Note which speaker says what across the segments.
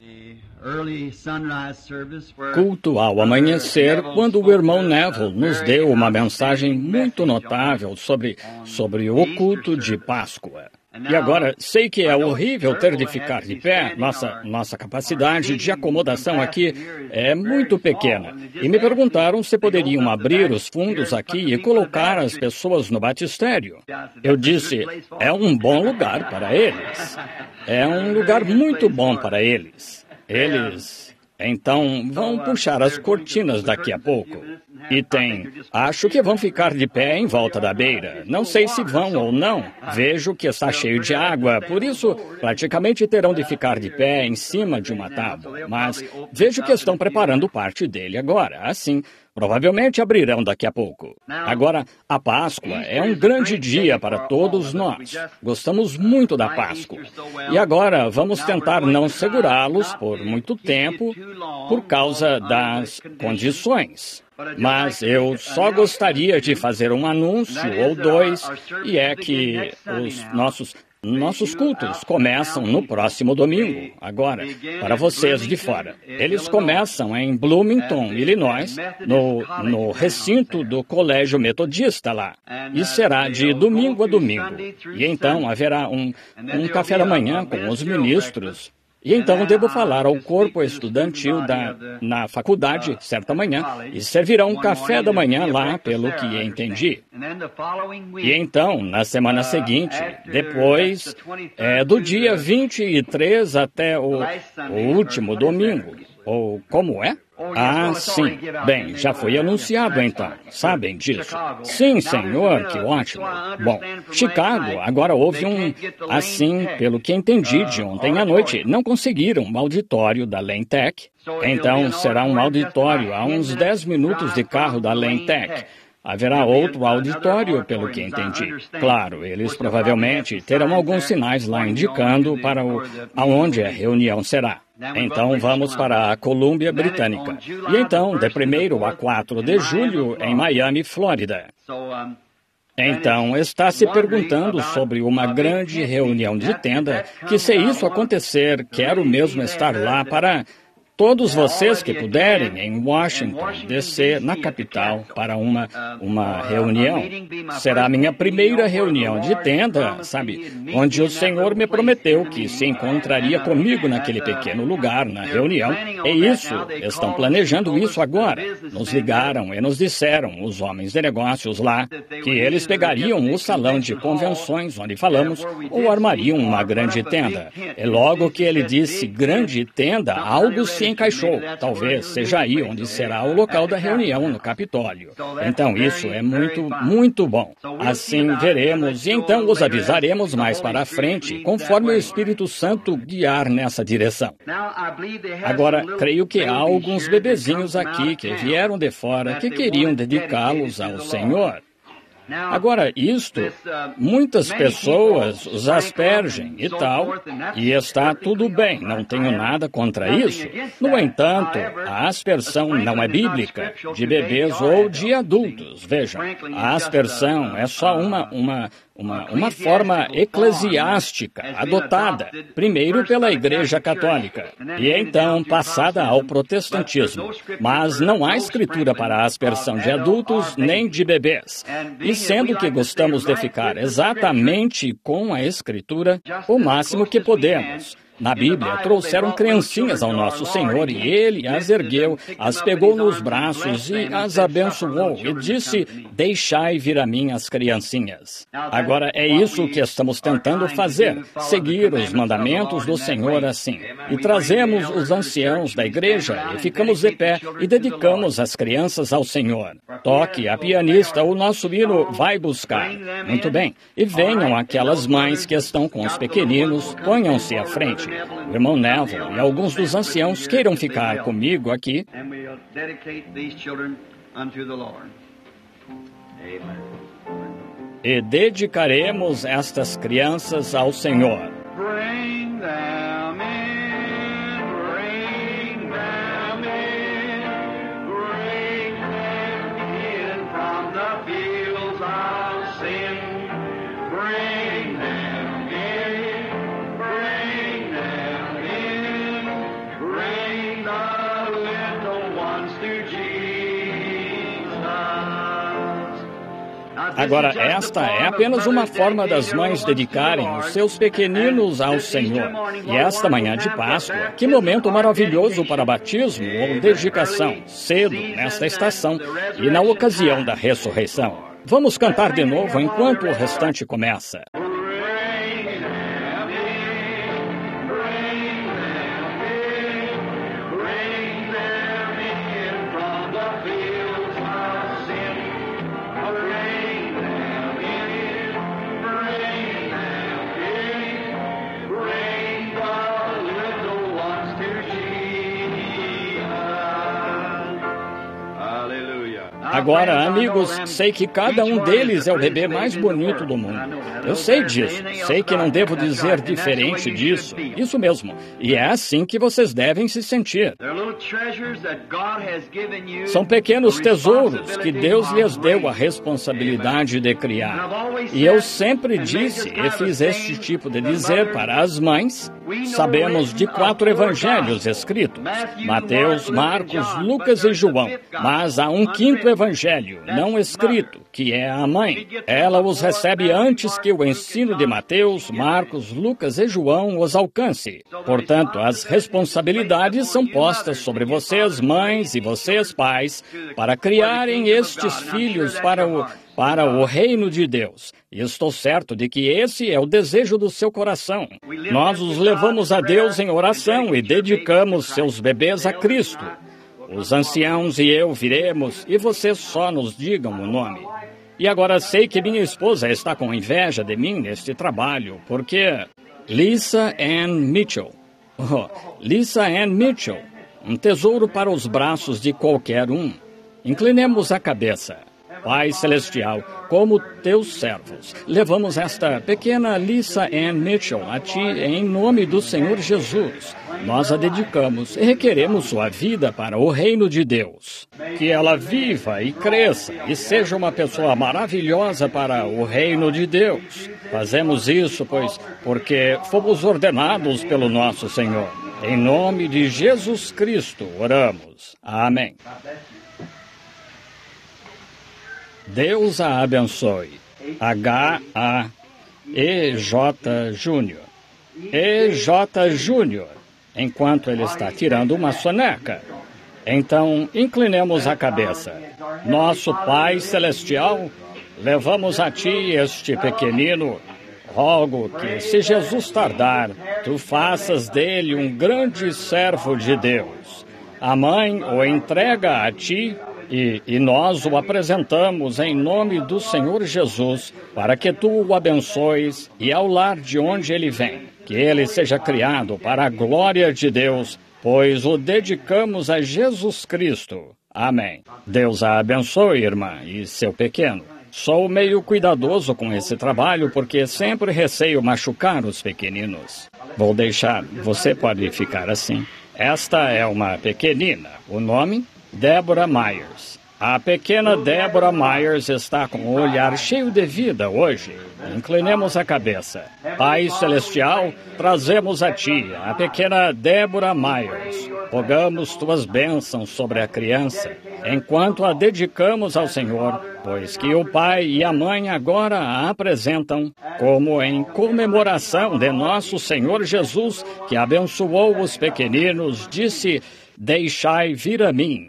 Speaker 1: Culto ao amanhecer, quando o irmão Neville nos deu uma mensagem muito notável sobre o culto de Páscoa. E agora, sei que é horrível ter de ficar de pé, nossa capacidade de acomodação aqui é muito pequena. E me perguntaram se poderiam abrir os fundos aqui e colocar as pessoas no batistério. Eu disse, é um bom lugar para eles. É um lugar muito bom para eles. Então, vão puxar as cortinas daqui a pouco. Acho que vão ficar de pé em volta da beira. Não sei se vão ou não. Vejo que está cheio de água, por isso, praticamente terão de ficar de pé em cima de uma tábua. Mas vejo que estão preparando parte dele agora. Assim, provavelmente abrirão daqui a pouco. Agora, a Páscoa é um grande dia para todos nós. Gostamos muito da Páscoa. E agora vamos tentar não segurá-los por muito tempo por causa das condições. Mas eu só gostaria de fazer um anúncio ou dois, e é que os nossos cultos começam no próximo domingo, agora, para vocês de fora. Eles começam em Bloomington, Illinois, no recinto do Colégio Metodista lá. E será de domingo a domingo. E então haverá um café da manhã com os ministros. E então devo falar ao corpo estudantil na faculdade, certa manhã, e servirão um café da manhã lá, pelo que entendi. E então, na semana seguinte, depois, do dia 23 até o último domingo. Ou como é? Ah, sim. Bem, já foi anunciado então. Sabem disso? Sim, senhor, que ótimo. Bom, Chicago, agora houve assim, pelo que entendi de ontem à noite, não conseguiram um auditório da Lane Tech. Então, será um auditório a uns 10 minutos de carro da Lane Tech. Haverá outro auditório, pelo que entendi. Claro, eles provavelmente terão alguns sinais lá indicando para aonde a reunião será. Então, vamos para a Colômbia Britânica. E então, de 1º a 4 de julho, em Miami, Flórida. Então, está se perguntando sobre uma grande reunião de tenda, que se isso acontecer, quero mesmo estar lá para todos vocês que puderem em Washington, D.C., na capital, para uma reunião. Será a minha primeira reunião de tenda, sabe, onde o Senhor me prometeu que se encontraria comigo naquele pequeno lugar, na reunião. Estão planejando isso agora. Nos ligaram e nos disseram, os homens de negócios lá, que eles pegariam o salão de convenções onde falamos ou armariam uma grande tenda. E logo que ele disse grande tenda, algo se encaixou. Talvez seja aí onde será o local da reunião no Capitólio. Então isso é muito, muito bom. Assim veremos e então os avisaremos mais para a frente, conforme o Espírito Santo guiar nessa direção. Agora, creio que há alguns bebezinhos aqui que vieram de fora que queriam dedicá-los ao Senhor. Agora, muitas pessoas os aspergem e tal, e está tudo bem, não tenho nada contra isso. No entanto, a aspersão não é bíblica, de bebês ou de adultos. Vejam, a aspersão é só uma forma eclesiástica adotada, primeiro pela Igreja Católica, e então passada ao protestantismo. Mas não há escritura para a aspersão de adultos nem de bebês. E sendo que gostamos de ficar exatamente com a Escritura, o máximo que podemos. Na Bíblia, trouxeram criancinhas ao nosso Senhor e Ele as ergueu, as pegou nos braços e as abençoou e disse, deixai vir a mim as criancinhas. Agora, é isso que estamos tentando fazer, seguir os mandamentos do Senhor assim. E trazemos os anciãos da igreja e ficamos de pé e dedicamos as crianças ao Senhor. Toque a pianista, o nosso hino vai buscar. Muito bem. E venham aquelas mães que estão com os pequeninos, ponham-se à frente. O irmão Neville e alguns dos anciãos queiram ficar comigo aqui. E dedicaremos estas crianças ao Senhor. Agora, esta é apenas uma forma das mães dedicarem os seus pequeninos ao Senhor. E esta manhã de Páscoa, que momento maravilhoso para batismo ou dedicação, cedo, nesta estação e na ocasião da ressurreição. Vamos cantar de novo enquanto o restante começa. Agora, amigos, sei que cada um deles é o bebê mais bonito do mundo. Eu sei disso. Sei que não devo dizer diferente disso. Isso mesmo. E é assim que vocês devem se sentir. São pequenos tesouros que Deus lhes deu a responsabilidade de criar. E eu sempre disse e fiz este tipo de dizer para as mães. Sabemos de 4 evangelhos escritos: Mateus, Marcos, Lucas e João. Mas há um 5º evangelho não escrito, que é a mãe. Ela os recebe antes que o ensino de Mateus, Marcos, Lucas e João os alcance. Portanto, as responsabilidades são postas sobre vocês, mães, e vocês, pais, para criarem estes filhos para o reino de Deus. E estou certo de que esse é o desejo do seu coração. Nós os levamos a Deus em oração e dedicamos seus bebês a Cristo. Os anciãos e eu viremos, e vocês só nos digam o nome. E agora sei que minha esposa está com inveja de mim neste trabalho, porque Lisa Ann Mitchell. Lisa Ann Mitchell, um tesouro para os braços de qualquer um. Inclinemos a cabeça. Pai Celestial, como teus servos, levamos esta pequena Lisa Ann Mitchell a Ti em nome do Senhor Jesus. Nós a dedicamos e requeremos sua vida para o reino de Deus. Que ela viva e cresça e seja uma pessoa maravilhosa para o reino de Deus. Fazemos isso, porque fomos ordenados pelo nosso Senhor. Em nome de Jesus Cristo, oramos. Amém. Deus a abençoe. H.A.E.J. Júnior. E.J. Júnior, enquanto ele está tirando uma soneca. Então, inclinemos a cabeça. Nosso Pai Celestial, levamos a Ti este pequenino. Rogo que, se Jesus tardar, Tu faças dele um grande servo de Deus. A mãe o entrega a Ti e nós o apresentamos em nome do Senhor Jesus, para que Tu o abençoes e ao lar de onde ele vem, que ele seja criado para a glória de Deus, pois o dedicamos a Jesus Cristo. Amém. Deus a abençoe, irmã, e seu pequeno. Sou meio cuidadoso com esse trabalho porque sempre receio machucar os pequeninos. Vou deixar, você pode ficar assim. Esta é uma pequenina. O nome? Deborah Myers. A pequena Deborah Myers está com um olhar cheio de vida hoje. Inclinemos a cabeça. Pai Celestial, trazemos a Ti a pequena Deborah Myers. Rogamos Tuas bênçãos sobre a criança, enquanto a dedicamos ao Senhor, pois que o pai e a mãe agora a apresentam como em comemoração de nosso Senhor Jesus, que abençoou os pequeninos, disse: Deixai vir a mim.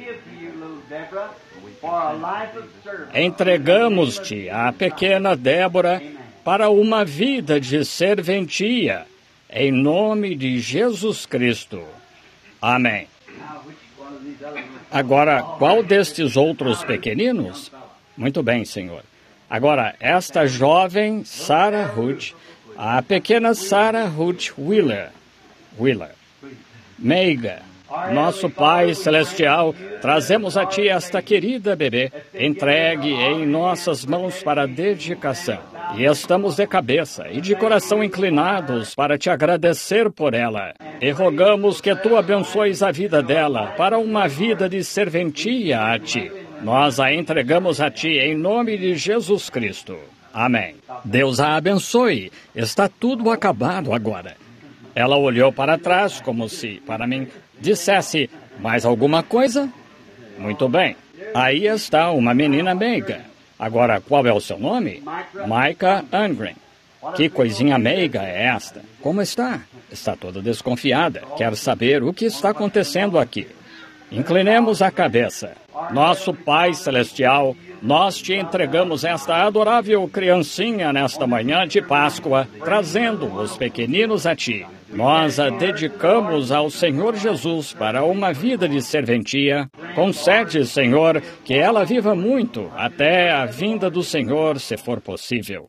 Speaker 1: Entregamos-te a pequena Débora para uma vida de serventia, em nome de Jesus Cristo. Amém. Agora, qual destes outros pequeninos? Muito bem, Senhor. Agora, esta jovem Sarah Ruth, a pequena Sarah Ruth Wheeler. Meiga. Nosso Pai Celestial, trazemos a Ti esta querida bebê, entregue em nossas mãos para dedicação. E estamos de cabeça e de coração inclinados para Te agradecer por ela. E rogamos que Tu abençoes a vida dela para uma vida de serventia a Ti. Nós a entregamos a Ti em nome de Jesus Cristo. Amém. Deus a abençoe. Está tudo acabado agora. Ela olhou para trás como se, para mim, dissesse: mais alguma coisa? Muito bem. Aí está uma menina meiga. Agora, qual é o seu nome? Micah Angren. Que coisinha meiga é esta? Como está? Está toda desconfiada. Quer saber o que está acontecendo aqui. Inclinemos a cabeça. Nosso Pai Celestial, nós te entregamos esta adorável criancinha nesta manhã de Páscoa, trazendo os pequeninos a ti. Nós a dedicamos ao Senhor Jesus para uma vida de serventia. Concede, Senhor, que ela viva muito até a vinda do Senhor, se for possível.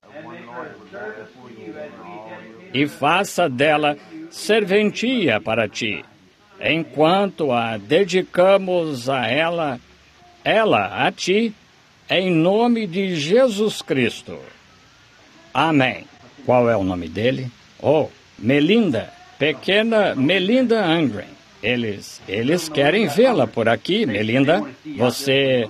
Speaker 1: E faça dela serventia para ti, enquanto a dedicamos a ela a ti, em nome de Jesus Cristo. Amém. Qual é o nome dele? Oh, Melinda, pequena Melinda Angren. Eles querem vê-la por aqui, Melinda. Você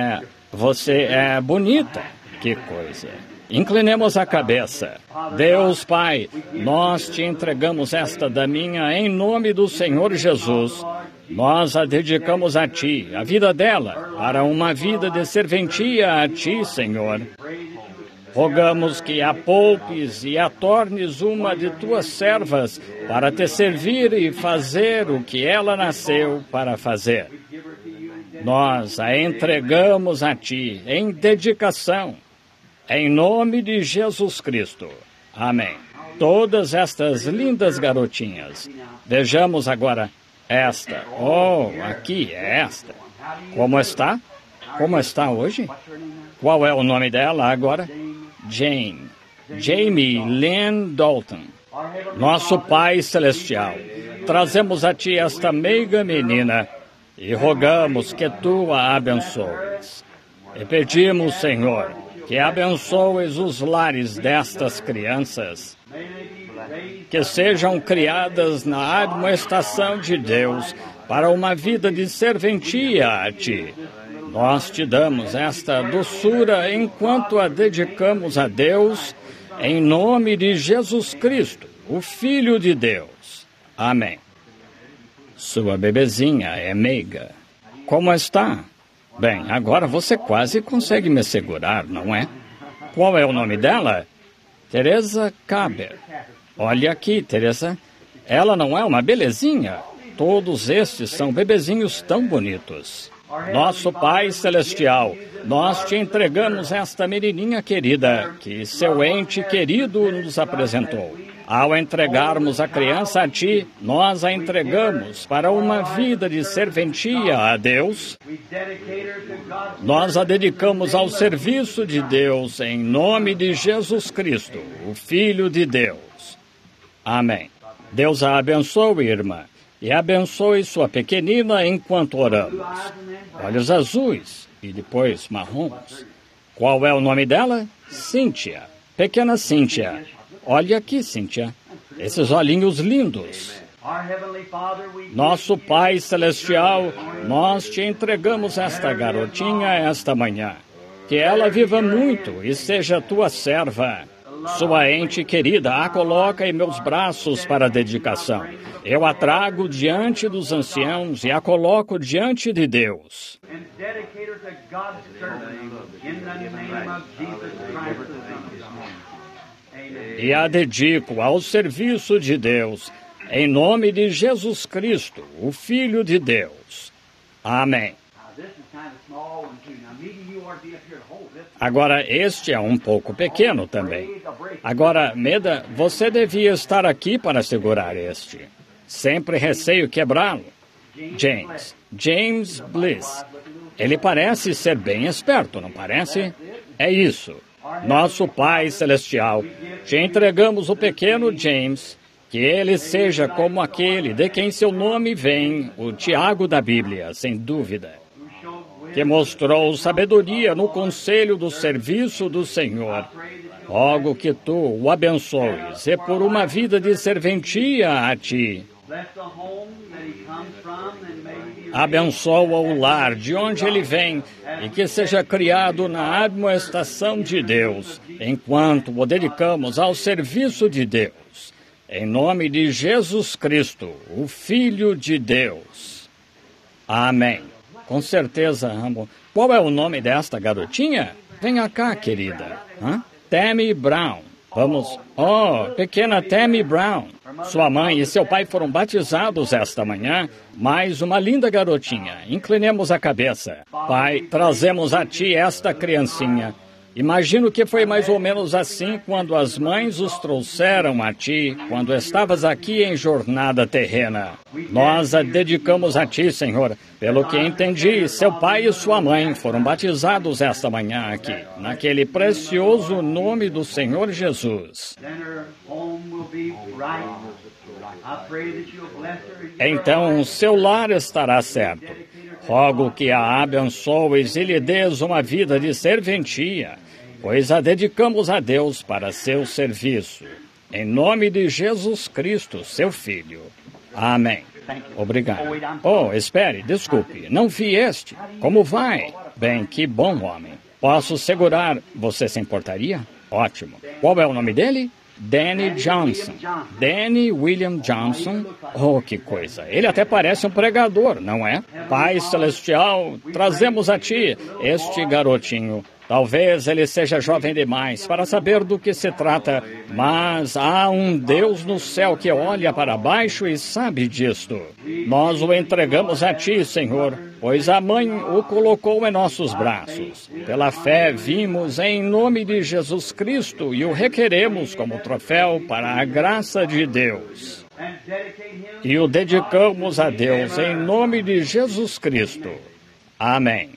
Speaker 1: é bonita. Que coisa. Inclinemos a cabeça. Deus Pai, nós te entregamos esta daminha em nome do Senhor Jesus. Nós a dedicamos a ti, a vida dela, para uma vida de serventia a ti, Senhor. Rogamos que a poupes e a tornes uma de tuas servas para te servir e fazer o que ela nasceu para fazer. Nós a entregamos a ti em dedicação. Em nome de Jesus Cristo. Amém. Todas estas lindas garotinhas. Vejamos agora esta. Oh, aqui é esta. Como está? Como está hoje? Qual é o nome dela agora? Jamie Lynn Dalton. Nosso Pai Celestial, trazemos a ti esta meiga menina e rogamos que tu a abençoes. E pedimos, Senhor, que abençoes os lares destas crianças, que sejam criadas na admoestação de Deus para uma vida de serventia a ti. Nós te damos esta doçura enquanto a dedicamos a Deus, em nome de Jesus Cristo, o Filho de Deus. Amém. Sua bebezinha é meiga. Como está? Bem, agora você quase consegue me segurar, não é? Qual é o nome dela? Teresa Caber. Olha aqui, Teresa. Ela não é uma belezinha? Todos estes são bebezinhos tão bonitos. Nosso Pai Celestial, nós te entregamos esta menininha querida que seu ente querido nos apresentou. Ao entregarmos a criança a ti, nós a entregamos para uma vida de serventia a Deus. Nós a dedicamos ao serviço de Deus em nome de Jesus Cristo, o Filho de Deus. Amém. Deus a abençoe, irmã, e abençoe sua pequenina enquanto oramos. Olhos azuis e depois marrons. Qual é o nome dela? Cíntia. Pequena Cíntia. Olha aqui, Cíntia, esses olhinhos lindos. Nosso Pai Celestial, nós te entregamos esta garotinha esta manhã. Que ela viva muito e seja tua serva. Sua ente querida a coloca em meus braços para a dedicação. Eu a trago diante dos anciãos e a coloco diante de Deus. E a dedico ao serviço de Deus, em nome de Jesus Cristo, o Filho de Deus. Amém. Agora, este é um pouco pequeno também. Agora, Meda, você devia estar aqui para segurar este. Sempre receio quebrá-lo. James Bliss. Ele parece ser bem esperto, não parece? É isso. Nosso Pai Celestial, te entregamos o pequeno James, que ele seja como aquele de quem seu nome vem, o Tiago da Bíblia, sem dúvida, que mostrou sabedoria no conselho do serviço do Senhor. Rogo que tu o abençoes e por uma vida de serventia a ti. Abençoa o lar de onde ele vem e que seja criado na admoestação de Deus, enquanto o dedicamos ao serviço de Deus. Em nome de Jesus Cristo, o Filho de Deus. Amém. Com certeza amo. Qual é o nome desta garotinha? Venha cá, querida. Tammy Brown. Vamos. Oh, pequena Tammy Brown. Sua mãe e seu pai foram batizados esta manhã. Mais uma linda garotinha. Inclinemos a cabeça. Pai, trazemos a ti esta criancinha. Imagino que foi mais ou menos assim quando as mães os trouxeram a ti, quando estavas aqui em jornada terrena. Nós a dedicamos a ti, Senhor. Pelo que entendi, seu pai e sua mãe foram batizados esta manhã aqui, naquele precioso nome do Senhor Jesus. Então, seu lar estará certo. Rogo que a abençoes e lhe des uma vida de serventia, pois a dedicamos a Deus para seu serviço. Em nome de Jesus Cristo, seu Filho. Amém. Obrigado. Oh, espere, desculpe. Não vi este. Como vai? Bem, que bom homem. Posso segurar. Você se importaria? Ótimo. Qual é o nome dele? Danny Johnson. Danny William Johnson. Oh, que coisa. Ele até parece um pregador, não é? Pai Celestial, trazemos a ti este garotinho. Talvez ele seja jovem demais para saber do que se trata, mas há um Deus no céu que olha para baixo e sabe disto. Nós o entregamos a ti, Senhor, pois a mãe o colocou em nossos braços. Pela fé vimos em nome de Jesus Cristo e o requeremos como troféu para a graça de Deus. E o dedicamos a Deus em nome de Jesus Cristo. Amém.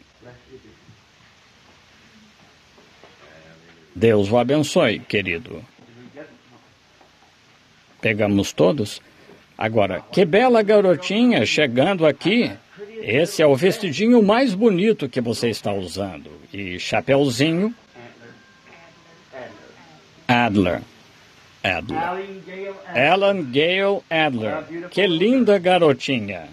Speaker 1: Deus o abençoe, querido. Pegamos todos? Agora, que bela garotinha chegando aqui. Esse é o vestidinho mais bonito que você está usando. E chapeuzinho. Adler. Ellen Gale Adler. Que linda garotinha.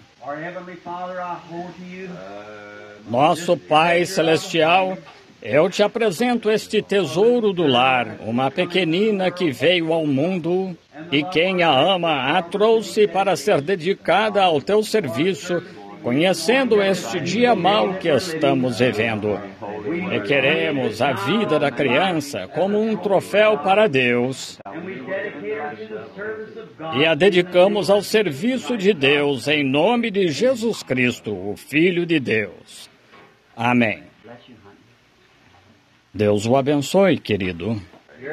Speaker 1: Nosso Pai Celestial, eu te apresento este tesouro do lar, uma pequenina que veio ao mundo e quem a ama a trouxe para ser dedicada ao teu serviço, conhecendo este dia mau que estamos vivendo. E queremos a vida da criança como um troféu para Deus e a dedicamos ao serviço de Deus em nome de Jesus Cristo, o Filho de Deus. Amém. Deus o abençoe, querido.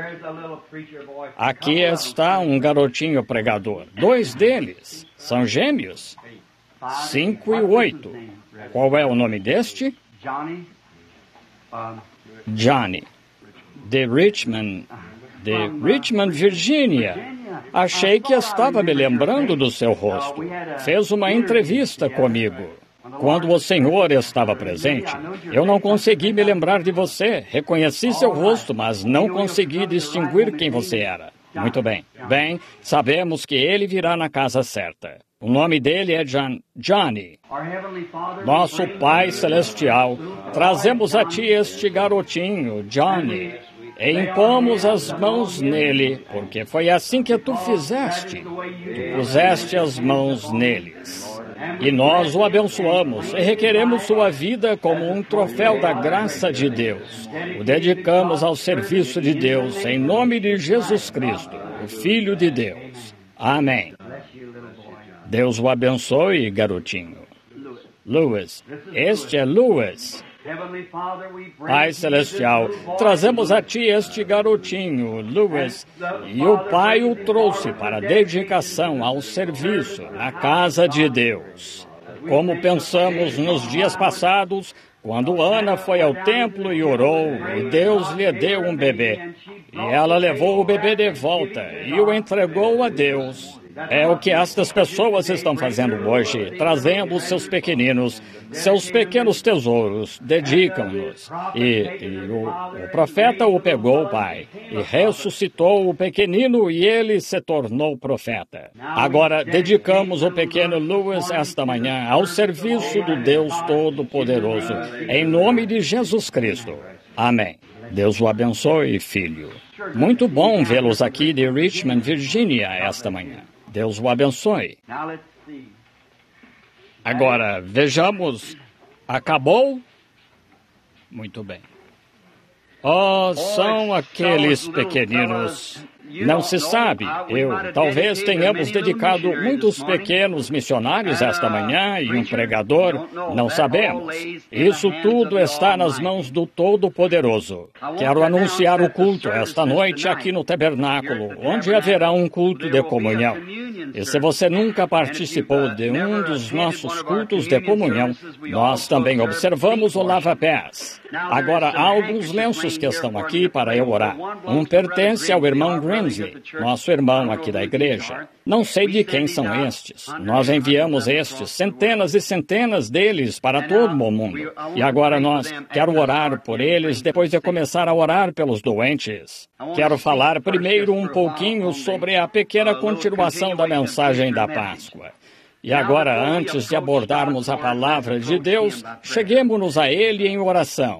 Speaker 1: Aqui está um garotinho pregador. 2 deles são gêmeos. 5 e 8. Qual é o nome deste? Johnny. De Richmond, Virgínia. Achei que estava me lembrando do seu rosto. Fez uma entrevista comigo. Quando o Senhor estava presente, eu não consegui me lembrar de você. Reconheci seu rosto, mas não consegui distinguir quem você era. Muito bem. Bem, sabemos que ele virá na casa certa. O nome dele é Johnny. Nosso Pai Celestial, trazemos a ti este garotinho, Johnny, e impomos as mãos nele, porque foi assim que tu fizeste. Tu puseste as mãos neles. E nós o abençoamos e requeremos sua vida como um troféu da graça de Deus. O dedicamos ao serviço de Deus em nome de Jesus Cristo, o Filho de Deus. Amém. Deus o abençoe, garotinho. Lewis. Este é Lewis. Pai Celestial, trazemos a ti este garotinho, Lewis, e o Pai o trouxe para dedicação ao serviço na casa de Deus. Como pensamos nos dias passados, quando Ana foi ao templo e orou, e Deus lhe deu um bebê, e ela levou o bebê de volta e o entregou a Deus. É o que estas pessoas estão fazendo hoje, trazendo os seus pequeninos, seus pequenos tesouros, dedicam-nos. E o profeta o pegou, Pai, e ressuscitou o pequenino e ele se tornou profeta. Agora, dedicamos o pequeno Lewis esta manhã ao serviço do Deus Todo-Poderoso, em nome de Jesus Cristo. Amém. Deus o abençoe, filho. Muito bom vê-los aqui de Richmond, Virgínia, esta manhã. Deus o abençoe. Agora, vejamos. Acabou? Muito bem. Oh, são aqueles pequeninos. Não se sabe. Talvez tenhamos dedicado muitos pequenos missionários esta manhã e um pregador. Não sabemos. Isso tudo está nas mãos do Todo-Poderoso. Quero anunciar o culto esta noite aqui no tabernáculo, onde haverá um culto de comunhão. E se você nunca participou de um dos nossos cultos de comunhão, nós também observamos o lava-pés. Agora, há alguns lenços que estão aqui para eu orar. Um pertence ao irmão Grimsley, nosso irmão aqui da igreja. Não sei de quem são estes. Nós enviamos estes, centenas e centenas deles para todo o mundo. E agora quero orar por eles depois de começar a orar pelos doentes. Quero falar primeiro um pouquinho sobre a pequena continuação da mensagem da Páscoa. E agora, antes de abordarmos a palavra de Deus, cheguemos-nos a Ele em oração.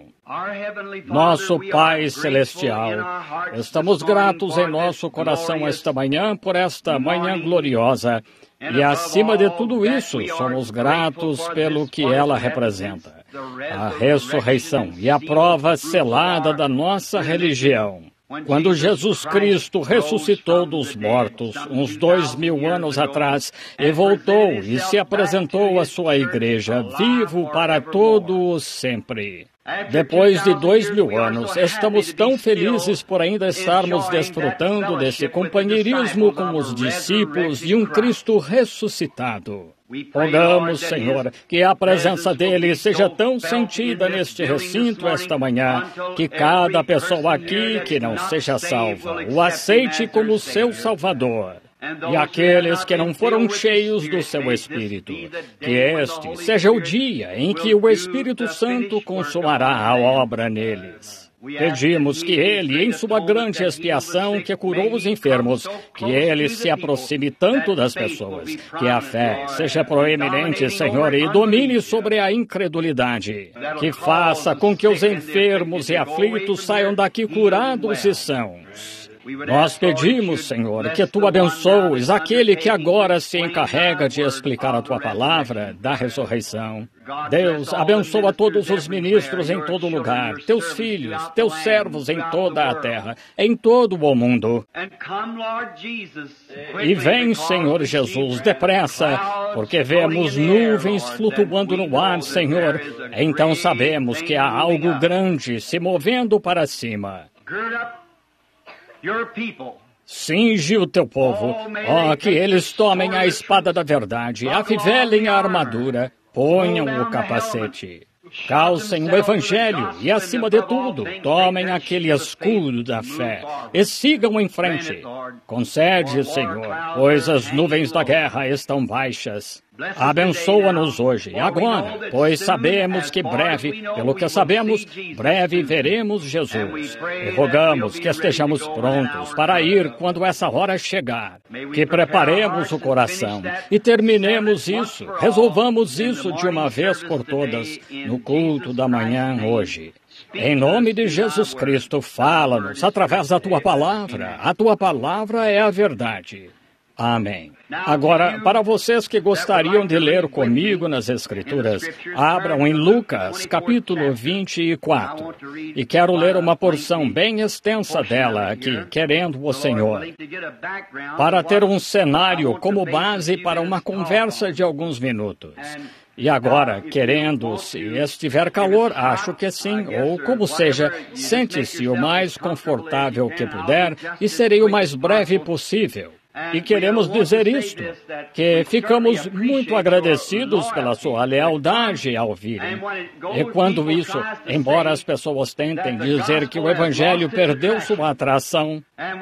Speaker 1: Nosso Pai Celestial, estamos gratos em nosso coração esta manhã por esta manhã gloriosa. E acima de tudo isso, somos gratos pelo que ela representa. A ressurreição e a prova selada da nossa religião. Quando Jesus Cristo ressuscitou dos mortos, uns 2000 anos atrás, e voltou e se apresentou à sua igreja, vivo para todo sempre. Depois de 2000 anos, estamos tão felizes por ainda estarmos desfrutando desse companheirismo com os discípulos de um Cristo ressuscitado. Rogamos, Senhor, que a presença dele seja tão sentida neste recinto esta manhã, que cada pessoa aqui que não seja salva o aceite como seu Salvador. E aqueles que não foram cheios do seu Espírito, que este seja o dia em que o Espírito Santo consumará a obra neles. Pedimos que Ele, em sua grande expiação que curou os enfermos, que Ele se aproxime tanto das pessoas, que a fé seja proeminente, Senhor, e domine sobre a incredulidade, que faça com que os enfermos e aflitos saiam daqui curados e sãos. Nós pedimos, Senhor, que Tu abençoes aquele que agora se encarrega de explicar a Tua palavra da ressurreição. Deus, abençoa todos os ministros em todo lugar, Teus filhos, Teus servos em toda a terra, em todo o mundo. E vem, Senhor Jesus, depressa, porque vemos nuvens flutuando no ar, Senhor. Então sabemos que há algo grande se movendo para cima. Cinge o teu povo, que eles tomem a espada da verdade, afivelem a armadura, ponham o capacete, calcem o Evangelho e, acima de tudo, tomem aquele escudo da fé e sigam em frente. Concede, Senhor, pois as nuvens da guerra estão baixas. Abençoa-nos hoje, agora, pois sabemos que breve, pelo que sabemos, breve veremos Jesus. E rogamos que estejamos prontos para ir quando essa hora chegar, que preparemos o coração e terminemos isso, resolvamos isso de uma vez por todas, no culto da manhã hoje. Em nome de Jesus Cristo, fala-nos através da Tua palavra. A Tua palavra é a verdade. Amém. Agora, para vocês que gostariam de ler comigo nas Escrituras, abram em Lucas, capítulo 24. E quero ler uma porção bem extensa dela aqui, querendo o Senhor, para ter um cenário como base para uma conversa de alguns minutos. E agora, querendo, se estiver calor, acho que sim, ou como seja, sente-se o mais confortável que puder e serei o mais breve possível. E queremos dizer isto, que ficamos muito agradecidos pela sua lealdade ao virem. E quando isso, embora as pessoas tentem dizer que o Evangelho perdeu sua atração,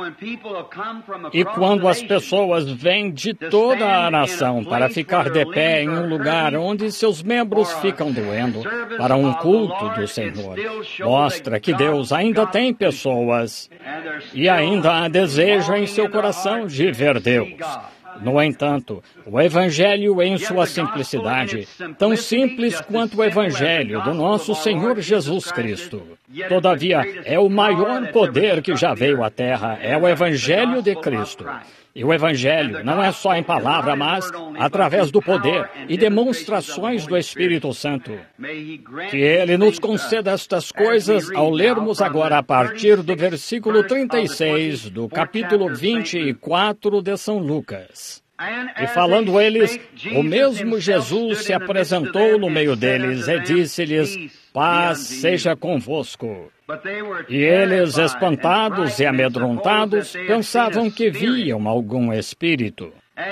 Speaker 1: e quando as pessoas vêm de toda a nação para ficar de pé em um lugar onde seus membros ficam doendo, para um culto do Senhor, mostra que Deus ainda tem pessoas e ainda há desejo em seu coração de ver Deus. No entanto, o Evangelho em sua simplicidade, tão simples quanto o Evangelho do nosso Senhor Jesus Cristo. Todavia, é o maior poder que já veio à Terra, é o Evangelho de Cristo. E o Evangelho não é só em palavra, mas através do poder e demonstrações do Espírito Santo. Que Ele nos conceda estas coisas ao lermos agora a partir do versículo 36 do capítulo 24 de São Lucas. E falando eles, o mesmo Jesus se apresentou no meio deles e disse-lhes: paz seja convosco. E eles, espantados e amedrontados, pensavam que viam algum espírito.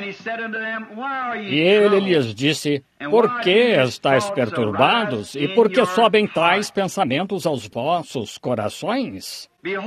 Speaker 1: E ele lhes disse: por que estáis perturbados e por que sobem tais pensamentos aos vossos corações?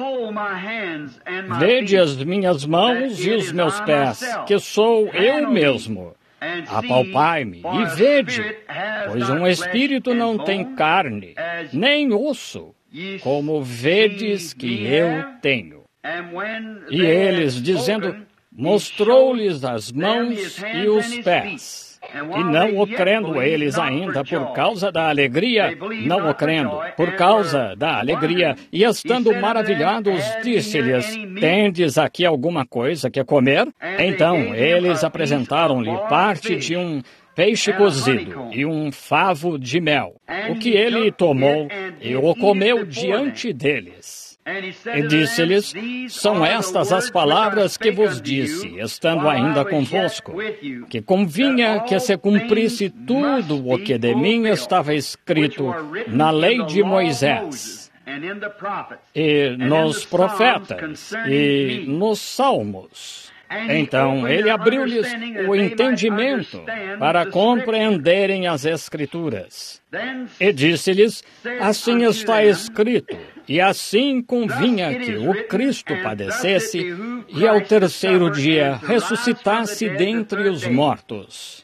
Speaker 1: Vede as minhas mãos e os meus pés, que sou eu mesmo. Apalpai-me e vede, pois um espírito não tem carne, nem osso, como vedes que eu tenho. E eles, dizendo, mostrou-lhes as mãos e os pés. E não o crendo eles ainda por causa da alegria, não o crendo por causa da alegria, e estando maravilhados, disse-lhes: tendes aqui alguma coisa que comer? Então eles apresentaram-lhe parte de um peixe cozido e um favo de mel, o que ele tomou e o comeu diante deles. E disse-lhes: são estas as palavras que vos disse, estando ainda convosco, que convinha que se cumprisse tudo o que de mim estava escrito na lei de Moisés, e nos profetas, e nos salmos. Então ele abriu-lhes o entendimento para compreenderem as Escrituras. E disse-lhes: assim está escrito, e assim convinha que o Cristo padecesse e ao terceiro dia ressuscitasse dentre os mortos.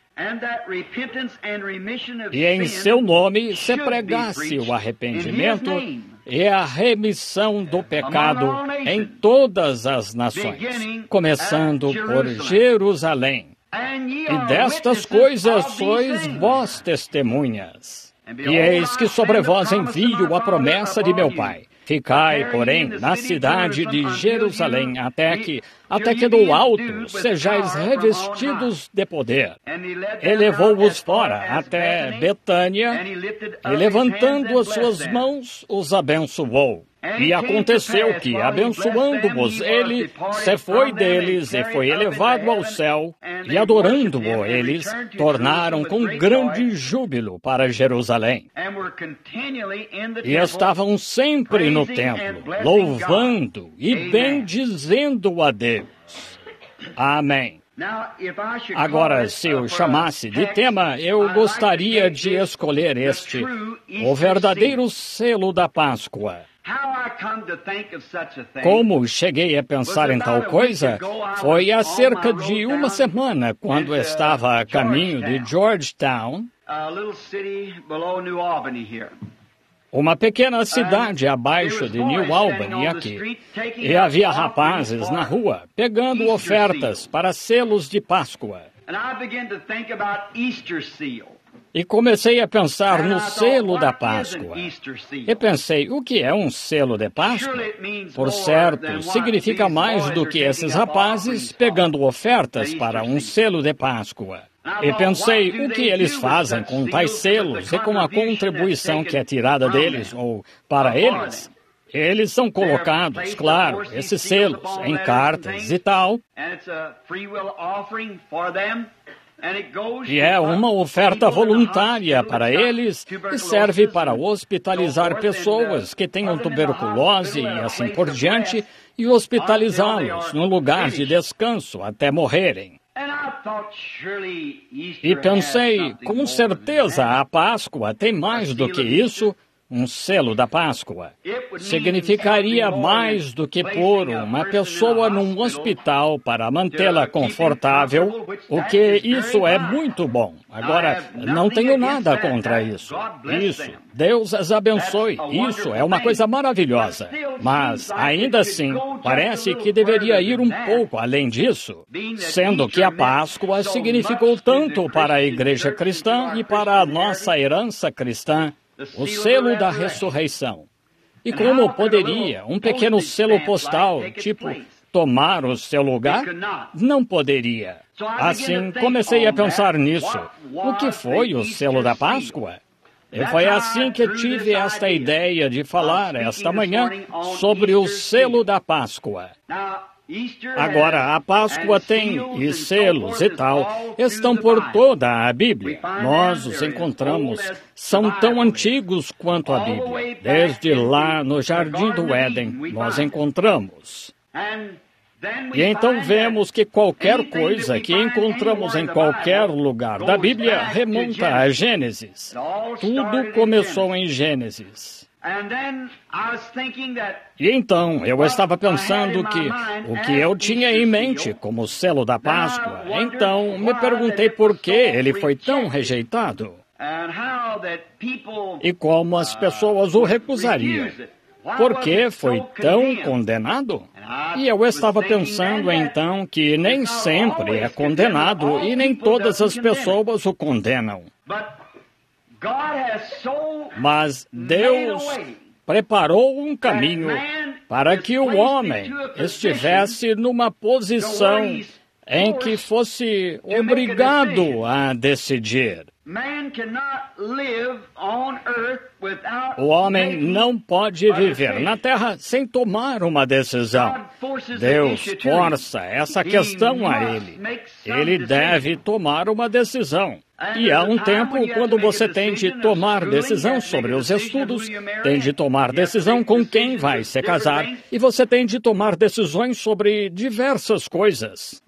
Speaker 1: E em seu nome se pregasse o arrependimento e a remissão do pecado em todas as nações, começando por Jerusalém. E destas coisas sois vós testemunhas. E eis que sobre vós envio a promessa de meu Pai. Ficai, porém, na cidade de Jerusalém, até que do alto sejais revestidos de poder. E levou-os fora até Betânia, e levantando as suas mãos, os abençoou. E aconteceu que, abençoando-os, ele se foi deles e foi elevado ao céu, e adorando-o eles, tornaram com grande júbilo para Jerusalém. E estavam sempre no templo, louvando e bendizendo a Deus. Amém. Agora, se eu chamasse de tema, eu gostaria de escolher este, o verdadeiro selo da Páscoa. Como cheguei a pensar em tal coisa, foi há cerca de uma semana, quando estava a caminho de Georgetown, uma pequena cidade abaixo de New Albany aqui, e havia rapazes na rua pegando ofertas para selos de Páscoa. E comecei a pensar no selo da Páscoa. E pensei, o que é um selo de Páscoa? Por certo, significa mais do que esses rapazes pegando ofertas para um selo de Páscoa. E pensei, o que eles fazem com tais selos e com a contribuição que é tirada deles ou para eles? Eles são colocados, claro, esses selos, em cartas e tal. E é uma oferta voluntária para eles e serve para hospitalizar pessoas que tenham tuberculose e assim por diante e hospitalizá-los num lugar de descanso até morrerem. E pensei, com certeza a Páscoa tem mais do que isso. Um selo da Páscoa significaria mais do que pôr uma pessoa num hospital para mantê-la confortável, o que isso é muito bom. Agora, não tenho nada contra isso. Deus as abençoe. Isso é uma coisa maravilhosa. Mas, ainda assim, parece que deveria ir um pouco além disso, sendo que a Páscoa significou tanto para a igreja cristã e para a nossa herança cristã, o selo da ressurreição. E como poderia um pequeno selo postal, tipo tomar o seu lugar? Não poderia. Assim, comecei a pensar nisso. O que foi o selo da Páscoa? E foi assim que tive esta ideia de falar esta manhã sobre o selo da Páscoa. Agora, a Páscoa tem e selos e tal, estão por toda a Bíblia. Nós os encontramos, são tão antigos quanto a Bíblia. Desde lá no Jardim do Éden, nós encontramos. E então vemos que qualquer coisa que encontramos em qualquer lugar da Bíblia remonta a Gênesis. Tudo começou em Gênesis. E então, eu estava pensando que o que eu tinha em mente como selo da Páscoa, então me perguntei por que ele foi tão rejeitado e como as pessoas o recusariam. Por que foi tão condenado? E eu estava pensando então que nem sempre é condenado e nem todas as pessoas o condenam. Mas Deus preparou um caminho para que o homem estivesse numa posição em que fosse obrigado a decidir. O homem não pode viver na Terra sem tomar uma decisão. Deus força essa questão a ele. Ele deve tomar uma decisão. E há um tempo quando você tem de tomar decisão sobre os estudos, tem de tomar decisão com quem vai se casar, e você tem de tomar decisões sobre diversas coisas.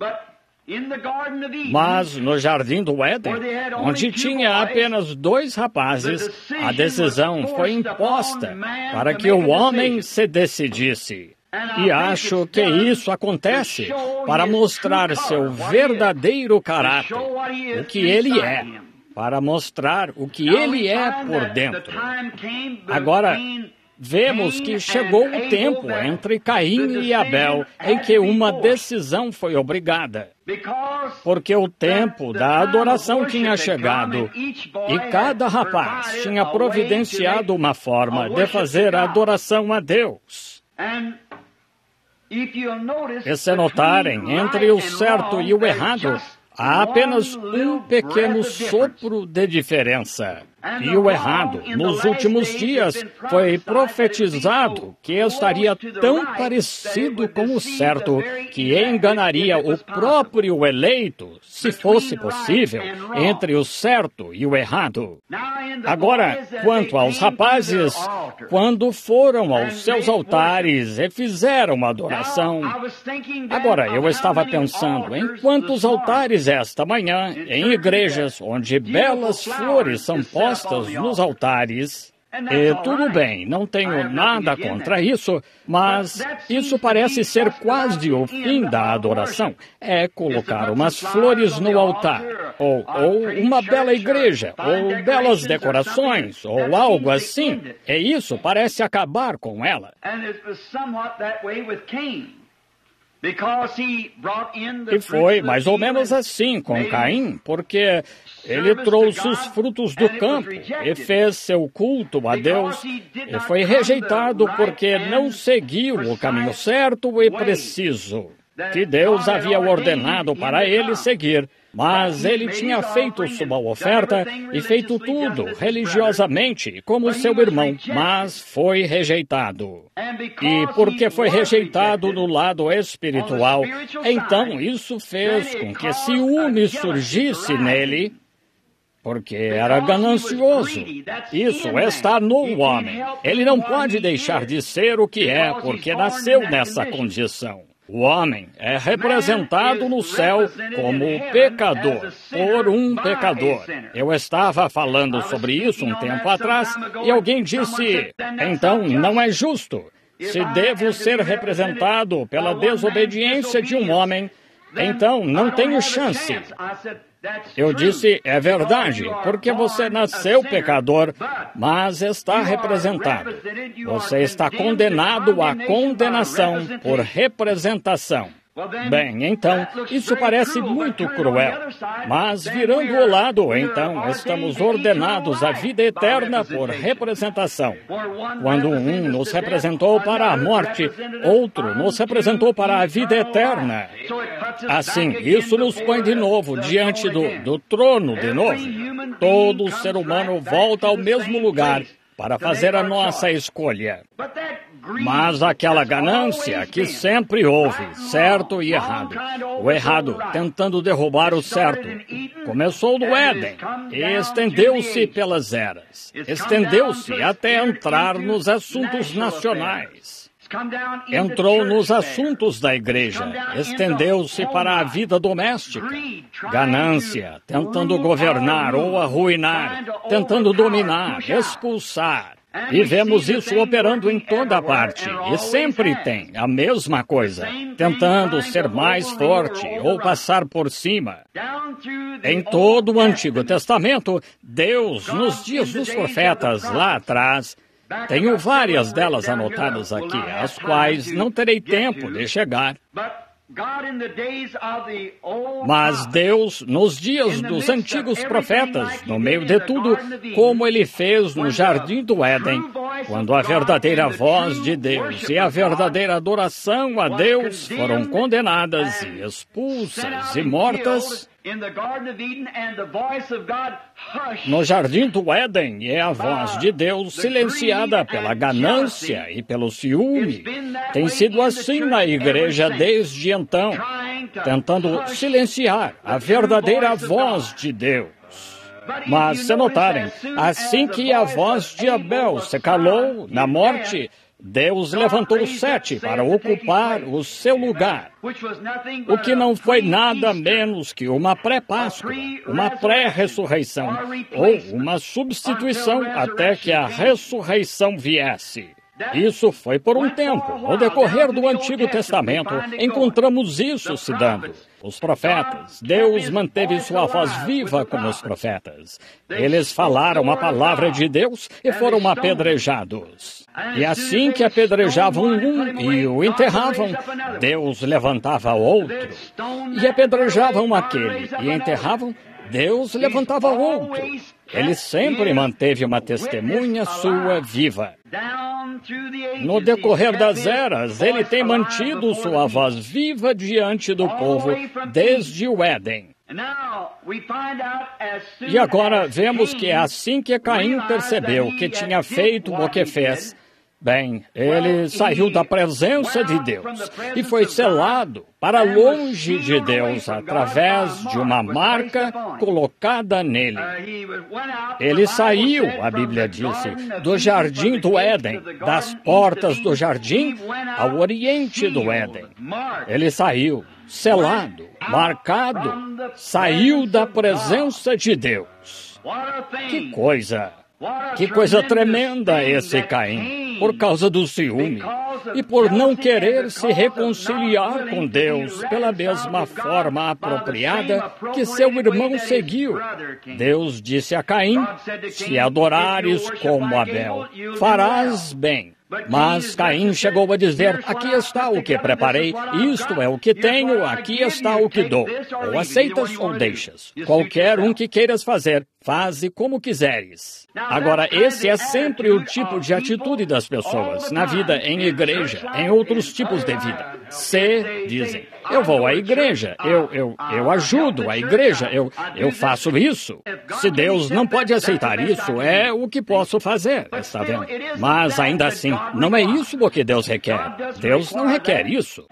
Speaker 1: Mas no Jardim do Éden, onde tinha apenas 2 rapazes, a decisão foi imposta para que o homem se decidisse. E acho que isso acontece para mostrar seu verdadeiro caráter, o que ele é, para mostrar o que ele é por dentro. Agora, vemos que chegou o tempo entre Caim e Abel em que uma decisão foi obrigada. Porque o tempo da adoração tinha chegado e cada rapaz tinha providenciado uma forma de fazer a adoração a Deus. E se notarem, entre o certo e o errado, há apenas um pequeno sopro de diferença. E o errado, nos últimos dias, foi profetizado que estaria tão parecido com o certo que enganaria o próprio eleito, se fosse possível, entre o certo e o errado. Agora, quanto aos rapazes, quando foram aos seus altares e fizeram adoração... Agora, eu estava pensando em quantos altares esta manhã, em igrejas onde belas flores são postas nos altares. E tudo bem, não tenho nada contra isso, mas isso parece ser quase o fim da adoração. É colocar umas flores no altar, ou uma bela igreja, ou belas decorações, ou algo assim. E isso parece acabar com ela. E foi mais ou menos assim com Caim, porque ele trouxe os frutos do campo e fez seu culto a Deus e foi rejeitado porque não seguiu o caminho certo e preciso que Deus havia ordenado para ele seguir. Mas ele tinha feito sua oferta e feito tudo religiosamente como seu irmão, mas foi rejeitado. E porque foi rejeitado no lado espiritual, então isso fez com que ciúme surgisse nele, porque era ganancioso. Isso está no homem. Ele não pode deixar de ser o que é, porque nasceu nessa condição. O homem é representado no céu como pecador, por um pecador. Eu estava falando sobre isso um tempo atrás e alguém disse, então não é justo. Se devo ser representado pela desobediência de um homem, então não tenho chance. Eu disse, é verdade, porque você nasceu pecador, mas está representado. Você está condenado à condenação por representação. Bem, então, isso parece muito cruel. Mas, virando o lado, então, estamos ordenados à vida eterna por representação. Quando um nos representou para a morte, outro nos representou para a vida eterna. Assim, isso nos põe de novo diante do trono de novo. Todo ser humano volta ao mesmo lugar para fazer a nossa escolha. Mas aquela ganância que sempre houve, certo e errado. O errado tentando derrubar o certo. Começou no Éden e estendeu-se pelas eras. Estendeu-se até entrar nos assuntos nacionais. Entrou nos assuntos da igreja, estendeu-se para a vida doméstica. Ganância, tentando governar ou arruinar, tentando dominar, expulsar. E vemos isso operando em toda parte, e sempre tem a mesma coisa, tentando ser mais forte ou passar por cima. Em todo o Antigo Testamento, Deus, nos dias dos profetas lá atrás, tenho várias delas anotadas aqui, as quais não terei tempo de chegar. Mas Deus, nos dias dos antigos profetas, no meio de tudo, como Ele fez no Jardim do Éden, quando a verdadeira voz de Deus e a verdadeira adoração a Deus foram condenadas e expulsas e mortas, no Jardim do Éden é a voz de Deus silenciada pela ganância e pelo ciúme. Tem sido assim na igreja desde então, tentando silenciar a verdadeira voz de Deus. Mas, se notarem, assim que a voz de Abel se calou na morte, Deus levantou Sete para ocupar o seu lugar, o que não foi nada menos que uma pré-Páscoa, uma pré-ressurreição, ou uma substituição até que a ressurreição viesse. Isso foi por um tempo. No decorrer do Antigo Testamento, encontramos isso se dando. Os profetas, Deus manteve sua voz viva como os profetas. Eles falaram a palavra de Deus e foram apedrejados. E assim que apedrejavam um e o enterravam, Deus levantava outro. E apedrejavam aquele e enterravam, Deus levantava outro. Ele sempre manteve uma testemunha sua viva. No decorrer das eras, ele tem mantido sua voz viva diante do povo desde o Éden. E agora vemos que é assim que Caim percebeu que tinha feito o que fez. Bem, ele saiu da presença de Deus e foi selado para longe de Deus através de uma marca colocada nele. Ele saiu, a Bíblia disse, do jardim do Éden, das portas do jardim ao oriente do Éden. Ele saiu, selado, marcado, saiu da presença de Deus. Que coisa! Que coisa tremenda esse Caim, por causa do ciúme e por não querer se reconciliar com Deus pela mesma forma apropriada que seu irmão seguiu. Deus disse a Caim, se adorares como Abel, farás bem. Mas Caim chegou a dizer, aqui está o que preparei, isto é o que tenho, aqui está o que dou. Ou aceitas ou deixas. Qualquer um que queiras fazer, faze como quiseres. Agora, esse é sempre o tipo de atitude das pessoas, na vida, em igreja, em outros tipos de vida. Se dizem, eu vou à igreja, eu ajudo a igreja, eu faço isso. Se Deus não pode aceitar isso, é o que posso fazer, está vendo? Mas ainda assim, não é isso o que Deus requer. Deus não requer isso.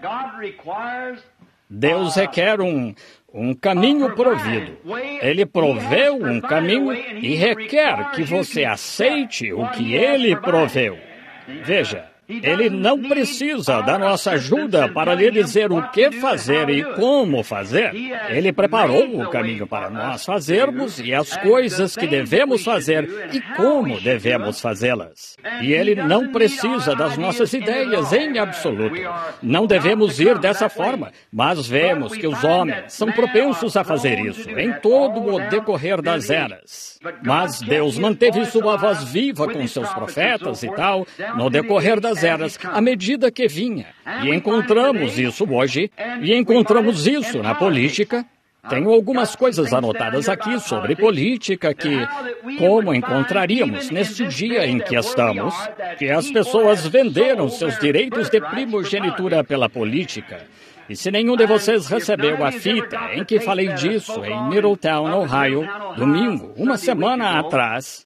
Speaker 1: Deus requer um caminho provido. Ele proveu um caminho e requer que você aceite o que Ele proveu. Veja, Ele não precisa da nossa ajuda para lhe dizer o que fazer e como fazer. Ele preparou o caminho para nós fazermos e as coisas que devemos fazer e como devemos fazê-las. E Ele não precisa das nossas ideias em absoluto. Não devemos ir dessa forma, mas vemos que os homens são propensos a fazer isso em todo o decorrer das eras. Mas Deus manteve sua voz viva com seus profetas e tal, no decorrer das das eras à medida que vinha. E encontramos isso hoje, e encontramos isso na política. Tenho algumas coisas anotadas aqui sobre política como encontraríamos neste dia em que estamos, que as pessoas venderam seus direitos de primogenitura pela política. E se nenhum de vocês recebeu a fita em que falei disso em Middletown, Ohio, domingo, uma semana atrás,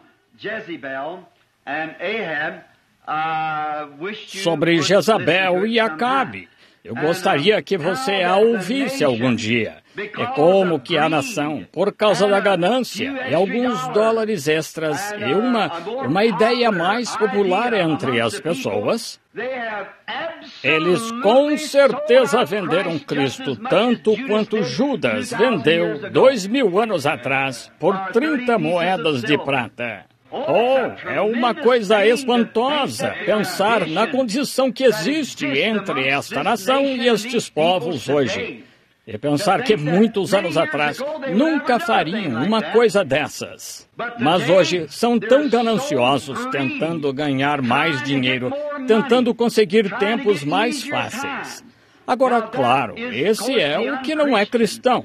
Speaker 1: sobre Jezabel e Acabe, eu gostaria que você a ouvisse algum dia. É como que a nação, por causa da ganância e alguns dólares extras e uma ideia mais popular entre as pessoas, eles com certeza venderam Cristo tanto quanto Judas vendeu 2000 anos atrás por 30 moedas de prata. Oh, é uma coisa espantosa pensar na condição que existe entre esta nação e estes povos hoje. E pensar que muitos anos atrás nunca fariam uma coisa dessas. Mas hoje são tão gananciosos tentando ganhar mais dinheiro, tentando conseguir tempos mais fáceis. Agora, claro, esse é o que não é cristão.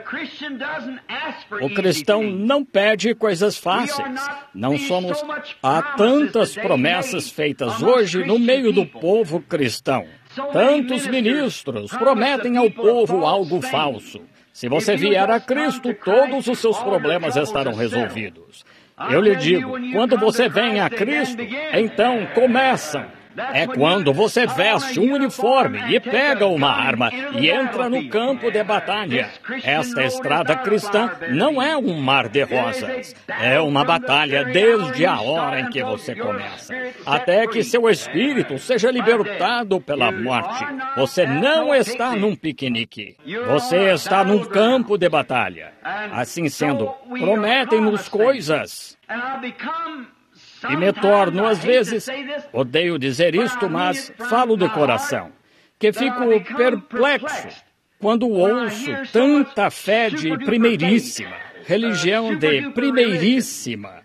Speaker 1: O cristão não pede coisas fáceis. Não somos... Há tantas promessas feitas hoje no meio do povo cristão. Tantos ministros prometem ao povo algo falso. Se você vier a Cristo, todos os seus problemas estarão resolvidos. Eu lhe digo, quando você vem a Cristo, então começam. É quando você veste um uniforme e pega uma arma e entra no campo de batalha. Esta estrada cristã não é um mar de rosas. É uma batalha desde a hora em que você começa, até que seu espírito seja libertado pela morte. Você não está num piquenique. Você está num campo de batalha. Assim sendo, prometem-nos coisas. E me torno, às vezes, odeio dizer isto, mas falo de coração, que fico perplexo quando ouço tanta fé de primeiríssima, religião de primeiríssima.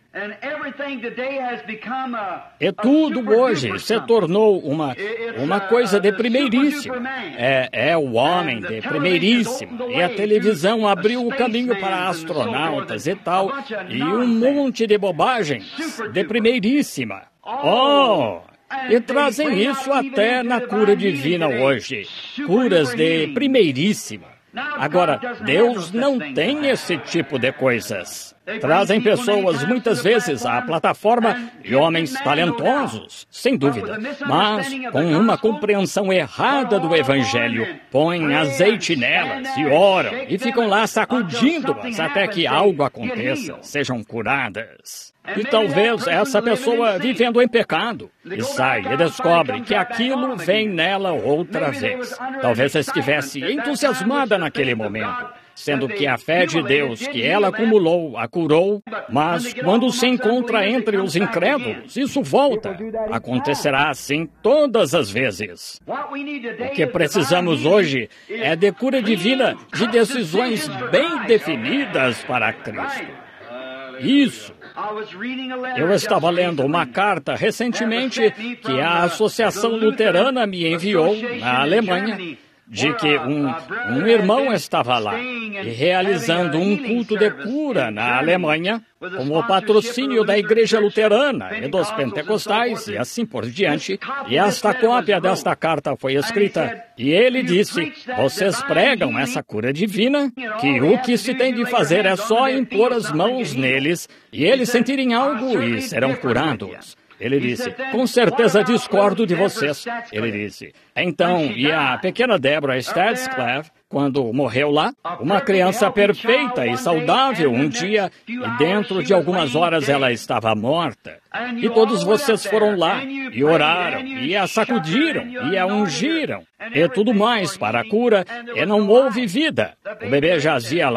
Speaker 1: E tudo hoje se tornou uma coisa de primeiríssima. É o homem de primeiríssima. E a televisão abriu o caminho para astronautas e tal. E um monte de bobagens de primeiríssima. Oh! E trazem isso até na cura divina hoje. Curas de primeiríssima. Agora, Deus não tem esse tipo de coisas. Trazem pessoas, muitas vezes, à plataforma e homens talentosos, sem dúvida, mas com uma compreensão errada do Evangelho. Põem azeite nelas e oram e ficam lá sacudindo-as até que algo aconteça, sejam curadas. E talvez essa pessoa vivendo em pecado e sai e descobre que aquilo vem nela outra vez. Talvez estivesse entusiasmada naquele momento, sendo que a fé de Deus que ela acumulou a curou, mas quando se encontra entre os incrédulos, isso volta. Acontecerá assim todas as vezes. O que precisamos hoje é de cura divina, de decisões bem definidas para Cristo. Isso. Eu estava lendo uma carta recentemente que a Associação Luterana me enviou na Alemanha, de que um irmão estava lá e realizando um culto de cura na Alemanha, com o patrocínio da Igreja Luterana e dos Pentecostais e assim por diante. E esta cópia desta carta foi escrita. E ele disse, vocês pregam essa cura divina, que o que se tem de fazer é só impor as mãos neles e eles sentirem algo e serão curados. Ele disse, com certeza discordo de vocês. Ele disse, então, e a pequena Deborah Stadsclave, quando morreu lá, uma criança perfeita e saudável um dia, e dentro de algumas horas ela estava morta. E todos vocês foram lá, e oraram, e a sacudiram, e a ungiram, e tudo mais para a cura, e não houve vida. O bebê jazia lá.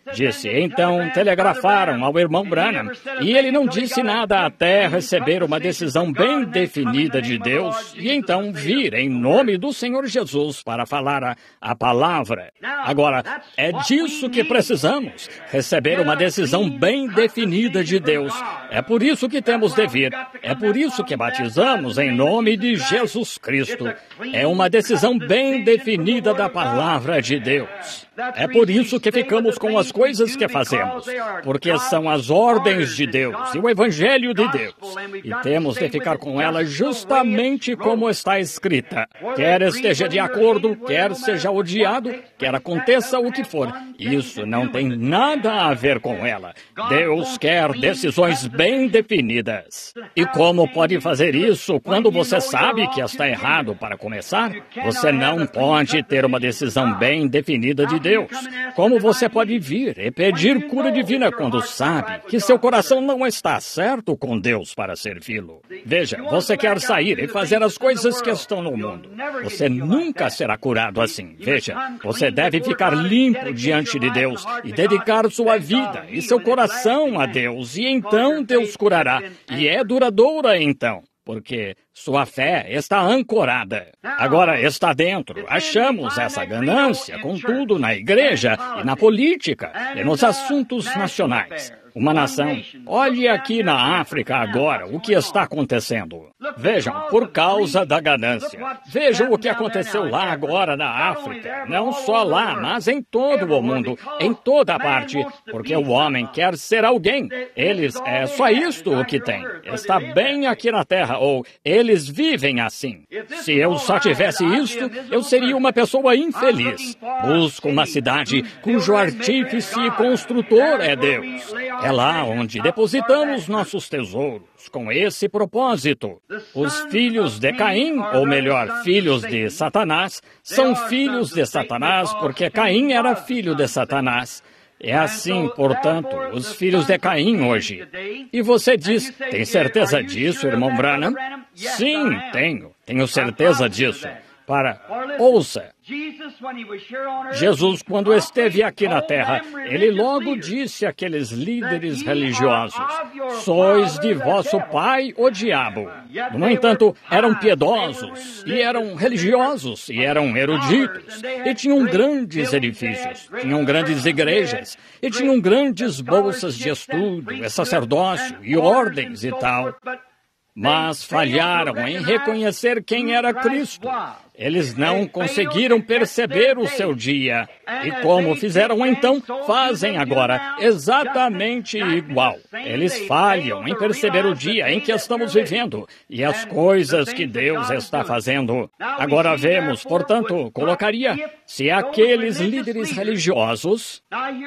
Speaker 1: disse. Então telegrafaram ao irmão Branham e ele não disse nada até receber uma decisão bem definida de Deus e então vir em nome do Senhor Jesus para falar a palavra. Agora, é disso que precisamos, receber uma decisão bem definida de Deus. É por isso que temos de vir. É por isso que batizamos em nome de Jesus Cristo. É uma decisão bem definida da palavra de Deus. É por isso que ficamos com as coisas que fazemos, porque são as ordens de Deus e o Evangelho de Deus. E temos de ficar com elas justamente como está escrita. Quer esteja de acordo, quer seja odiado, quer aconteça o que for. Isso não tem nada a ver com ela. Deus quer decisões bem definidas. E como pode fazer isso quando você sabe que está errado para começar? Você não pode ter uma decisão bem definida de Deus. Como você pode vir e pedir cura divina quando sabe que seu coração não está certo com Deus para servi-lo? Veja, você quer sair e fazer as coisas que estão no mundo. Você nunca será curado assim. Veja, você deve ficar limpo diante de Deus e dedicar sua vida e seu coração a Deus, e então Deus curará. E é duradoura então, porque sua fé está ancorada. Agora está dentro. Achamos essa ganância, contudo, na igreja e na política e nos assuntos nacionais. Uma nação. Olhe aqui na África agora o que está acontecendo. Vejam, por causa da ganância. Vejam o que aconteceu lá agora na África. Não só lá, mas em todo o mundo, em toda a parte, porque o homem quer ser alguém. Eles, é só isto o que tem. Está bem aqui na terra, ou eles vivem assim. Se eu só tivesse isto, eu seria uma pessoa infeliz. Busco uma cidade cujo artífice e construtor é Deus. É lá onde depositamos nossos tesouros, com esse propósito. Os filhos de Caim, ou melhor, filhos de Satanás, são filhos de Satanás porque Caim era filho de Satanás. É assim, portanto, os filhos de Caim hoje. E você diz, tem certeza disso, irmão Branham? Sim, tenho certeza disso. Ouça, Jesus, quando esteve aqui na terra, ele logo disse àqueles líderes religiosos, sois de vosso pai o diabo. No entanto, eram piedosos, e eram religiosos, e eram eruditos, e tinham grandes edifícios, tinham grandes igrejas, e tinham grandes bolsas de estudo, e sacerdócio, e ordens e tal. Mas falharam em reconhecer quem era Cristo. Eles não conseguiram perceber o seu dia. E como fizeram então, fazem agora exatamente igual. Eles falham em perceber o dia em que estamos vivendo e as coisas que Deus está fazendo. Agora vemos, portanto, colocaria, se aqueles líderes religiosos...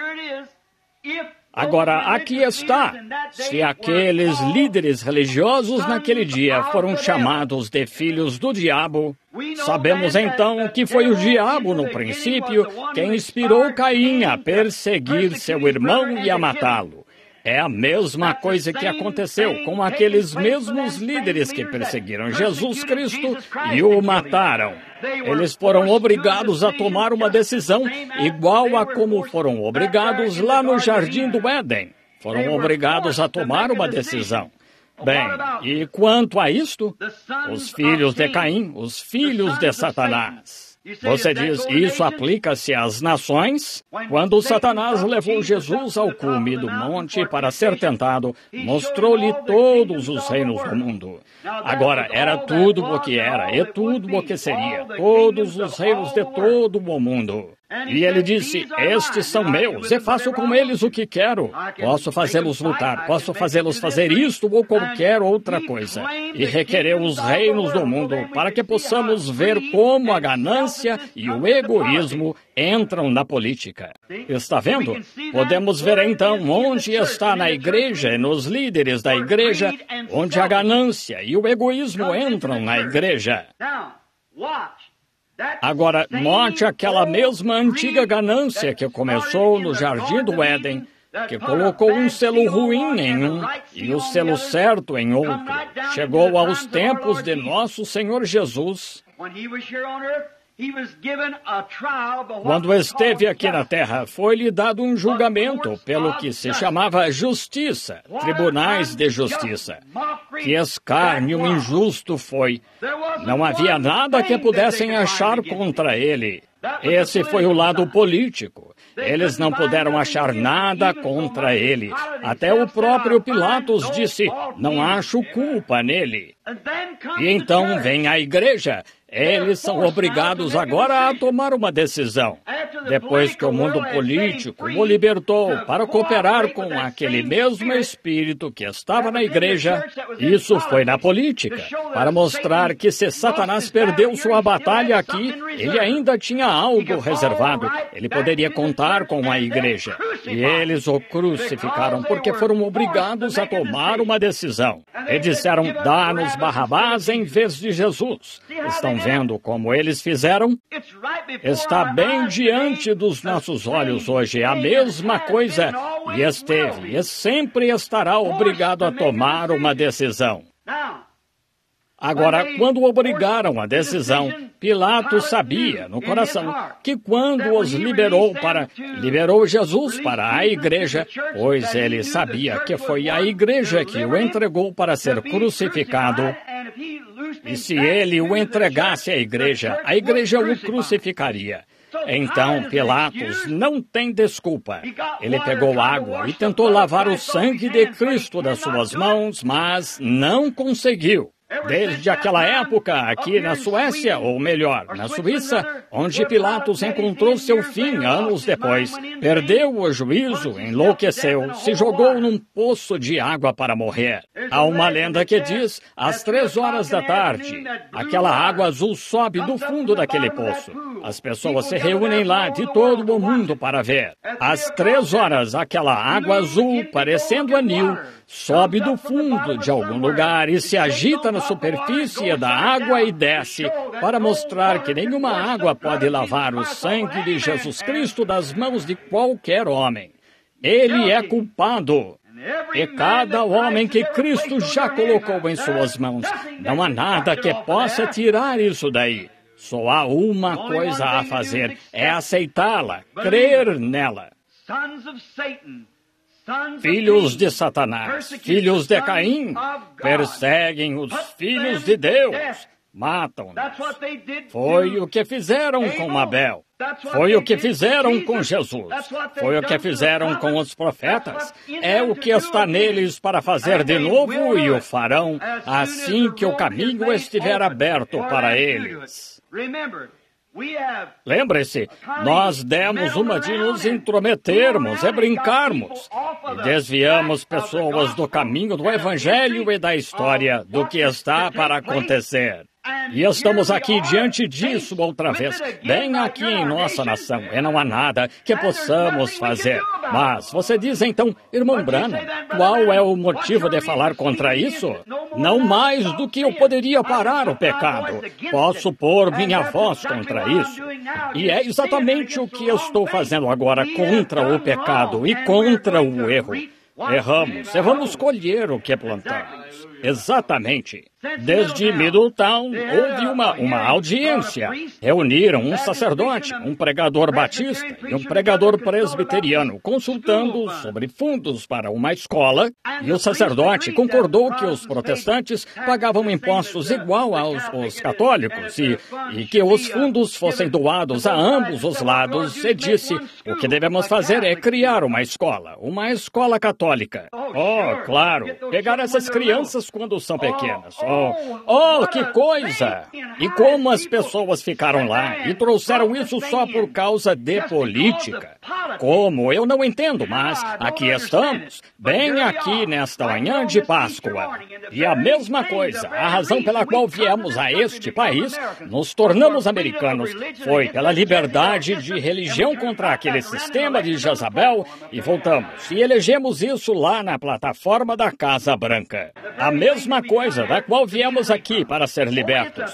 Speaker 1: Agora, aqui está. Se aqueles líderes religiosos naquele dia foram chamados de filhos do diabo, sabemos então que foi o diabo no princípio quem inspirou Caim a perseguir seu irmão e a matá-lo. É a mesma coisa que aconteceu com aqueles mesmos líderes que perseguiram Jesus Cristo e o mataram. Eles foram obrigados a tomar uma decisão igual a como foram obrigados lá no Jardim do Éden. Foram obrigados a tomar uma decisão. Bem, e quanto a isto? Os filhos de Caim, os filhos de Satanás. Você diz, isso aplica-se às nações? Quando Satanás levou Jesus ao cume do monte para ser tentado, mostrou-lhe todos os reinos do mundo. Agora, era tudo o que era e tudo o que seria, todos os reinos de todo o mundo. E ele disse, estes são meus, e faço com eles o que quero. Posso fazê-los lutar, posso fazê-los fazer isto ou qualquer outra coisa. E requereu os reinos do mundo para que possamos ver como a ganância e o egoísmo entram na política. Está vendo? Podemos ver então onde está na igreja e nos líderes da igreja, onde a ganância e o egoísmo entram na igreja. Agora, note aquela mesma antiga ganância que começou no Jardim do Éden, que colocou um selo ruim em um e o selo certo em outro. Chegou aos tempos de nosso Senhor Jesus. Quando esteve aqui na terra, foi-lhe dado um julgamento pelo que se chamava justiça, tribunais de justiça. Que escárnio injusto foi. Não havia nada que pudessem achar contra ele. Esse foi o lado político. Eles não puderam achar nada contra ele. Até o próprio Pilatos disse, não acho culpa nele. E então vem a igreja. Eles são obrigados agora a tomar uma decisão. Depois que o mundo político o libertou para cooperar com aquele mesmo espírito que estava na igreja, isso foi na política, para mostrar que se Satanás perdeu sua batalha aqui, ele ainda tinha algo reservado. Ele poderia contar com a igreja. E eles o crucificaram porque foram obrigados a tomar uma decisão. E disseram, dá-nos Barrabás em vez de Jesus. Estão vendo como eles fizeram? Está bem diante dos nossos olhos hoje a mesma coisa, e esteve e sempre estará obrigado a tomar uma decisão. Agora, quando obrigaram a decisão, Pilatos sabia no coração que quando os liberou Jesus para a igreja, pois ele sabia que foi a igreja que o entregou para ser crucificado. E se ele o entregasse à igreja, a igreja o crucificaria. Então Pilatos não tem desculpa. Ele pegou água e tentou lavar o sangue de Cristo das suas mãos, mas não conseguiu. Desde aquela época, aqui na Suécia, ou melhor, na Suíça, onde Pilatos encontrou seu fim anos depois, perdeu o juízo, enlouqueceu, se jogou num poço de água para morrer. Há uma lenda que diz, às 3 horas da tarde, aquela água azul sobe do fundo daquele poço. As pessoas se reúnem lá de todo o mundo para ver. Às 3 horas, aquela água azul, parecendo anil, sobe do fundo de algum lugar e se agita na superfície da água e desce, para mostrar que nenhuma água pode lavar o sangue de Jesus Cristo das mãos de qualquer homem. Ele é culpado. E cada homem que Cristo já colocou em suas mãos, não há nada que possa tirar isso daí. Só há uma coisa a fazer, é aceitá-la, crer nela. Filhos de Satanás, filhos de Caim, perseguem os filhos de Deus, matam-nos. Foi o que fizeram com Abel. Foi o que fizeram com Jesus. Foi o que fizeram com os profetas. É o que está neles para fazer de novo e o farão assim que o caminho estiver aberto para eles. Lembre-se, nós demos uma de nos intrometermos e brincarmos, e desviamos pessoas do caminho do Evangelho e da história do que está para acontecer. E estamos aqui diante disso outra vez, bem aqui em nossa nação, e não há nada que possamos fazer. Mas você diz então, irmão Branham, qual é o motivo de falar contra isso? Não mais do que eu poderia parar o pecado. Posso pôr minha voz contra isso. E é exatamente o que eu estou fazendo agora contra o pecado e contra o erro. Erramos e vamos colher o que plantamos. Exatamente. Desde Middletown, houve uma audiência. Reuniram um sacerdote, um pregador batista e um pregador presbiteriano, consultando sobre fundos para uma escola, e o sacerdote concordou que os protestantes pagavam impostos igual aos católicos e que os fundos fossem doados a ambos os lados, e disse, o que devemos fazer é criar uma escola católica. Oh, claro, pegar essas crianças quando são pequenas. Oh, que coisa! E como as pessoas ficaram lá e trouxeram isso só por causa de política. Como? Eu não entendo, mas aqui estamos, bem aqui nesta manhã de Páscoa. E a mesma coisa, a razão pela qual viemos a este país, nos tornamos americanos, foi pela liberdade de religião contra aquele sistema de Jezabel, e voltamos e elegemos isso lá na plataforma da Casa Branca. A mesma coisa da qual afinal viemos aqui para ser libertos.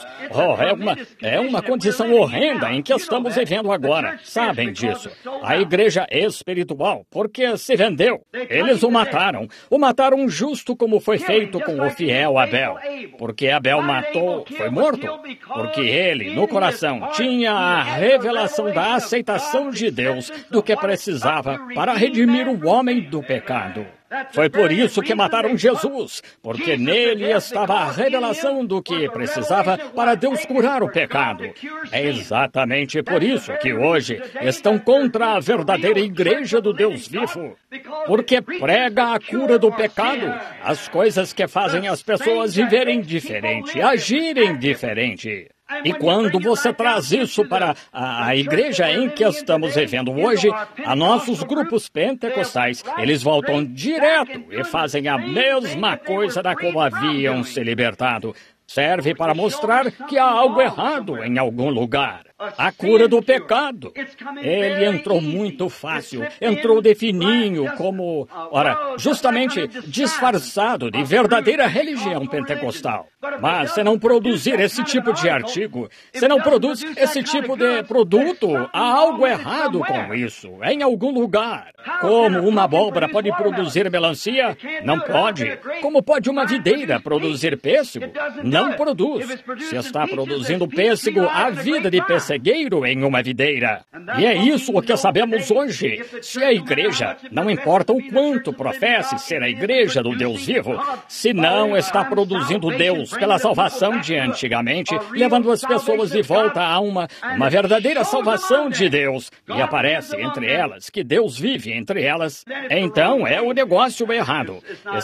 Speaker 1: É uma condição horrenda em que estamos vivendo agora. Sabem disso. A igreja espiritual, porque se vendeu. Eles o mataram justo como foi feito com o fiel Abel. Porque Abel foi morto. Porque ele, no coração, tinha a revelação da aceitação de Deus do que precisava para redimir o homem do pecado. Foi por isso que mataram Jesus, porque nele estava a revelação do que precisava para Deus curar o pecado. É exatamente por isso que hoje estão contra a verdadeira igreja do Deus vivo, porque prega a cura do pecado, as coisas que fazem as pessoas viverem diferente, agirem diferente. E quando você traz isso para a igreja em que estamos vivendo hoje, a nossos grupos pentecostais, eles voltam direto e fazem a mesma coisa da qual haviam se libertado. Serve para mostrar que há algo errado em algum lugar. A cura do pecado. Ele entrou muito fácil, entrou de fininho, como, justamente disfarçado de verdadeira religião pentecostal. Mas se não produzir esse tipo de artigo, se não produz esse tipo de produto, há algo errado com isso, em algum lugar. Como uma abóbora pode produzir melancia? Não pode. Como pode uma videira produzir pêssego? Não produz. Se está produzindo pêssego, há vida de pessegueiro em uma videira. E é isso o que sabemos hoje. Se a igreja, não importa o quanto professe ser a igreja do Deus vivo, se não está produzindo Deus pela salvação de antigamente, levando as pessoas de volta a uma verdadeira salvação de Deus, e aparece entre elas que Deus vive entre elas, então é o negócio errado.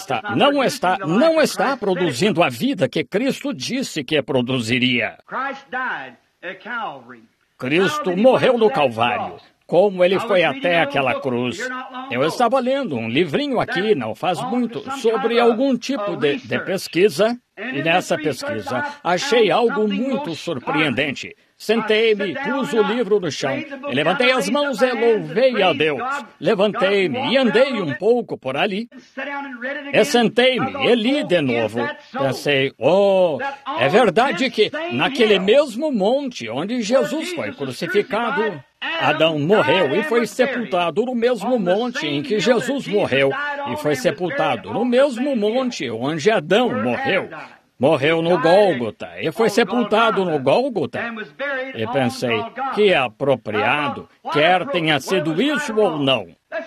Speaker 1: Não está produzindo a vida que Cristo disse que produziria. Cristo morreu no Calvário. Como ele foi até aquela cruz. Eu estava lendo um livrinho aqui, não faz muito, sobre algum tipo de pesquisa, e nessa pesquisa achei algo muito surpreendente. Sentei-me, pus o livro no chão, e levantei as mãos e louvei a Deus. Levantei-me e andei um pouco por ali. E sentei-me e li de novo. Pensei, é verdade que naquele mesmo monte onde Jesus foi crucificado, Adão morreu e foi sepultado no mesmo monte em que Jesus morreu, e foi sepultado no mesmo monte onde Adão morreu. Morreu no Gólgota e foi sepultado no Gólgota. E pensei, que apropriado, quer tenha sido isso ou não.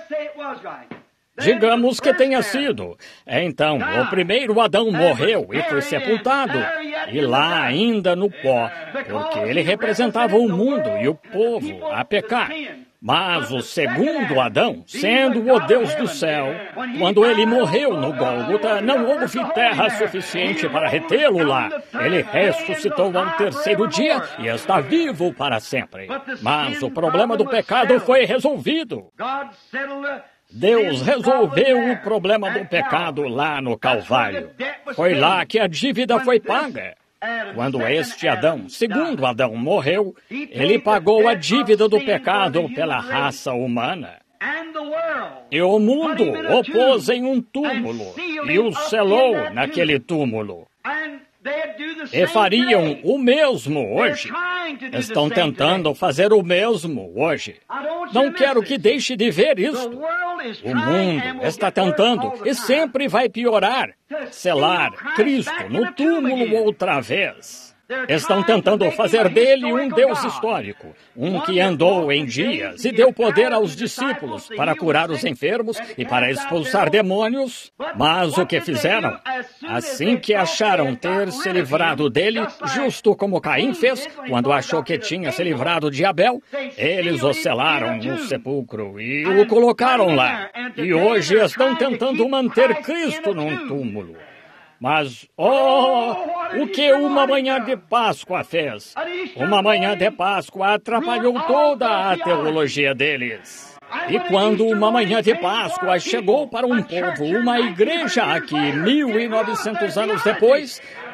Speaker 1: Digamos que tenha sido. Então, o primeiro Adão morreu e foi sepultado, e lá ainda no pó, porque ele representava o mundo e o povo a pecar. Mas o segundo Adão, sendo o Deus do céu, quando ele morreu no Gólgota, não houve terra suficiente para retê-lo lá. Ele ressuscitou ao terceiro dia e está vivo para sempre. Mas o problema do pecado foi resolvido. Deus resolveu o problema do pecado lá no Calvário. Foi lá que a dívida foi paga. Quando este Adão, segundo Adão, morreu, ele pagou a dívida do pecado pela raça humana. E o mundo o pôs em um túmulo e o selou naquele túmulo. E fariam o mesmo hoje. Estão tentando fazer o mesmo hoje. Não quero que deixe de ver isso. O mundo está tentando e sempre vai piorar. Selar Cristo no túmulo outra vez. Estão tentando fazer dele um Deus histórico, um que andou em dias e deu poder aos discípulos para curar os enfermos e para expulsar demônios. Mas o que fizeram? Assim que acharam ter se livrado dele, justo como Caim fez, quando achou que tinha se livrado de Abel, eles o selaram no sepulcro e o colocaram lá. E hoje estão tentando manter Cristo num túmulo. Mas, o que uma manhã de Páscoa fez? Uma manhã de Páscoa atrapalhou toda a teologia deles. E quando uma manhã de Páscoa chegou para um povo, uma igreja aqui, 1900 anos depois,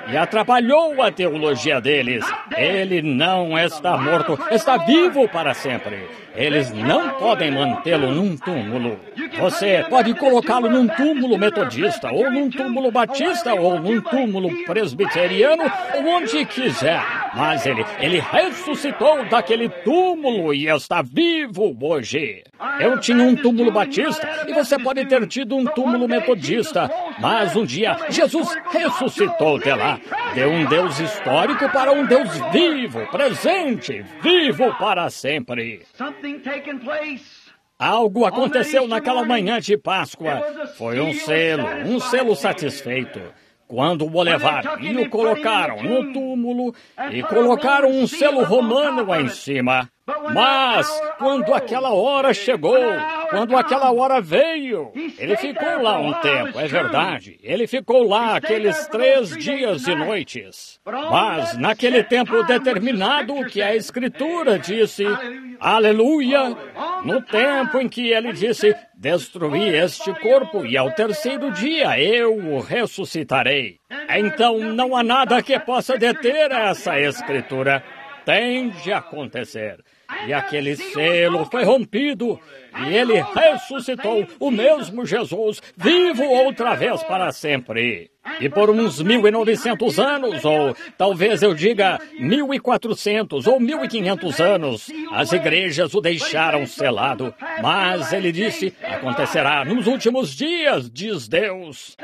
Speaker 1: e atrapalhou a teologia deles. Ele não está morto, está vivo para sempre. Eles não podem mantê-lo num túmulo. Você pode colocá-lo num túmulo metodista, ou num túmulo batista, ou num túmulo presbiteriano, ou onde quiser. Mas ele ressuscitou daquele túmulo e está vivo hoje. Eu tinha um túmulo batista e você pode ter tido um túmulo metodista. Mas um dia Jesus ressuscitou de lá. De um Deus histórico para um Deus vivo, presente, vivo para sempre. Algo aconteceu naquela manhã de Páscoa. Foi um selo satisfeito. Quando o levaram e o colocaram no túmulo e colocaram um selo romano lá em cima. Mas, quando aquela hora chegou, quando aquela hora veio, ele ficou lá um tempo, é verdade. Ele ficou lá aqueles 3 dias e noites. Mas, naquele tempo determinado que a Escritura disse, aleluia, no tempo em que ele disse, destruí este corpo e ao 3º dia eu o ressuscitarei. Então, não há nada que possa deter essa Escritura. Tem de acontecer. E aquele selo foi rompido, e ele ressuscitou, o mesmo Jesus, vivo outra vez para sempre. E por uns 1.900 anos, ou talvez eu diga 1.400 ou 1.500 anos, as igrejas o deixaram selado. Mas ele disse, acontecerá nos últimos dias, diz Deus.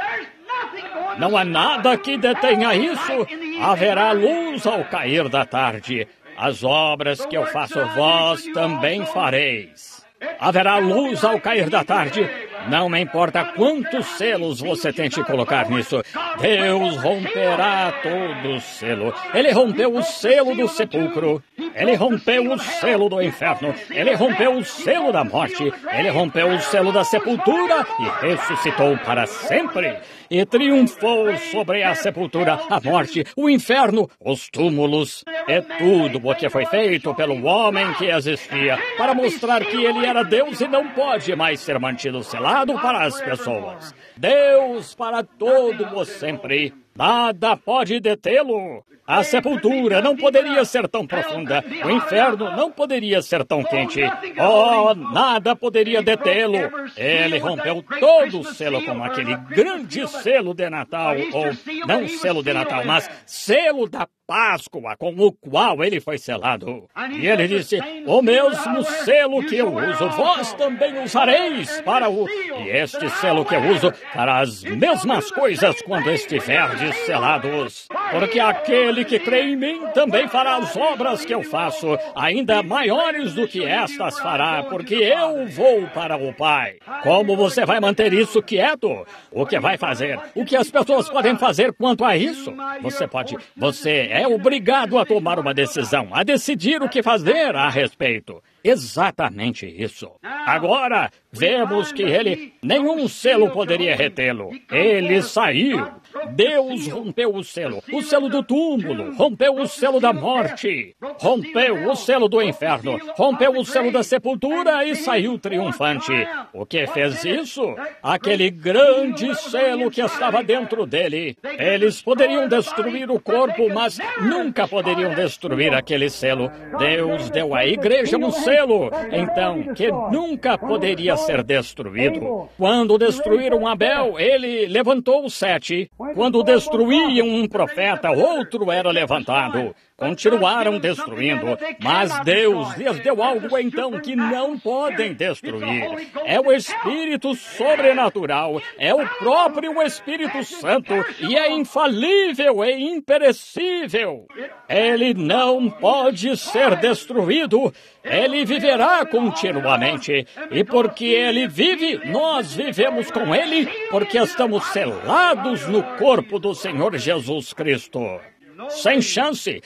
Speaker 1: Não há nada que detenha isso. Haverá luz ao cair da tarde. As obras que eu faço, vós também fareis. Haverá luz ao cair da tarde. Não me importa quantos selos você tente colocar nisso. Deus romperá todo o selo. Ele rompeu o selo do sepulcro. Ele rompeu o selo do inferno. Ele rompeu o selo da morte. Ele rompeu o selo da sepultura e ressuscitou para sempre. E triunfou sobre a sepultura, a morte, o inferno, os túmulos. É tudo o que foi feito pelo homem que existia para mostrar que ele era Deus e não pode mais ser mantido selado para as pessoas. Deus para todo o sempre. Nada pode detê-lo. A sepultura não poderia ser tão profunda. O inferno não poderia ser tão quente. Oh, nada poderia detê-lo. Ele rompeu todo o selo com aquele grande selo de Natal. Ou não selo de Natal, mas selo da Páscoa, com o qual ele foi selado. E ele disse, o mesmo selo que eu uso, vós também usareis para o... E este selo que eu uso fará as mesmas coisas quando estiverdes selados. Porque aquele que crê em mim também fará as obras que eu faço, ainda maiores do que estas fará, porque eu vou para o Pai. Como você vai manter isso quieto? O que vai fazer? O que as pessoas podem fazer quanto a isso? Você é obrigado a tomar uma decisão, a decidir o que fazer a respeito. Exatamente isso. Agora, vemos que nenhum selo poderia retê-lo. Ele saiu. Deus rompeu o selo do túmulo, rompeu o selo da morte, rompeu o selo do inferno, rompeu o selo da sepultura e saiu triunfante. O que fez isso? Aquele grande selo que estava dentro dele. Eles poderiam destruir o corpo, mas nunca poderiam destruir aquele selo. Deus deu à igreja um selo, então, que nunca poderia ser destruído. Quando destruíram Abel, ele levantou os 7. Quando destruíam um profeta, outro era levantado. Continuaram destruindo, mas Deus lhes deu algo então que não podem destruir. É o Espírito sobrenatural, é o próprio Espírito Santo, e é infalível e imperecível. Ele não pode ser destruído, ele viverá continuamente. E porque ele vive, nós vivemos com ele, porque estamos selados no corpo do Senhor Jesus Cristo. Sem chance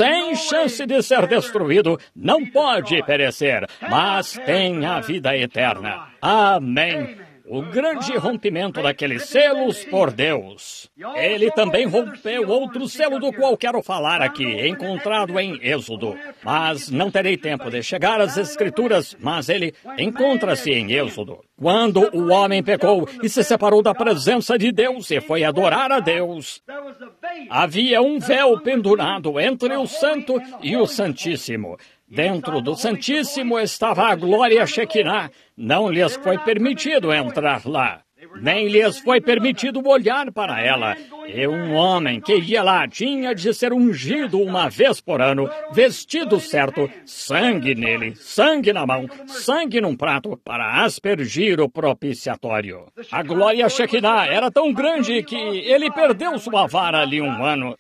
Speaker 1: de ser destruído, não pode perecer, mas tem a vida eterna. Amém. O grande rompimento daqueles selos por Deus. Ele também rompeu outro selo do qual quero falar aqui, encontrado em Êxodo. Mas não terei tempo de chegar às Escrituras, mas ele encontra-se em Êxodo. Quando o homem pecou e se separou da presença de Deus e foi adorar a Deus, Havia um véu pendurado entre o Santo e o Santíssimo. Dentro do Santíssimo estava a glória Shekinah. Não lhes foi permitido entrar lá. Nem lhes foi permitido olhar para ela. E um homem que ia lá tinha de ser ungido uma vez por ano, vestido certo, sangue nele, sangue na mão, sangue num prato, para aspergir o propiciatório. A glória Shekinah era tão grande que ele perdeu sua vara ali um ano,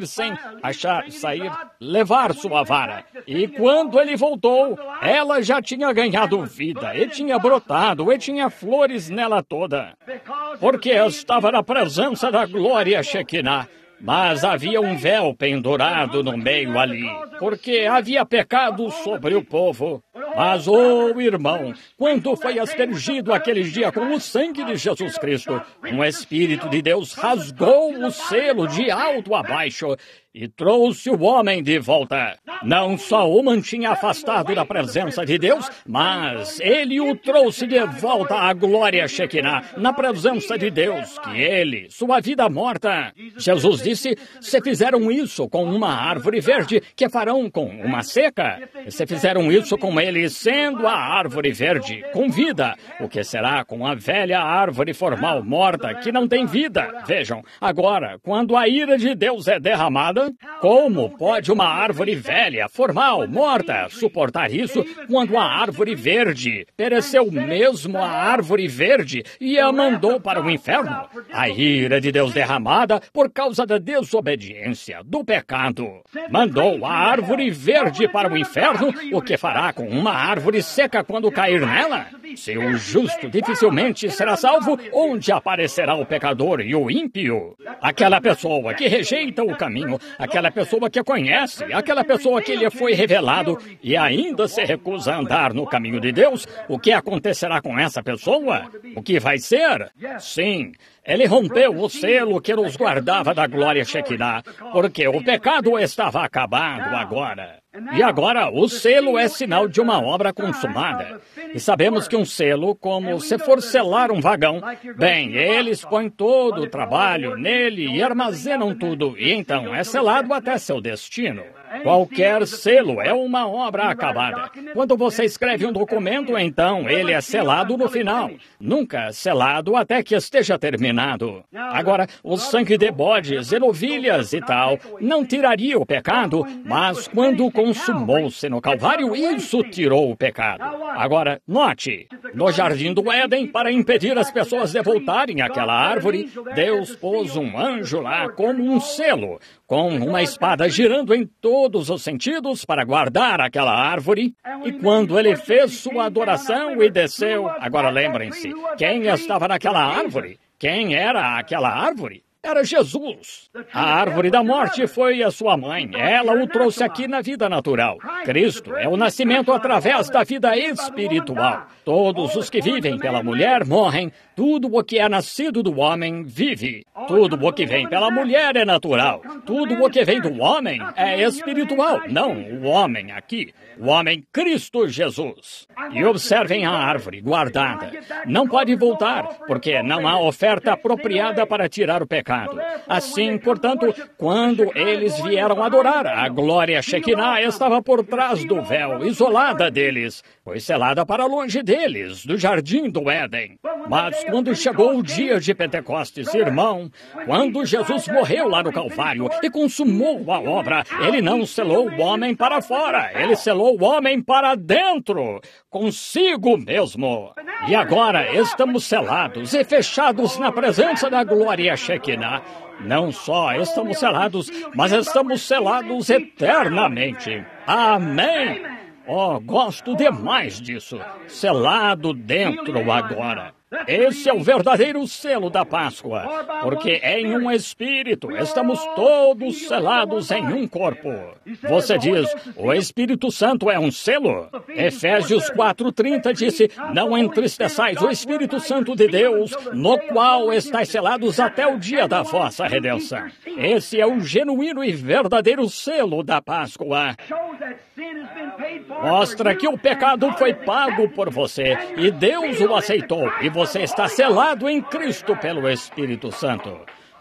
Speaker 1: levar sua vara. E quando ele voltou, ela já tinha ganhado vida, e tinha brotado, e tinha flores nela toda. Porque estava na presença da glória Shekinah. Mas havia um véu pendurado no meio ali, porque havia pecado sobre o povo. Mas, irmão, quando foi aspergido aquele dia com o sangue de Jesus Cristo, um Espírito de Deus rasgou o selo de alto a baixo e trouxe o homem de volta. Não só o mantinha afastado da presença de Deus, mas ele o trouxe de volta à glória Shekinah, na presença de Deus, que ele, sua vida morta. Jesus disse, se fizeram isso com uma árvore verde, que farão com uma seca? Se fizeram isso com ele sendo a árvore verde, com vida, o que será com a velha árvore formal morta, que não tem vida? Vejam, agora, quando a ira de Deus é derramada, como pode uma árvore velha, formal, morta, suportar isso quando a árvore verde pereceu mesmo a árvore verde e a mandou para o inferno? A ira de Deus derramada por causa da desobediência, do pecado. Mandou a árvore verde para o inferno, o que fará com uma árvore seca quando cair nela? Se o justo dificilmente será salvo, onde aparecerá o pecador e o ímpio? Aquela pessoa que rejeita o caminho, aquela pessoa que conhece, aquela pessoa que lhe foi revelado e ainda se recusa a andar no caminho de Deus, o que acontecerá com essa pessoa? O que vai ser? Sim, ele rompeu o selo que nos guardava da glória Shekinah, porque o pecado estava acabado agora. E agora, o selo é sinal de uma obra consumada. E sabemos que um selo, como se for selar um vagão, bem, eles põem todo o trabalho nele e armazenam tudo, e então é selado até seu destino. Qualquer selo é uma obra acabada. Quando você escreve um documento, então ele é selado no final. Nunca selado até que esteja terminado. Agora, o sangue de bodes e novilhas e tal não tiraria o pecado, mas quando consumou-se no Calvário, isso tirou o pecado. Agora, note, no Jardim do Éden, para impedir as pessoas de voltarem àquela árvore, Deus pôs um anjo lá como um selo, com uma espada girando em todos os sentidos para guardar aquela árvore. E quando ele fez sua adoração e desceu, agora lembrem-se, quem estava naquela árvore? Quem era aquela árvore? Era Jesus. A árvore da morte foi a sua mãe. Ela o trouxe aqui na vida natural. Cristo é o nascimento através da vida espiritual. Todos os que vivem pela mulher morrem. Tudo o que é nascido do homem vive. Tudo o que vem pela mulher é natural. Tudo o que vem do homem é espiritual. Não o homem aqui. O homem Cristo Jesus. E observem a árvore guardada. Não pode voltar, porque não há oferta apropriada para tirar o pecado. Assim, portanto, quando eles vieram adorar, a glória Shekinah estava por trás do véu, isolada deles. Foi selada para longe deles, do Jardim do Éden. Mas quando chegou o dia de Pentecostes, irmão, quando Jesus morreu lá no Calvário e consumou a obra, ele não selou o homem para fora, ele selou o homem para dentro, consigo mesmo. E agora estamos selados e fechados na presença da glória Shekinah. Não só estamos selados, mas estamos selados eternamente. Amém! Oh, gosto demais disso. Selado dentro agora. Esse é o verdadeiro selo da Páscoa, porque em um espírito estamos todos selados em um corpo. Você diz, o Espírito Santo é um selo? Efésios 4:30 disse, não entristeçais o Espírito Santo de Deus, no qual estáis selados até o dia da vossa redenção. Esse é o genuíno e verdadeiro selo da Páscoa. Mostra que o pecado foi pago por você e Deus o aceitou, e você está selado em Cristo pelo Espírito Santo.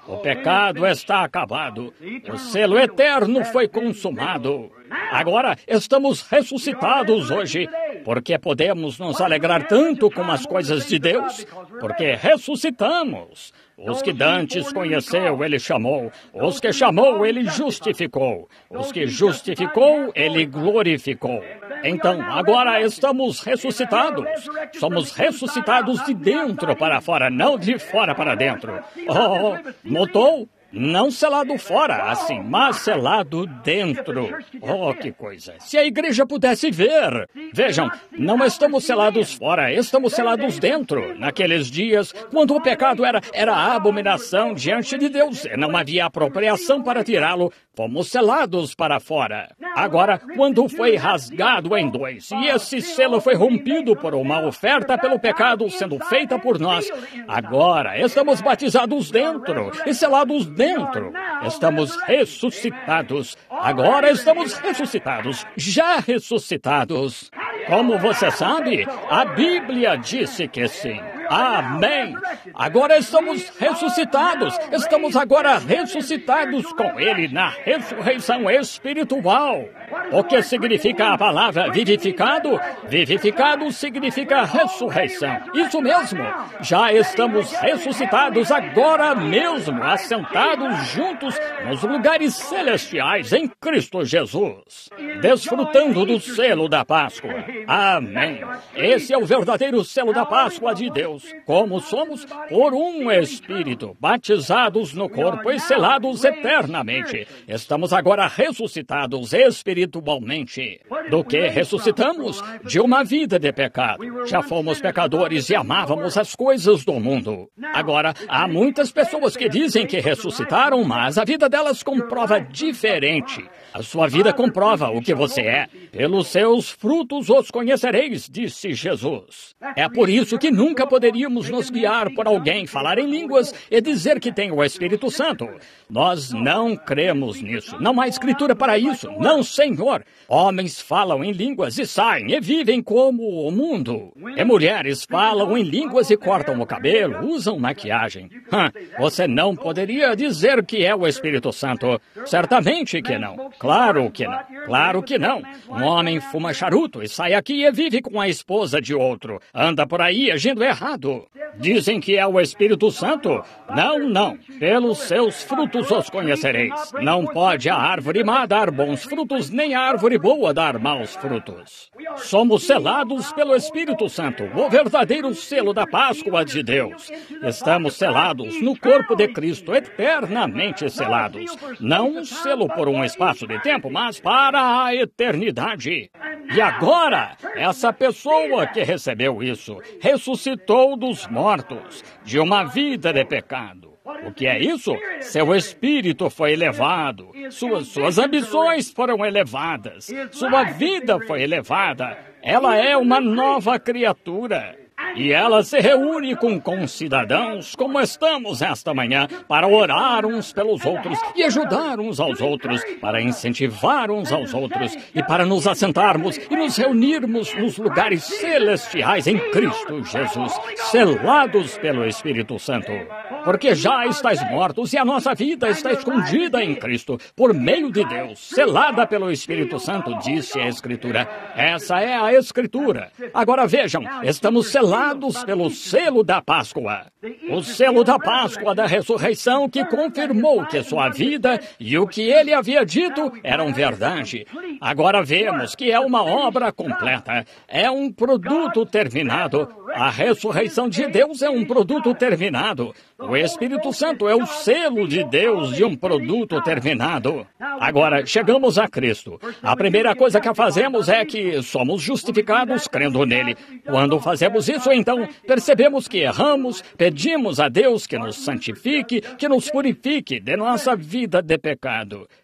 Speaker 1: O pecado está acabado. O selo eterno foi consumado. Agora estamos ressuscitados hoje, porque podemos nos alegrar tanto com as coisas de Deus, porque ressuscitamos. Os que dantes conheceu, ele chamou. Os que chamou, ele justificou. Os que justificou, ele glorificou. Então, agora estamos ressuscitados. Somos ressuscitados de dentro para fora, não de fora para dentro. Oh, notou? Não selado fora, assim, mas selado dentro. Oh, que coisa! Se a igreja pudesse ver! Vejam, não estamos selados fora, estamos selados dentro. Naqueles dias, quando o pecado era a abominação diante de Deus, e não havia apropriação para tirá-lo, fomos selados para fora. Agora, quando foi rasgado em dois, e esse selo foi rompido por uma oferta pelo pecado sendo feita por nós, agora estamos batizados dentro e selados dentro. Estamos ressuscitados. Agora estamos ressuscitados. Já ressuscitados. Como você sabe, a Bíblia disse que sim. Amém. Agora estamos ressuscitados. Estamos agora ressuscitados com Ele na ressurreição espiritual. O que significa a palavra vivificado? Vivificado significa ressurreição. Isso mesmo. Já estamos ressuscitados agora mesmo, assentados juntos nos lugares celestiais em Cristo Jesus, desfrutando do selo da Páscoa. Amém. Esse é o verdadeiro selo da Páscoa de Deus. Como somos por um Espírito, batizados no corpo e selados eternamente. Estamos agora ressuscitados espiritualmente. Do que ressuscitamos? De uma vida de pecado. Já fomos pecadores e amávamos as coisas do mundo. Agora, há muitas pessoas que dizem que ressuscitaram, mas a vida delas comprova diferente. A sua vida comprova o que você é. Pelos seus frutos os conhecereis, disse Jesus. É por isso que nunca poderíamos nos guiar por alguém, falar em línguas e dizer que tem o Espírito Santo. Nós não cremos nisso. Não há escritura para isso. Não, Senhor. Homens falam em línguas e saem e vivem como o mundo. E mulheres falam em línguas e cortam o cabelo, usam maquiagem. Você não poderia dizer que é o Espírito Santo. Certamente que não. Claro que não. Claro que não. Um homem fuma charuto e sai aqui e vive com a esposa de outro. Anda por aí agindo errado. Dizem que é o Espírito Santo? Não, não. Pelos seus frutos os conhecereis. Não pode a árvore má dar bons frutos, nem a árvore boa dar maus frutos. Somos selados pelo Espírito Santo, o verdadeiro selo da Páscoa de Deus. Estamos selados no corpo de Cristo, eternamente selados. Não um selo por um espaço de tempo, mas para a eternidade. E agora, essa pessoa que recebeu isso, ressuscitou dos mortos, de uma vida de pecado. O que é isso? Seu espírito foi elevado, suas ambições foram elevadas, sua vida foi elevada. Ela é uma nova criatura. E ela se reúne com concidadãos, como estamos esta manhã, para orar uns pelos outros e ajudar uns aos outros, para incentivar uns aos outros e para nos assentarmos e nos reunirmos nos lugares celestiais em Cristo Jesus, selados pelo Espírito Santo. Porque já estáis mortos e a nossa vida está escondida em Cristo, por meio de Deus, selada pelo Espírito Santo, disse a Escritura. Essa é a Escritura. Agora vejam, estamos selados pelo selo da Páscoa. O selo da Páscoa da ressurreição que confirmou que sua vida e o que ele havia dito eram verdade. Agora vemos que é uma obra completa. É um produto terminado. A ressurreição de Deus é um produto terminado. O Espírito Santo é o selo de Deus de um produto terminado. Agora, chegamos a Cristo. A primeira coisa que fazemos é que somos justificados crendo nele. Quando fazemos isso, então, percebemos que erramos, pedimos a Deus que nos santifique, que nos purifique de nossa vida de pecado.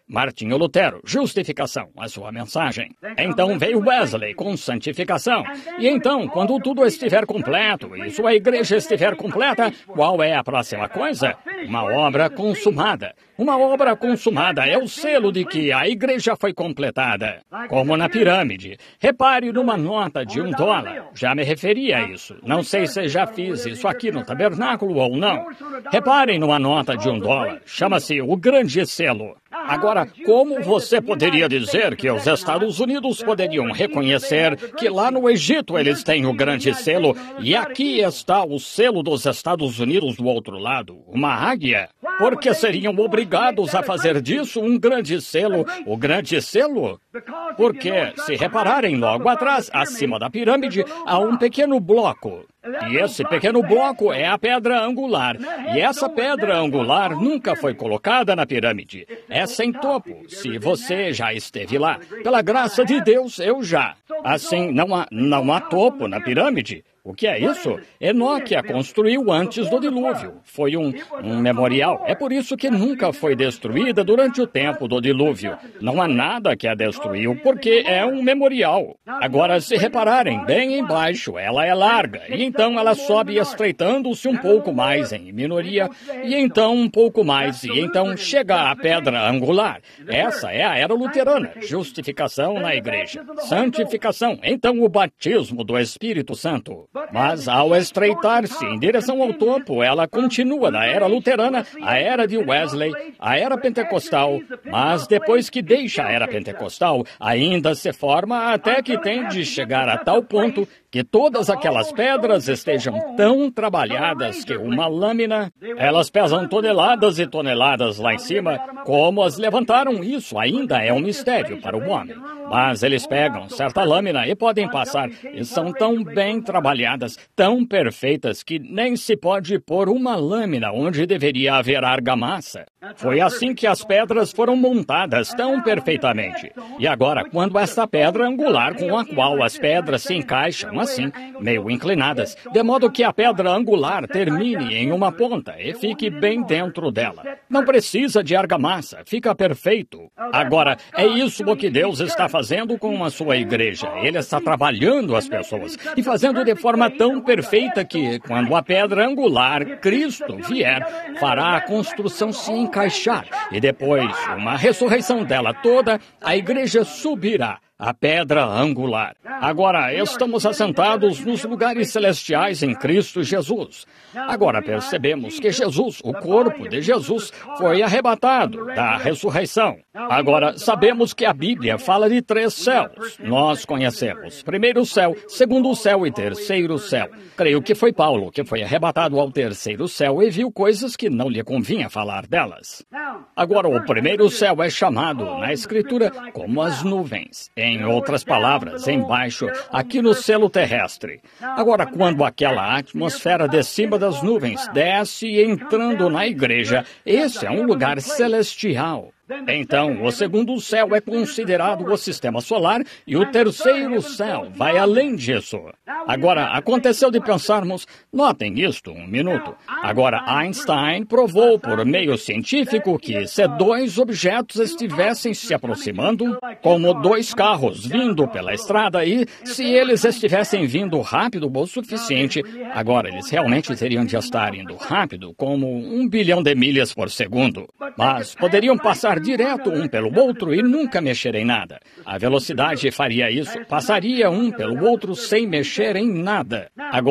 Speaker 1: Martinho Lutero, justificação, a sua mensagem. Então veio Wesley com santificação. E então, quando tudo estiver completo e sua igreja estiver completa, qual é a próxima coisa? Uma obra consumada. Uma obra consumada é o selo de que a igreja foi completada. Como na pirâmide. Repare numa nota de $1. Já me referi a isso. Não sei se já fiz isso aqui no tabernáculo ou não. Reparem numa nota de $1. Chama-se o Grande Selo. Agora, como você poderia dizer que os Estados Unidos poderiam reconhecer que lá no Egito eles têm o Grande Selo e aqui está o selo dos Estados Unidos do outro lado, uma águia? Porque seriam obrigados a fazer disso um grande selo, o Grande Selo? Porque, se repararem logo atrás, acima da pirâmide, há um pequeno bloco. E esse pequeno bloco é a pedra angular. E essa pedra angular nunca foi colocada na pirâmide. É sem topo, se você já esteve lá. Pela graça de Deus, eu já. Assim, não há topo na pirâmide. O que é isso? Enoque a construiu antes do dilúvio. Foi um memorial. É por isso que nunca foi destruída durante o tempo do dilúvio. Não há nada que a destruiu, porque é um memorial. Agora, se repararem, bem embaixo, ela é larga. E então ela sobe estreitando-se um pouco mais em minoria. E então um pouco mais. E então chega à pedra angular. Essa é a era luterana. Justificação na igreja. Santificação. Então o batismo do Espírito Santo. Mas ao estreitar-se em direção ao topo, ela continua na era luterana, a era de Wesley, a era pentecostal, mas depois que deixa a era pentecostal, ainda se forma até que tem de chegar a tal ponto que todas aquelas pedras estejam tão trabalhadas que uma lâmina, elas pesam toneladas e toneladas lá em cima. Como as levantaram, isso ainda é um mistério para o homem. Mas eles pegam certa lâmina e podem passar, e são tão bem trabalhadas, tão perfeitas, que nem se pode pôr uma lâmina onde deveria haver argamassa. Foi assim que as pedras foram montadas tão perfeitamente. E agora, quando esta pedra angular com a qual as pedras se encaixam assim, meio inclinadas, de modo que a pedra angular termine em uma ponta e fique bem dentro dela. Não precisa de argamassa, fica perfeito. Agora, é isso o que Deus está fazendo com a sua igreja. Ele está trabalhando as pessoas e fazendo de forma tão perfeita que, quando a pedra angular, Cristo, vier, fará a construção se encaixar. E depois, uma ressurreição dela toda, a igreja subirá. A pedra angular. Agora, estamos assentados nos lugares celestiais em Cristo Jesus. Agora percebemos que Jesus, o corpo de Jesus, foi arrebatado da ressurreição. Agora, sabemos que a Bíblia fala de 3 céus. Nós conhecemos. Primeiro céu, segundo céu e terceiro céu. Creio que foi Paulo que foi arrebatado ao terceiro céu e viu coisas que não lhe convinha falar delas. Agora, o primeiro céu é chamado, na Escritura, como as nuvens. Em outras palavras, embaixo, aqui no selo terrestre. Agora, quando aquela atmosfera de cima das nuvens desce entrando na igreja, esse é um lugar celestial. Então, o segundo céu é considerado o sistema solar e o terceiro céu vai além disso. Agora, aconteceu de pensarmos, notem isto, um minuto. Agora, Einstein provou por meio científico que se 2 objetos estivessem se aproximando, como 2 carros vindo pela estrada e se eles estivessem vindo rápido o suficiente, agora eles realmente teriam de estar indo rápido, como 1 bilhão de milhas por segundo. Mas poderiam passar direto um pelo outro e nunca mexer em nada. A velocidade faria isso, passaria um pelo outro sem mexer em nada.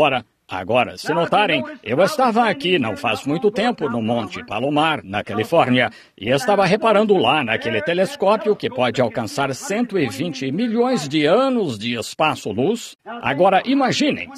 Speaker 1: Agora, se notarem, eu estava aqui não faz muito tempo no Monte Palomar, na Califórnia, e estava reparando lá naquele telescópio que pode alcançar 120 milhões de anos de espaço-luz. Agora, imaginem,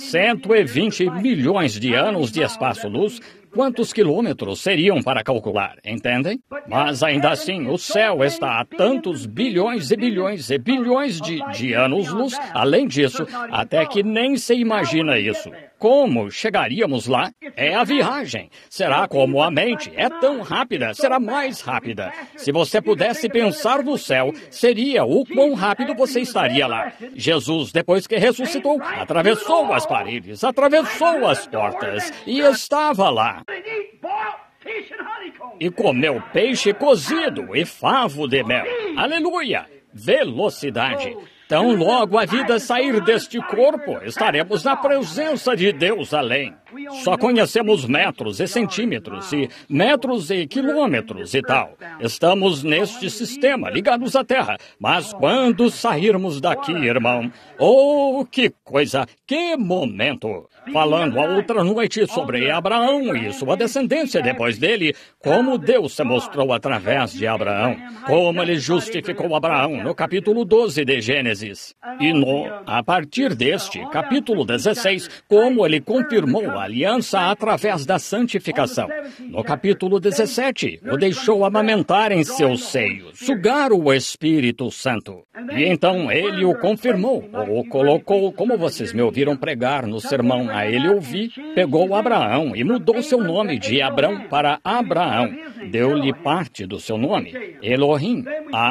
Speaker 1: 120 milhões de anos de espaço-luz. Quantos quilômetros seriam para calcular, entendem? Mas ainda assim, o céu está a tantos bilhões e bilhões e bilhões de anos-luz, além disso, até que nem se imagina isso. Como chegaríamos lá? É a viagem. Será como a mente. É tão rápida, será mais rápida. Se você pudesse pensar no céu, seria o quão rápido você estaria lá. Jesus, depois que ressuscitou, atravessou as paredes, atravessou as portas e estava lá. e comeu peixe cozido e favo de mel. Aleluia! Velocidade. Tão logo a vida sair deste corpo, estaremos na presença de Deus além. Só conhecemos metros e centímetros, e metros e quilômetros e tal. Estamos neste sistema, ligados à Terra. Mas quando sairmos daqui, irmão, oh, que coisa, que momento! Falando a outra noite sobre Abraão e sua descendência depois dele, como Deus se mostrou através de Abraão, como ele justificou Abraão no capítulo 12 de Gênesis. E a partir deste, capítulo 16, como ele confirmou a aliança através da santificação. No capítulo 17, o deixou amamentar em seu seio, sugar o Espírito Santo. E então ele o confirmou, ou o colocou, como vocês me ouviram pregar no sermão a ele ouvir, pegou Abraão e mudou seu nome de Abrão para Abraão. Deu-lhe parte do seu nome, Elohim,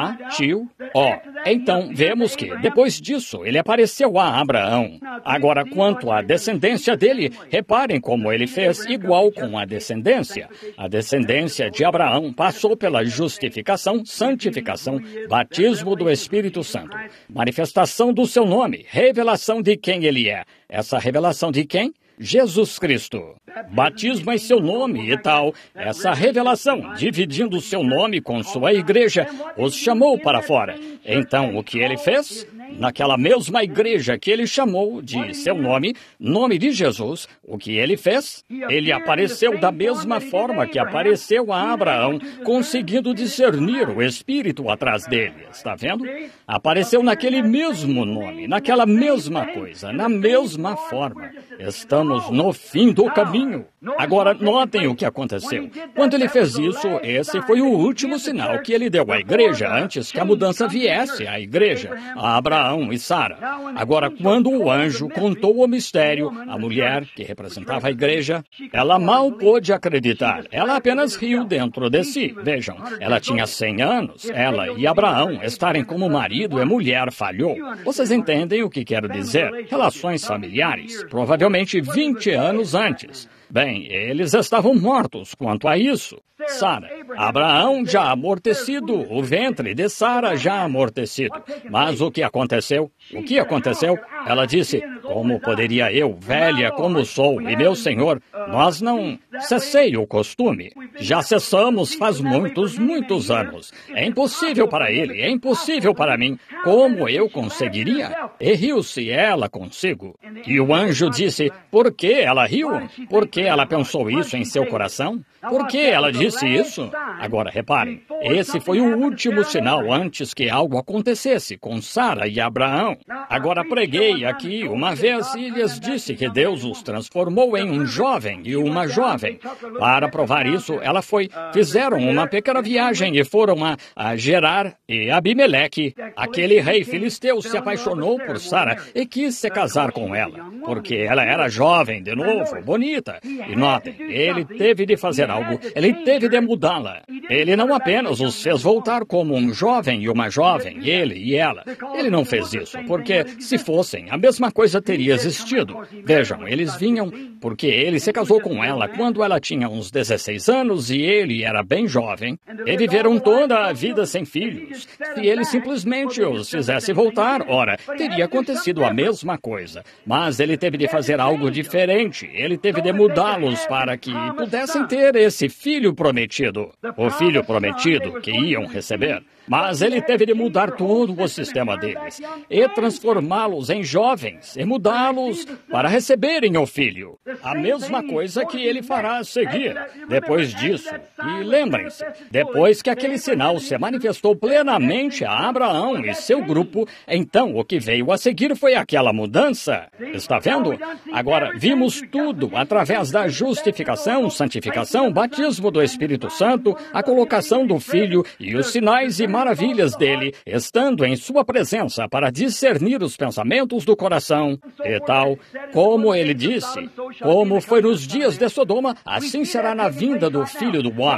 Speaker 1: A-Tio-O. Então, vemos que, depois disso, ele apareceu a Abraão. Agora, quanto à descendência dele, reparem como ele fez igual com a descendência. A descendência de Abraão passou pela justificação, santificação, batismo do Espírito Santo, manifestação do seu nome, revelação de quem ele é. Essa revelação de quem? Jesus Cristo. Batismo em seu nome e tal. Essa revelação, dividindo seu nome com sua igreja, os chamou para fora. Então, o que ele fez? Naquela mesma igreja que ele chamou de seu nome, nome de Jesus, o que ele fez? Ele apareceu da mesma forma que apareceu a Abraão, conseguindo discernir o Espírito atrás dele. Está vendo? Apareceu naquele mesmo nome, naquela mesma coisa, na mesma forma. Estamos no fim do caminho. Agora, notem o que aconteceu. Quando ele fez isso, esse foi o último sinal que ele deu à igreja antes que a mudança viesse à igreja, a Abraão e Sara. Agora, quando o anjo contou o mistério, a mulher, que representava a igreja, ela mal pôde acreditar. Ela apenas riu dentro de si. Vejam, ela tinha 100 anos. Ela e Abraão estarem como marido e mulher falhou. Vocês entendem o que quero dizer? Relações familiares, provavelmente 20 anos antes. Bem, eles estavam mortos quanto a isso. Sara, Abraão já amortecido, o ventre de Sara já amortecido. Mas o que aconteceu? O que aconteceu? Ela disse, como poderia eu, velha como sou, e meu Senhor, nós não cessei o costume. Já cessamos faz muitos anos. É impossível para ele, é impossível para mim. Como eu conseguiria? E riu-se ela consigo. E o anjo disse, por que ela riu? Por que ela pensou isso em seu coração? Por que ela disse isso? Agora, reparem, esse foi o último sinal antes que algo acontecesse com Sara e Abraão. Agora, preguei aqui uma vez e lhes disse que Deus os transformou em um jovem e uma jovem. Para provar isso, fizeram uma pequena viagem e foram a Gerar e Abimeleque. Aquele rei filisteu se apaixonou por Sara e quis se casar com ela, porque ela era jovem de novo, bonita. E notem, ele teve de fazer algo, ele teve de mudá-la. Ele não apenas os fez voltar como um jovem e uma jovem, ele e ela. Ele não fez isso, porque se fossem, a mesma coisa teria existido. Vejam, eles vinham porque ele se casou com ela quando ela tinha uns 16 anos e ele era bem jovem. E viveram toda a vida sem filhos. Se ele simplesmente os fizesse voltar, ora, teria acontecido a mesma coisa. Mas ele teve de fazer algo diferente. Ele teve de mudá-los para que pudessem ter esse filho prometido. O filho prometido que iam receber. Mas ele teve de mudar todo o sistema deles e transformá-los em jovens e mudá-los para receberem o filho. A mesma coisa que ele fará a seguir. Depois disso, e lembrem-se, depois que aquele sinal se manifestou plenamente a Abraão e seu grupo, então o que veio a seguir foi aquela mudança. Está vendo? Agora, vimos tudo através da justificação, santificação, batismo do Espírito Santo, a colocação do Filho e os sinais e maravilhas dele, estando em sua presença para discernir os pensamentos do coração. E tal, como ele disse, como foi nos dias de Sodoma, assim será na vinda do Filho do Homem.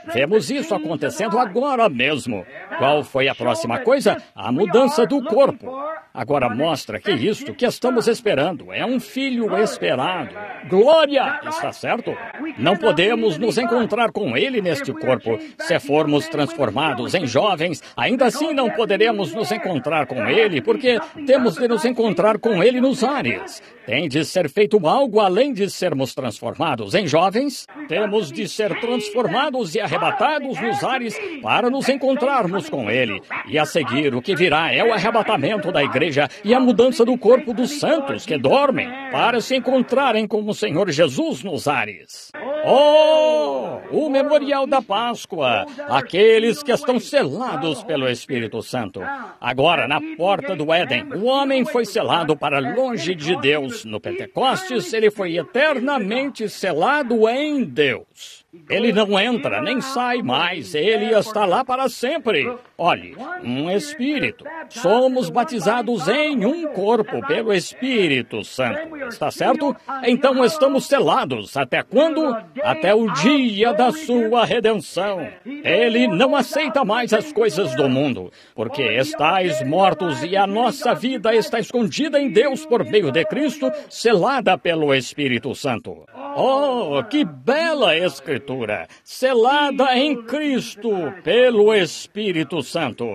Speaker 1: Vemos isso acontecendo agora mesmo. Qual foi a próxima coisa? A mudança do corpo. Agora mostra que isto que estamos esperando é um filho esperado. Glória! Está certo? Não podemos nos encontrar com ele neste corpo. Se formos transformados em jovens, ainda assim não poderemos nos encontrar com ele, porque temos de nos encontrar com ele nos ares. Tem de ser feito algo além de sermos transformados em jovens. Temos de ser transformados e arrebatados nos ares para nos encontrarmos com ele. E a seguir, o que virá é o arrebatamento da igreja e a mudança do corpo dos santos que dormem para se encontrarem com o Senhor Jesus nos ares. Oh, o memorial da Páscoa, aqueles que estão selados pelo Espírito Santo. Agora, na porta do Éden, o homem foi selado para longe de Deus. No Pentecostes, ele foi eternamente selado em Deus. Ele não entra nem sai mais, ele está lá para sempre. Olhe, um Espírito. Somos batizados em um corpo pelo Espírito Santo. Está certo? Então estamos selados. Até quando? Até o dia da sua redenção. Ele não aceita mais as coisas do mundo, porque estáis mortos e a nossa vida está escondida em Deus por meio de Cristo, selada pelo Espírito Santo. Oh, que bela escritura! Selada em Cristo pelo Espírito Santo.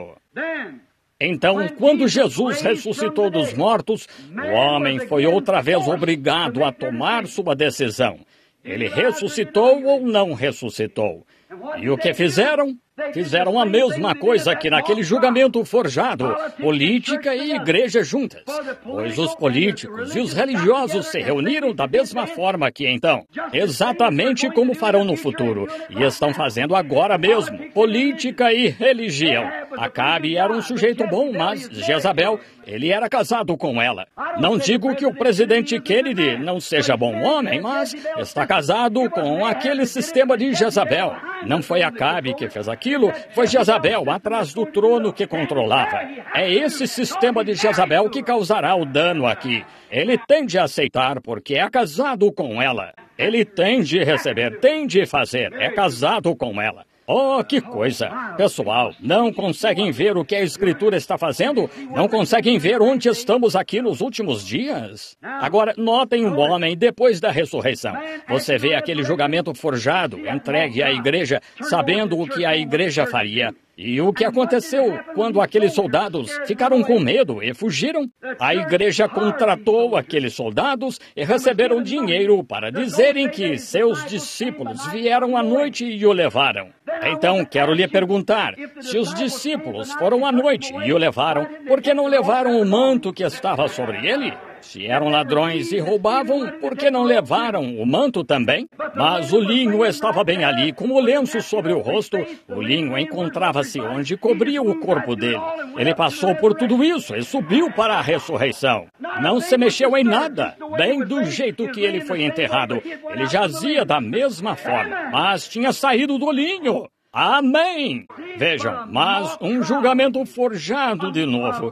Speaker 1: Então, quando Jesus ressuscitou dos mortos, o homem foi outra vez obrigado a tomar sua decisão. Ele ressuscitou ou não ressuscitou? E o que fizeram? Fizeram a mesma coisa que naquele julgamento forjado, política e igreja juntas. Pois os políticos e os religiosos se reuniram da mesma forma que então, exatamente como farão no futuro, e estão fazendo agora mesmo, política e religião. Acabe era um sujeito bom, mas Jezabel, ele era casado com ela. Não digo que o presidente Kennedy não seja bom homem, mas está casado com aquele sistema de Jezabel. Não foi Acabe que fez aquilo, foi Jezabel atrás do trono que controlava. É esse sistema de Jezabel que causará o dano aqui. Ele tem de aceitar porque é casado com ela. Ele tem de receber, tem de fazer, é casado com ela. Oh, que coisa! Pessoal, não conseguem ver o que a Escritura está fazendo? Não conseguem ver onde estamos aqui nos últimos dias? Agora, notem um homem depois da ressurreição. Você vê aquele julgamento forjado, entregue à igreja, sabendo o que a igreja faria. E o que aconteceu quando aqueles soldados ficaram com medo e fugiram? A igreja contratou aqueles soldados e receberam dinheiro para dizerem que seus discípulos vieram à noite e o levaram. Então, quero lhe perguntar, se os discípulos foram à noite e o levaram, por que não levaram o manto que estava sobre ele? Se eram ladrões e roubavam, por que não levaram o manto também? Mas o linho estava bem ali, como lenço sobre o rosto. O linho encontrava-se onde cobria o corpo dele. Ele passou por tudo isso e subiu para a ressurreição. Não se mexeu em nada, bem do jeito que ele foi enterrado. Ele jazia da mesma forma, mas tinha saído do linho. Amém! Vejam, mas um julgamento forjado de novo.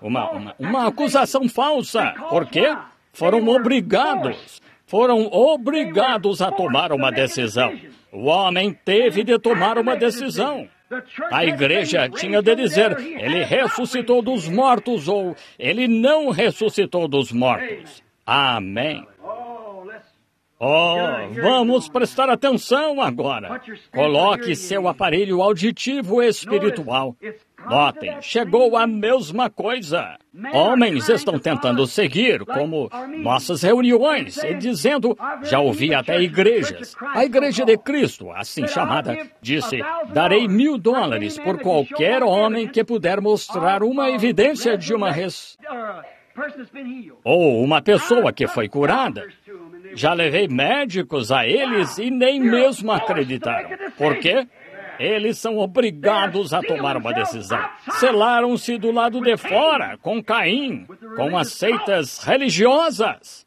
Speaker 1: Uma acusação falsa. Por quê? Foram obrigados a tomar uma decisão. O homem teve de tomar uma decisão. A igreja tinha de dizer, ele ressuscitou dos mortos ou ele não ressuscitou dos mortos. Amém. Oh, vamos prestar atenção agora. Coloque seu aparelho auditivo espiritual. Notem, chegou a mesma coisa. Homens estão tentando seguir, como nossas reuniões, e dizendo, já ouvi até igrejas. A Igreja de Cristo, assim chamada, disse, darei $1.000 por qualquer homem que puder mostrar uma evidência de ou uma pessoa que foi curada. Já levei médicos a eles e nem mesmo acreditaram. Por quê? Eles são obrigados a tomar uma decisão. Selaram-se do lado de fora, com Caim, com as seitas religiosas.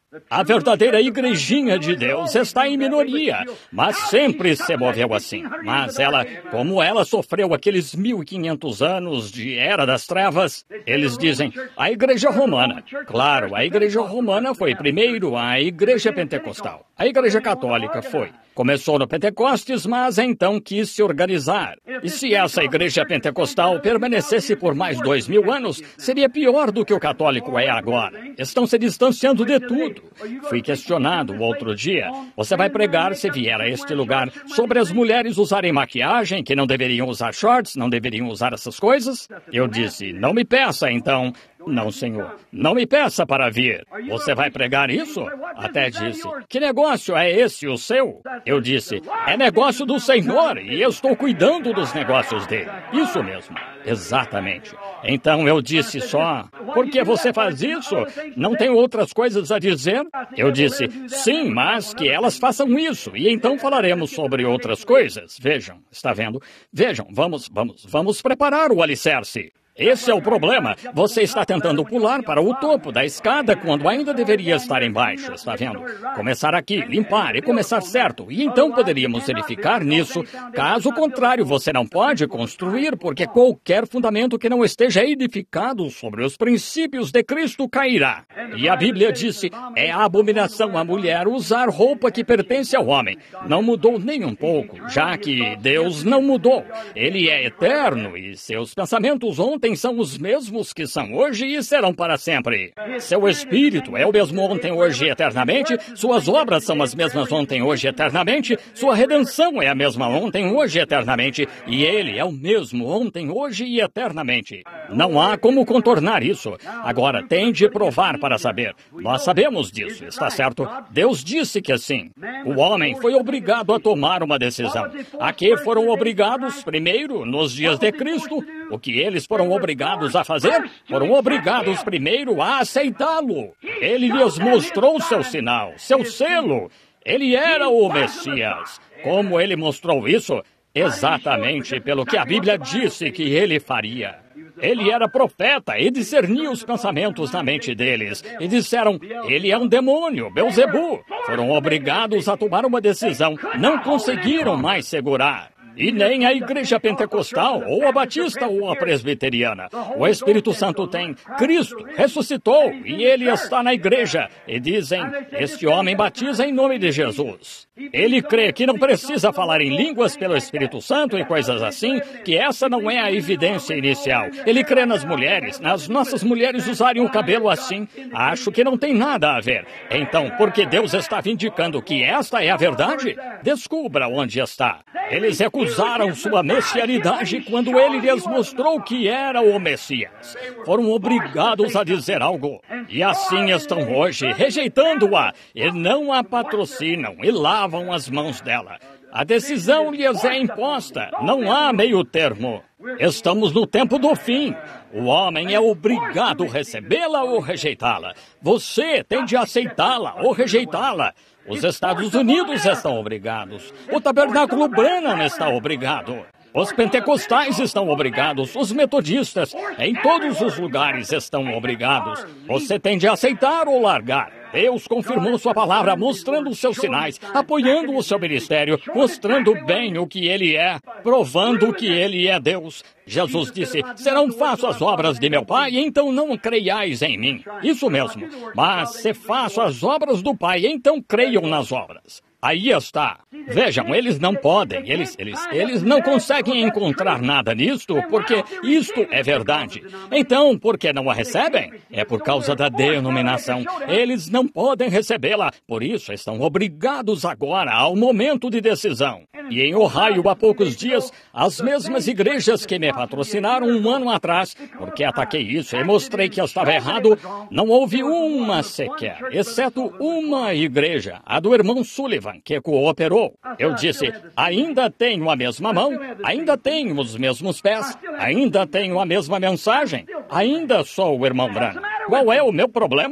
Speaker 1: A verdadeira igrejinha de Deus está em minoria, mas sempre se moveu assim. Mas ela, como ela sofreu aqueles 1500 anos de Era das Trevas, eles dizem, a Igreja Romana. Claro, a Igreja Romana foi primeiro a Igreja Pentecostal. A Igreja Católica foi. Começou no Pentecostes, mas então quis se organizar. E se essa igreja pentecostal permanecesse por mais 2000 anos, seria pior do que o católico é agora. Estão se distanciando de tudo. Fui questionado outro dia. Você vai pregar, se vier a este lugar, sobre as mulheres usarem maquiagem, que não deveriam usar shorts, não deveriam usar essas coisas? Eu disse, não me peça então. Não, senhor. Não me peça para vir. Você vai pregar isso? Até disse, que negócio é esse o seu? Eu disse, é negócio do Senhor e eu estou cuidando dos negócios dele. Isso mesmo. Exatamente. Então eu disse só, por que você faz isso? Não tem outras coisas a dizer? Eu disse, sim, mas que elas façam isso. E então falaremos sobre outras coisas. Vejam, está vendo? Vejam, vamos preparar o alicerce. Esse é o problema. Você está tentando pular para o topo da escada quando ainda deveria estar embaixo, está vendo? Começar aqui, limpar e começar certo. E então poderíamos edificar nisso. Caso contrário, você não pode construir, porque qualquer fundamento que não esteja edificado sobre os princípios de Cristo cairá. E a Bíblia disse, é abominação a mulher usar roupa que pertence ao homem. Não mudou nem um pouco, já que Deus não mudou. Ele é eterno e seus pensamentos ontem são os mesmos que são hoje e serão para sempre. Seu espírito é o mesmo ontem, hoje e eternamente. Suas obras são as mesmas ontem, hoje e eternamente. Sua redenção é a mesma ontem, hoje e eternamente. E ele é o mesmo ontem, hoje e eternamente. Não há como contornar isso. Agora, tem de provar para saber. Nós sabemos disso, está certo? Deus disse que sim. O homem foi obrigado a tomar uma decisão. A que foram obrigados, primeiro, nos dias de Cristo? O que eles foram obrigados a fazer? Foram obrigados primeiro a aceitá-lo. Ele lhes mostrou seu sinal, seu selo. Ele era o Messias. Como ele mostrou isso? Exatamente pelo que a Bíblia disse que ele faria. Ele era profeta e discernia os pensamentos na mente deles. E disseram, ele é um demônio, Belzebu. Foram obrigados a tomar uma decisão. Não conseguiram mais segurar. E nem a igreja pentecostal, ou a batista, ou a presbiteriana. O Espírito Santo tem. Cristo ressuscitou e ele está na igreja. E dizem, este homem batiza em nome de Jesus. Ele crê que não precisa falar em línguas pelo Espírito Santo e coisas assim, que essa não é a evidência inicial. Ele crê nas mulheres, nas nossas mulheres usarem o cabelo assim. Acho que não tem nada a ver. Então, porque Deus está vindicando que esta é a verdade, descubra onde está. Eles recusaram sua messianidade quando ele lhes mostrou que era o Messias. Foram obrigados a dizer algo. E assim estão hoje, rejeitando-a, e não a patrocinam, e lavam as mãos dela. A decisão lhes é imposta, não há meio termo. Estamos no tempo do fim. O homem é obrigado a recebê-la ou rejeitá-la. Você tem de aceitá-la ou rejeitá-la. Os Estados Unidos estão obrigados. O Tabernáculo Branham está obrigado. Os pentecostais estão obrigados. Os metodistas, em todos os lugares, estão obrigados. Você tem de aceitar ou largar. Deus confirmou sua palavra, mostrando os seus sinais, apoiando o seu ministério, mostrando bem o que ele é, provando que ele é Deus. Jesus disse, serão faço as obras de meu Pai, então não creiais em mim. Isso mesmo. Mas se faço as obras do Pai, então creiam nas obras. Aí está. Vejam, eles não podem, eles não conseguem encontrar nada nisto, porque isto é verdade. Então, por que não a recebem? É por causa da denominação. Eles não podem recebê-la, por isso estão obrigados agora ao momento de decisão. E em Ohio, há poucos dias, as mesmas igrejas que me patrocinaram um ano atrás, porque ataquei isso e mostrei que eu estava errado, não houve uma sequer, exceto uma igreja, a do irmão Sullivan, que cooperou. Eu disse, ainda tenho a mesma mão, ainda tenho os mesmos pés, ainda tenho a mesma mensagem, ainda sou o irmão Branham. Qual é o meu problema?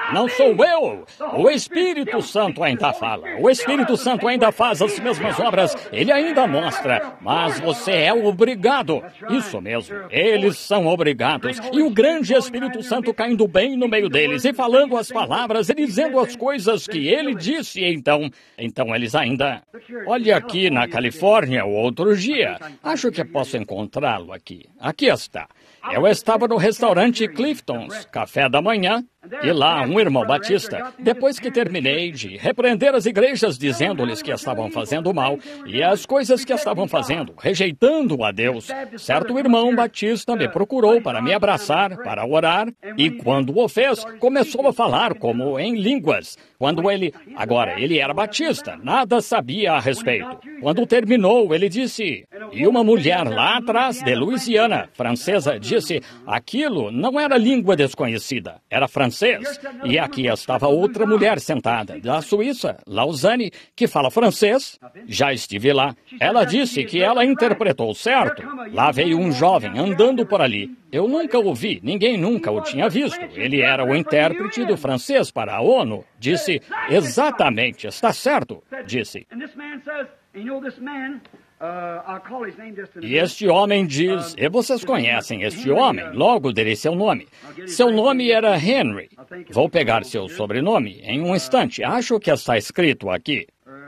Speaker 1: Não sou eu. O Espírito Santo ainda fala. O Espírito Santo ainda faz as mesmas obras. Ele ainda mostra. Mas você é obrigado. Isso mesmo. Eles são obrigados. E o grande Espírito Santo caindo bem no meio deles e falando as palavras e dizendo as coisas que ele disse. Então eles ainda... Olhe aqui na Califórnia o outro dia. Acho que posso encontrá-lo aqui. Aqui está. Eu estava no restaurante Clifton's, café da manhã, e lá um irmão batista, depois que terminei de repreender as igrejas dizendo-lhes que estavam fazendo mal e as coisas que estavam fazendo, rejeitando a Deus, certo irmão batista me procurou para me abraçar, para orar, e quando o fez, começou a falar como em línguas. Agora, ele era batista, nada sabia a respeito. Quando terminou, ele disse, e uma mulher lá atrás, de Louisiana, francesa, disse, aquilo não era língua desconhecida, era francês. E aqui estava outra mulher sentada, da Suíça, Lausanne, que fala francês. Já estive lá. Ela disse que ela interpretou certo. Lá veio um jovem andando por ali. Eu nunca o vi, ninguém nunca o tinha visto. Ele era o intérprete do francês para a ONU. Disse, exatamente, está certo, disse. E este homem diz, e vocês conhecem este homem, logo direi seu nome. Seu nome era Henry. Vou pegar seu sobrenome em um instante. Acho que está escrito aqui.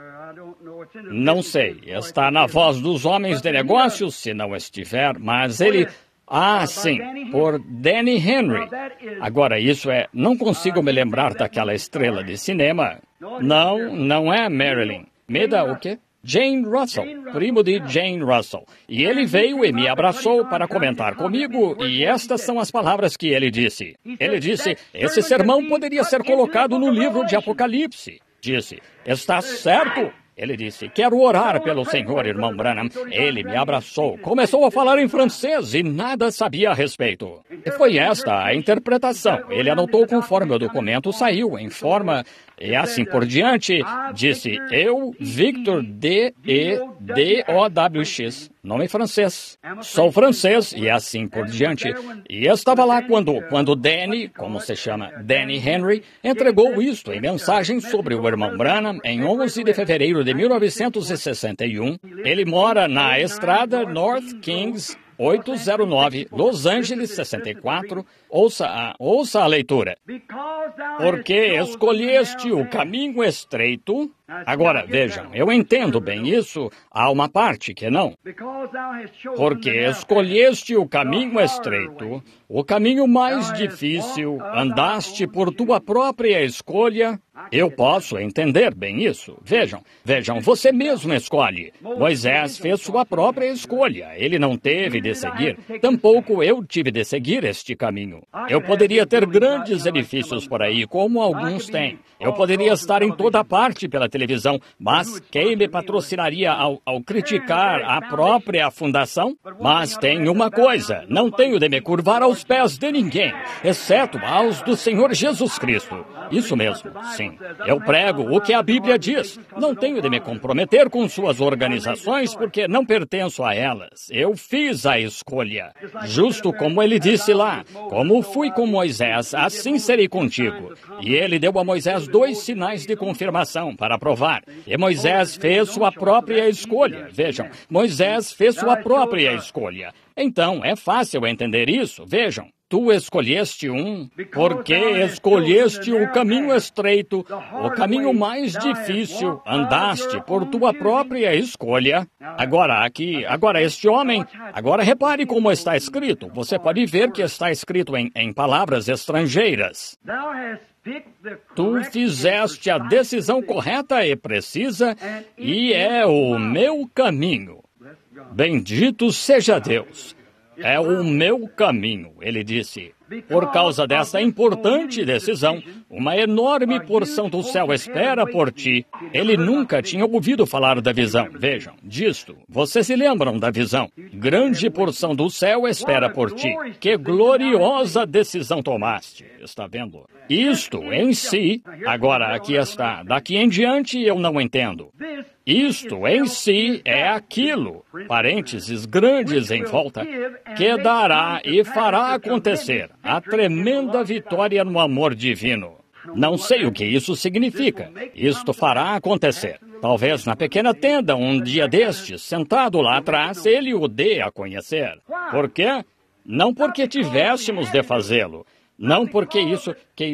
Speaker 1: Não sei, está na Voz dos Homens de Negócios, se não estiver, mas ele... Ah, sim, por Danny Henry. Agora, isso é... Não consigo me lembrar daquela estrela de cinema. Não é Marilyn. Me dá o quê? Jane Russell, primo de Jane Russell. E ele veio e me abraçou para comentar comigo, e estas são as palavras que ele disse. Ele disse, esse sermão poderia ser colocado no livro de Apocalipse. Disse, está certo. Ele disse, quero orar pelo Senhor, irmão Branham. Ele me abraçou, começou a falar em francês e nada sabia a respeito. E foi esta a interpretação. Ele anotou conforme o documento saiu, em forma... E assim por diante, disse, eu, Victor D-E-D-O-W-X, nome francês. Sou francês, e assim por diante. E estava lá quando Danny, como se chama, Danny Henry, entregou isto em mensagem sobre o irmão Branham em 11 de fevereiro de 1961. Ele mora na estrada North Kings 809, Los Angeles 64. Ouça a leitura. Porque escolheste o caminho estreito. Agora, vejam, eu entendo bem isso. Há uma parte que não. Porque escolheste o caminho estreito, o caminho mais difícil, andaste por tua própria escolha. Eu posso entender bem isso. Vejam, você mesmo escolhe. Moisés fez sua própria escolha. Ele não teve de seguir. Tampouco eu tive de seguir este caminho. Eu poderia ter grandes edifícios por aí, como alguns têm. Eu poderia estar em toda parte pela televisão, mas quem me patrocinaria ao criticar a própria fundação? Mas tem uma coisa, não tenho de me curvar aos pés de ninguém, exceto aos do Senhor Jesus Cristo. Isso mesmo, sim. Eu prego o que a Bíblia diz. Não tenho de me comprometer com suas organizações porque não pertenço a elas. Eu fiz a escolha. Justo como ele disse lá, como fui com Moisés, assim serei contigo. E ele deu a Moisés 2 sinais de confirmação para provar. E Moisés fez sua própria escolha. Vejam, Moisés fez sua própria escolha. Então, é fácil entender isso. Vejam. Tu escolheste porque escolheste o caminho estreito, o caminho mais difícil, andaste por tua própria escolha. Agora este homem, agora repare como está escrito. Você pode ver que está escrito em palavras estrangeiras. Tu fizeste a decisão correta e precisa, e é o meu caminho. Bendito seja Deus. É o meu caminho, ele disse. Por causa dessa importante decisão, uma enorme porção do céu espera por ti. Ele nunca tinha ouvido falar da visão. Vejam, disto. Vocês se lembram da visão? Grande porção do céu espera por ti. Que gloriosa decisão tomaste. Está vendo? Isto em si, agora aqui está. Daqui em diante eu não entendo. Isto em si é aquilo, parênteses grandes em volta, que dará e fará acontecer a tremenda vitória no amor divino. Não sei o que isso significa. Isto fará acontecer. Talvez na pequena tenda, um dia destes, sentado lá atrás, ele o dê a conhecer. Por quê? Não porque tivéssemos de fazê-lo. Não porque isso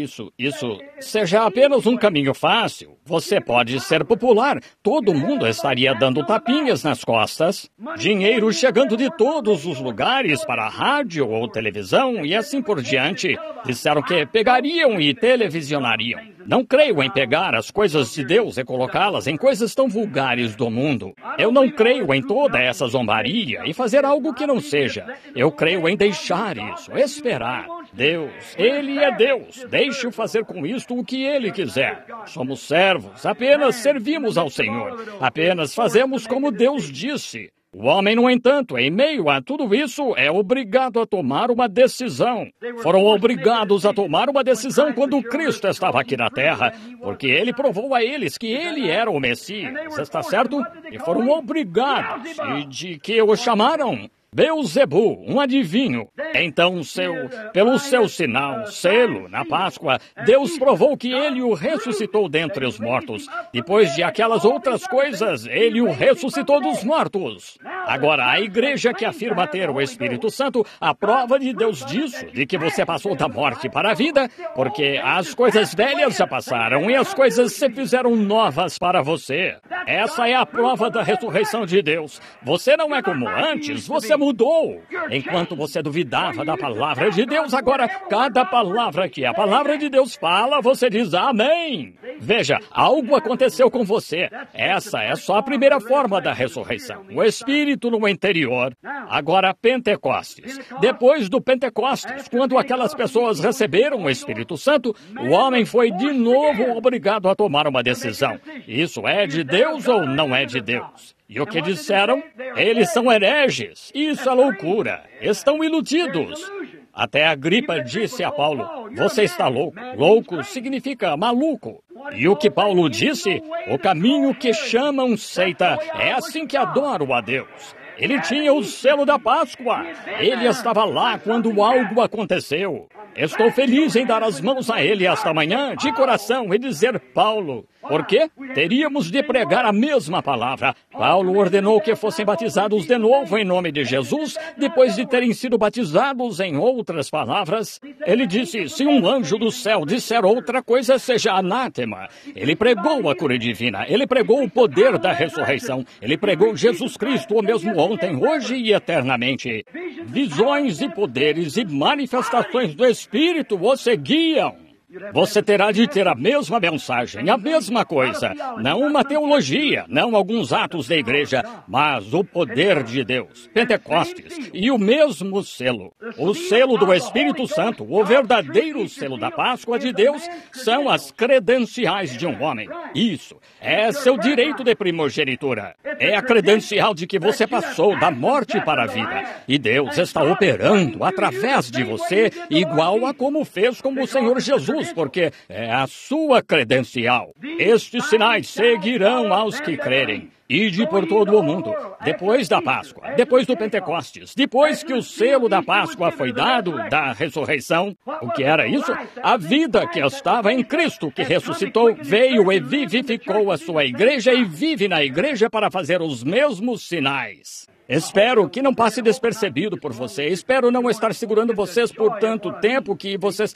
Speaker 1: seja apenas um caminho fácil. Você pode ser popular. Todo mundo estaria dando tapinhas nas costas. Dinheiro chegando de todos os lugares para a rádio ou televisão e assim por diante. Disseram que pegariam e televisionariam. Não creio em pegar as coisas de Deus e colocá-las em coisas tão vulgares do mundo. Eu não creio em toda essa zombaria e fazer algo que não seja. Eu creio em deixar isso, esperar. Deus, Ele é Deus. Deixe-o fazer com isto o que Ele quiser. Somos servos, apenas servimos ao Senhor. Apenas fazemos como Deus disse. O homem, no entanto, em meio a tudo isso, é obrigado a tomar uma decisão. Foram obrigados a tomar uma decisão quando Cristo estava aqui na terra, porque Ele provou a eles que Ele era o Messias, está certo? E foram obrigados. E de que o chamaram? Beelzebu, um adivinho. Então, pelo seu sinal, selo, na Páscoa, Deus provou que Ele o ressuscitou dentre os mortos. Depois de aquelas outras coisas, Ele o ressuscitou dos mortos. Agora, a igreja que afirma ter o Espírito Santo, a prova de Deus disso, de que você passou da morte para a vida, porque as coisas velhas já passaram e as coisas se fizeram novas para você. Essa é a prova da ressurreição de Deus. Você não é como antes, você mudou. Enquanto você duvidava da palavra de Deus, agora cada palavra que a palavra de Deus fala, você diz amém. Veja, algo aconteceu com você. Essa é só a primeira forma da ressurreição. O Espírito no interior. Agora, Pentecostes. Depois do Pentecostes, quando aquelas pessoas receberam o Espírito Santo, o homem foi de novo obrigado a tomar uma decisão. Isso é de Deus ou não é de Deus? E o que disseram? Eles são hereges. Isso é loucura. Estão iludidos. Até Agripa disse a Paulo, você está louco. Louco significa maluco. E o que Paulo disse? O caminho que chamam seita é assim que adoram a Deus. Ele tinha o selo da Páscoa. Ele estava lá quando algo aconteceu. Estou feliz em dar as mãos a ele esta manhã, de coração, e dizer, Paulo, por quê? Teríamos de pregar a mesma palavra. Paulo ordenou que fossem batizados de novo em nome de Jesus, depois de terem sido batizados em outras palavras. Ele disse, se um anjo do céu disser outra coisa, seja anátema. Ele pregou a cura divina, ele pregou o poder da ressurreição, ele pregou Jesus Cristo, o mesmo ontem, hoje e eternamente. Visões e poderes e manifestações do Espírito o seguiam. Você terá de ter a mesma mensagem, a mesma coisa. Não uma teologia, não alguns atos da igreja, mas o poder de Deus. Pentecostes e o mesmo selo. O selo do Espírito Santo, o verdadeiro selo da Páscoa de Deus, são as credenciais de um homem. Isso é seu direito de primogenitura. É a credencial de que você passou da morte para a vida. E Deus está operando através de você, igual a como fez com o Senhor Jesus, porque é a sua credencial. Estes sinais seguirão aos que crerem. Ide por todo o mundo. Depois da Páscoa, depois do Pentecostes, depois que o selo da Páscoa foi dado, da ressurreição, o que era isso? A vida que estava em Cristo, que ressuscitou, veio e vivificou a sua igreja e vive na igreja para fazer os mesmos sinais. Espero que não passe despercebido por você. Espero não estar segurando vocês por tanto tempo que vocês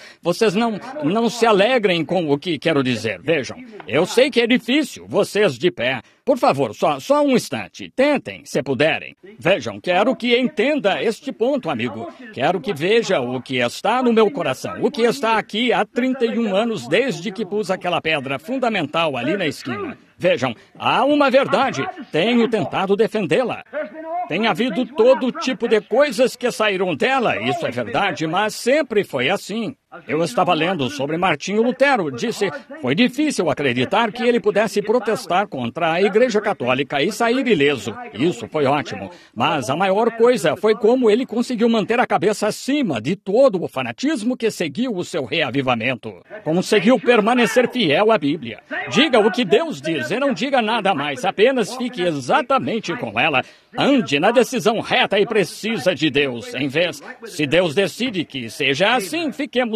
Speaker 1: não se alegrem com o que quero dizer. Vejam, eu sei que é difícil, vocês de pé. Por favor, só um instante. Tentem, se puderem. Vejam, quero que entenda este ponto, amigo. Quero que veja o que está no meu coração. O que está aqui há 31 anos, desde que pus aquela pedra fundamental ali na esquina. Vejam, há uma verdade. Tenho tentado defendê-la. Tem havido todo tipo de coisas que saíram dela, isso é verdade, mas sempre foi assim. Eu estava lendo sobre Martinho Lutero, disse, foi difícil acreditar que ele pudesse protestar contra a Igreja Católica e sair ileso. Isso foi ótimo. Mas a maior coisa foi como ele conseguiu manter a cabeça acima de todo o fanatismo que seguiu o seu reavivamento. Conseguiu permanecer fiel à Bíblia. Diga o que Deus diz e não diga nada mais, apenas fique exatamente com ela. Ande na decisão reta e precisa de Deus. Em vez, se Deus decide que seja assim, fiquemos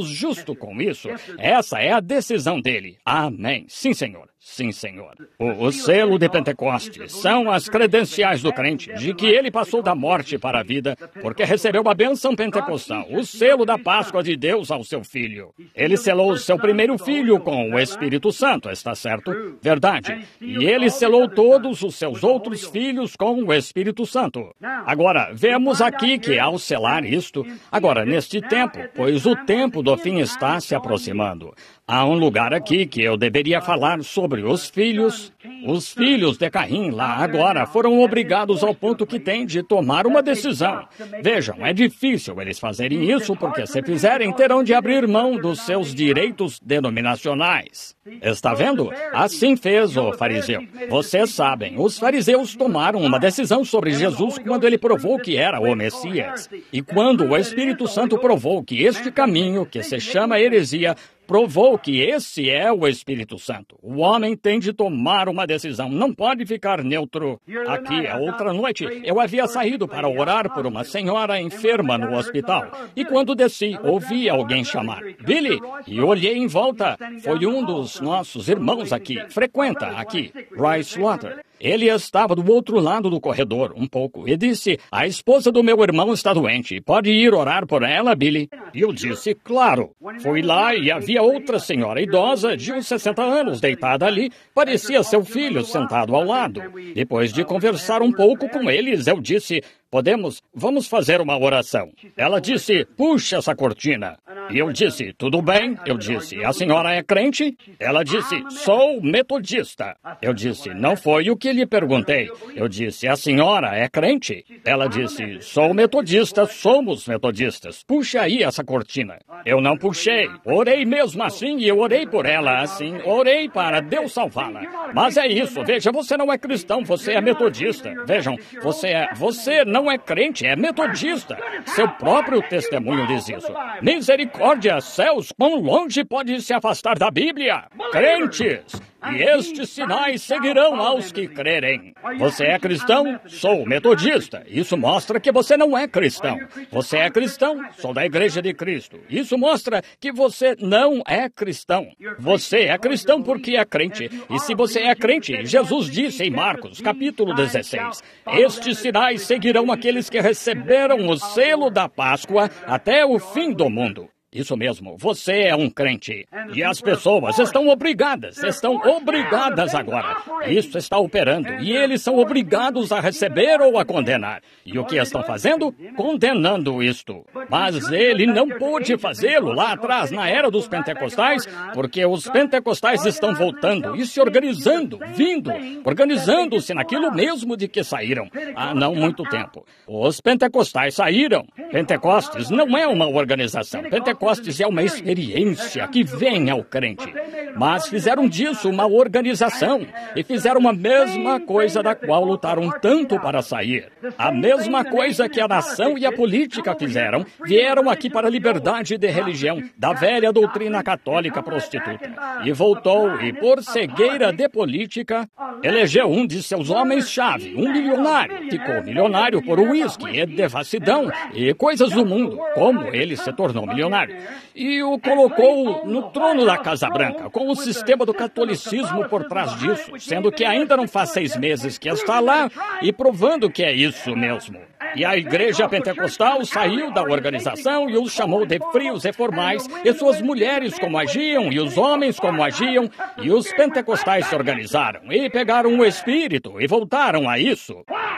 Speaker 1: justo com isso. Essa é a decisão dele. Amém. Sim, Senhor. Sim, Senhor. O selo de Pentecostes são as credenciais do crente de que ele passou da morte para a vida, porque recebeu a bênção pentecostal, o selo da Páscoa de Deus ao seu filho. Ele selou o seu primeiro filho com o Espírito Santo, está certo? Verdade. E ele selou todos os seus outros filhos com o Espírito Santo. Agora, vemos aqui que ao selar isto, agora neste tempo, pois o tempo do fim está se aproximando. Há um lugar aqui que eu deveria falar sobre os filhos. Os filhos de Caim lá agora foram obrigados ao ponto que têm de tomar uma decisão. Vejam, é difícil eles fazerem isso porque se fizerem terão de abrir mão dos seus direitos denominacionais. Está vendo? Assim fez o fariseu. Vocês sabem, os fariseus tomaram uma decisão sobre Jesus quando ele provou que era o Messias. E quando o Espírito Santo provou que este caminho, que se chama heresia, provou que esse é o Espírito Santo. O homem tem de tomar uma decisão, não pode ficar neutro. Aqui, a outra noite, eu havia saído para orar por uma senhora enferma no hospital. E quando desci, ouvi alguém chamar, Billy, e olhei em volta. Foi um dos nossos irmãos aqui, frequenta aqui, Rice Water. Ele estava do outro lado do corredor, um pouco, e disse, a esposa do meu irmão está doente, pode ir orar por ela, Billy? E eu disse, claro. Fui lá e havia outra senhora idosa, de uns 60 anos, deitada ali, parecia seu filho sentado ao lado. Depois de conversar um pouco com eles, eu disse, vamos fazer uma oração. Ela disse, puxa essa cortina. E eu disse, tudo bem? Eu disse, a senhora é crente? Ela disse, sou metodista. Eu disse, não foi o que lhe perguntei. Eu disse, a senhora é crente? Ela disse, sou metodista, somos metodistas. Puxa aí essa cortina. Eu não puxei. Orei mesmo assim e eu orei por ela assim. Orei para Deus salvá-la. Mas é isso, veja, você não é cristão, você é metodista. Vejam, você não é crente, é metodista. Seu próprio testemunho diz isso. Misericórdia, céus, quão longe pode se afastar da Bíblia? Crentes! E estes sinais seguirão aos que crerem. Você é cristão? Sou metodista. Isso mostra que você não é cristão. Você é cristão? Sou da Igreja de Cristo. Isso mostra que você não é cristão. Você é cristão porque é crente. E se você é crente, Jesus disse em Marcos, capítulo 16, estes sinais seguirão aqueles que receberam o selo da Páscoa até o fim do mundo. Isso mesmo, você é um crente. E as pessoas estão obrigadas agora. Isso está operando. E eles são obrigados a receber ou a condenar. E o que estão fazendo? Condenando isto. Mas ele não pôde fazê-lo lá atrás, na era dos pentecostais, porque os pentecostais estão voltando e se organizando, organizando-se naquilo mesmo de que saíram há não muito tempo. Os pentecostais saíram. Pentecostes não é uma organização. Pentecostes é uma experiência que vem ao crente. Mas fizeram disso uma organização e fizeram a mesma coisa da qual lutaram tanto para sair. A mesma coisa que a nação e a política fizeram, vieram aqui para a liberdade de religião, da velha doutrina católica prostituta. E voltou, e por cegueira de política, elegeu um de seus homens-chave, um milionário. Ficou milionário por uísque e devassidão e coisas do mundo, como ele se tornou milionário. E o colocou no trono da Casa Branca, com o sistema do catolicismo por trás disso, sendo que ainda não faz 6 meses que está lá e provando que é isso mesmo. E a igreja pentecostal saiu da organização e os chamou de frios e formais, e suas mulheres como agiam, e os homens como agiam, e os pentecostais se organizaram, e pegaram o Espírito, e voltaram a isso.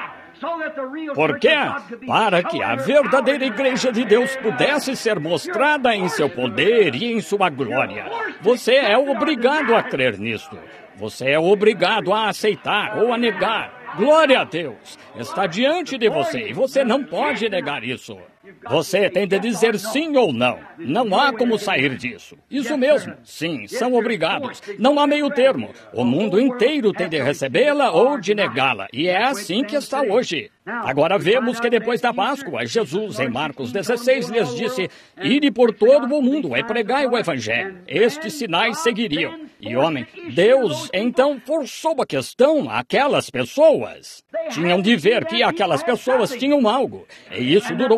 Speaker 1: Por quê? Para que a verdadeira igreja de Deus pudesse ser mostrada em seu poder e em sua glória. Você é obrigado a crer nisto. Você é obrigado a aceitar ou a negar. Glória a Deus! Está diante de você e você não pode negar isso. Você tem de dizer sim ou não. Não há como sair disso. Isso mesmo. Sim, são obrigados. Não há meio termo. O mundo inteiro tem de recebê-la ou de negá-la. E é assim que está hoje. Agora vemos que depois da Páscoa, Jesus, em Marcos 16, lhes disse, ide por todo o mundo e pregai o Evangelho. Estes sinais seguiriam. E, homem, Deus então forçou a questão àquelas pessoas. Tinham de ver que aquelas pessoas tinham algo. E isso durou 300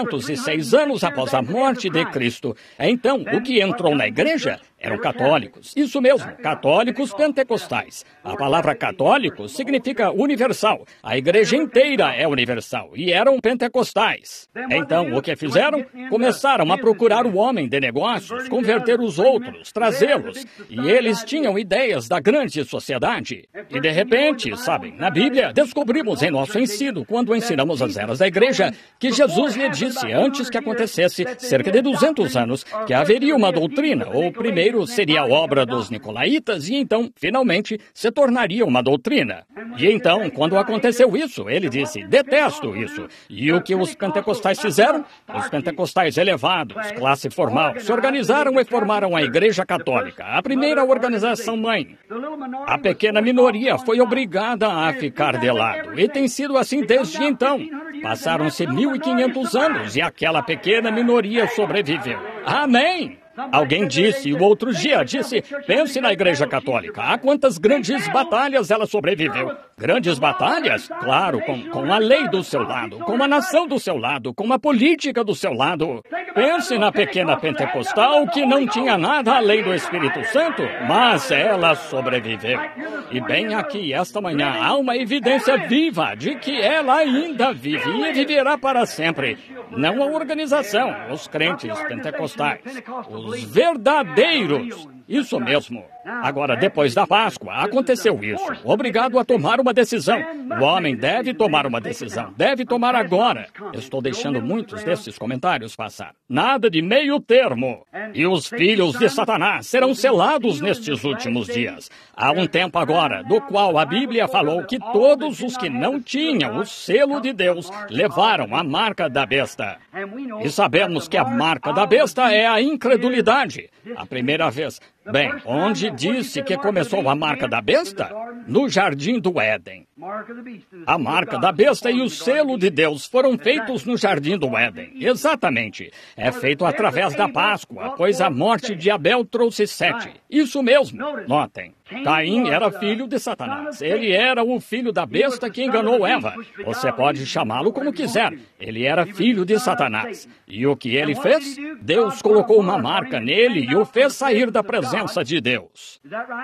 Speaker 1: 206 anos após a morte de Cristo. Então, o que entrou na igreja eram católicos. Isso mesmo, católicos pentecostais. A palavra católico significa universal. A igreja inteira é universal. E eram pentecostais. Então, o que fizeram? Começaram a procurar o homem de negócios, converter os outros, trazê-los. E eles tinham ideias da grande sociedade. E de repente, sabem, na Bíblia, descobrimos em nosso ensino, quando ensinamos as eras da igreja, que Jesus lhe disse antes que acontecesse, cerca de 200 anos, que haveria uma doutrina, ou primeiro seria a obra dos nicolaítas, e então, finalmente, se tornaria uma doutrina. E então, quando aconteceu isso, ele disse, detesto isso. E o que os pentecostais fizeram? Os pentecostais elevados, classe formal, se organizaram e formaram a Igreja Católica, a primeira organização mãe. A pequena minoria foi obrigada a ficar de lado, e tem sido assim desde então. Passaram-se 1.500 anos e aquela pequena minoria sobreviveu. Amém! Alguém disse, o outro dia disse, pense na Igreja Católica, há quantas grandes batalhas ela sobreviveu. Grandes batalhas? Claro, com a lei do seu lado, com a nação do seu lado, com a política do seu lado. Pense na pequena pentecostal que não tinha nada além do Espírito Santo, mas ela sobreviveu. E bem aqui, esta manhã, há uma evidência viva de que ela ainda vive e viverá para sempre. Não a organização, os crentes pentecostais. Os verdadeiros. Isso mesmo. Agora, depois da Páscoa, aconteceu isso. Obrigado a tomar uma decisão. O homem deve tomar uma decisão. Deve tomar agora. Estou deixando muitos desses comentários passar. Nada de meio termo. E os filhos de Satanás serão selados nestes últimos dias. Há um tempo agora, do qual a Bíblia falou que todos os que não tinham o selo de Deus levaram a marca da besta. E sabemos que a marca da besta é a incredulidade. A primeira vez. Bem, onde disse que começou a marca da besta? No Jardim do Éden. A marca da besta e o selo de Deus foram feitos no Jardim do Éden. Exatamente. É feito através da Páscoa, pois a morte de Abel trouxe Sete. Isso mesmo. Notem. Caim era filho de Satanás. Ele era o filho da besta que enganou Eva. Você pode chamá-lo como quiser. Ele era filho de Satanás. E o que ele fez? Deus colocou uma marca nele e o fez sair da presença de Deus.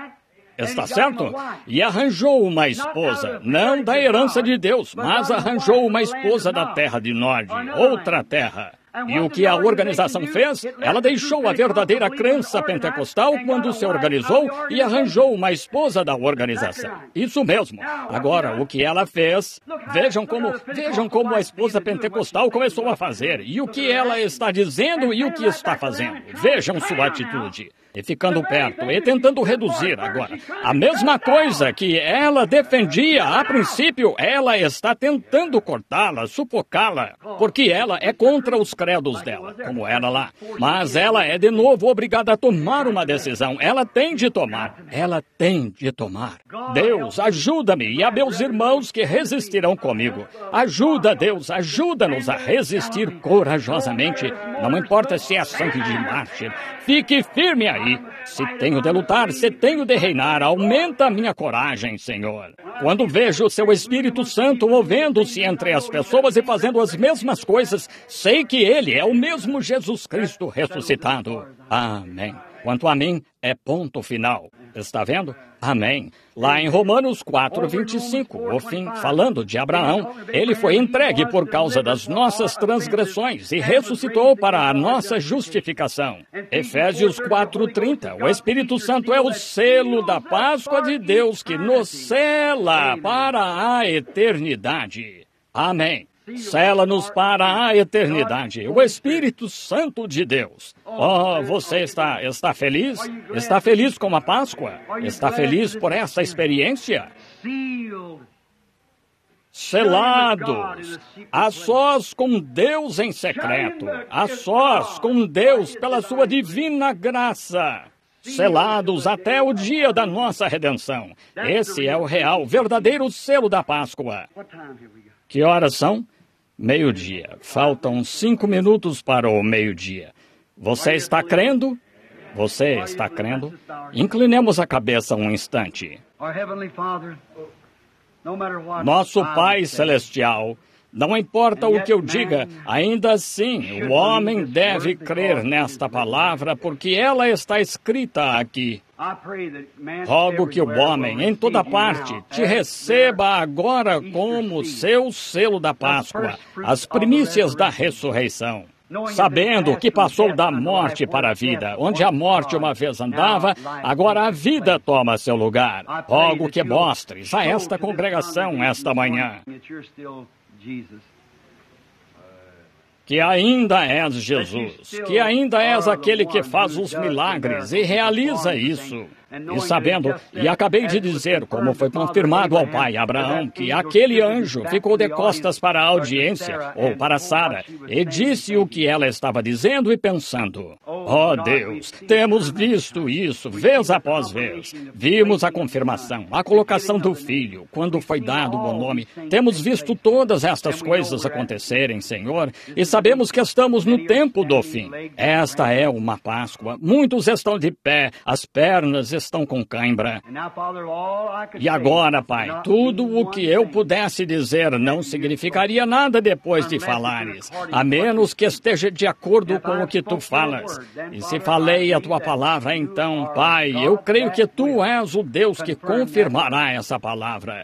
Speaker 1: Está certo? E arranjou uma esposa, não da herança de Deus, mas arranjou uma esposa da terra de Nod, outra terra. E o que a organização fez? Ela deixou a verdadeira crença pentecostal quando se organizou e arranjou uma esposa da organização. Isso mesmo. Agora, o que ela fez? Vejam como a esposa pentecostal começou a fazer, e o que ela está dizendo e o que está fazendo. Vejam sua atitude. E ficando perto, e tentando reduzir agora. A mesma coisa que ela defendia a princípio, ela está tentando cortá-la, sufocá-la, porque ela é contra os credos dela, como era lá. Mas ela é de novo obrigada a tomar uma decisão. Ela tem de tomar. Ela tem de tomar. Deus, ajuda-me e a meus irmãos que resistirão comigo. Ajuda, Deus, ajuda-nos a resistir corajosamente. Não importa se é sangue de mártir. Fique firme aí. Se tenho de lutar, se tenho de reinar, aumenta a minha coragem, Senhor. Quando vejo o seu Espírito Santo movendo-se entre as pessoas e fazendo as mesmas coisas, sei que Ele é o mesmo Jesus Cristo ressuscitado. Amém. Quanto a mim, é ponto final. Está vendo? Amém. Lá em Romanos 4:25, o fim, falando de Abraão, ele foi entregue por causa das nossas transgressões e ressuscitou para a nossa justificação. Efésios 4:30, o Espírito Santo é o selo da Páscoa de Deus que nos sela para a eternidade. Amém. Sela-nos para a eternidade, o Espírito Santo de Deus. Oh, você está feliz? Está feliz com a Páscoa? Está feliz por essa experiência? Selados, a sós com Deus em secreto, a sós com Deus pela sua divina graça. Selados até o dia da nossa redenção. Esse é o real, verdadeiro selo da Páscoa. Que horas são? 12:00. Faltam 5 minutos para o 12:00. Você está crendo? Você está crendo? Inclinemos a cabeça um instante. Nosso Pai Celestial, Não importa o que eu diga, ainda assim, o homem deve crer nesta palavra, porque ela está escrita aqui. Rogo que o homem, em toda parte, te receba agora como seu selo da Páscoa, as primícias da ressurreição. Sabendo que passou da morte para a vida, onde a morte uma vez andava, agora a vida toma seu lugar. Rogo que mostres a esta congregação esta manhã que ainda és Jesus, que ainda és aquele que faz os milagres e realiza isso. E sabendo, e acabei de dizer, como foi confirmado ao pai Abraão, que aquele anjo ficou de costas para a audiência, ou para Sara, e disse o que ela estava dizendo e pensando. Oh Deus, temos visto isso vez após vez. Vimos a confirmação, a colocação do filho, quando foi dado o nome. Temos visto todas estas coisas acontecerem, Senhor, e sabemos que estamos no tempo do fim. Esta é uma Páscoa. Muitos estão de pé, as pernas estão com cãibra. E agora, Pai, tudo o que eu pudesse dizer não significaria nada depois de falares, a menos que esteja de acordo com o que tu falas. E se falei a tua palavra, então, Pai, eu creio que tu és o Deus que confirmará essa palavra.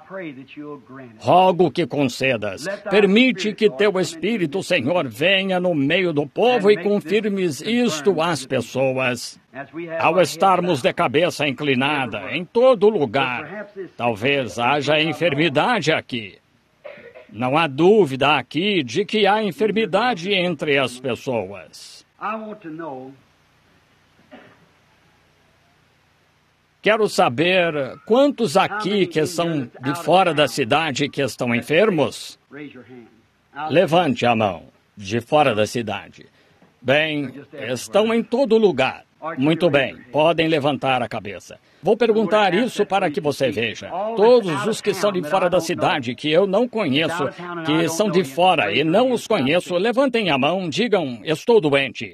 Speaker 1: Rogo que concedas. Permite que teu Espírito, Senhor, venha no meio do povo e confirmes isto às pessoas. Ao estarmos de cabeça inclinada em todo lugar, talvez haja enfermidade aqui. Não há dúvida aqui de que há enfermidade entre as pessoas. Quero saber quantos aqui que são de fora da cidade que estão enfermos? Levante a mão, de fora da cidade. Bem, estão em todo lugar. Muito bem, podem levantar a cabeça. Vou perguntar isso para que você veja. Todos os que são de fora da cidade, que eu não conheço, que são de fora e não os conheço, levantem a mão, digam, estou doente.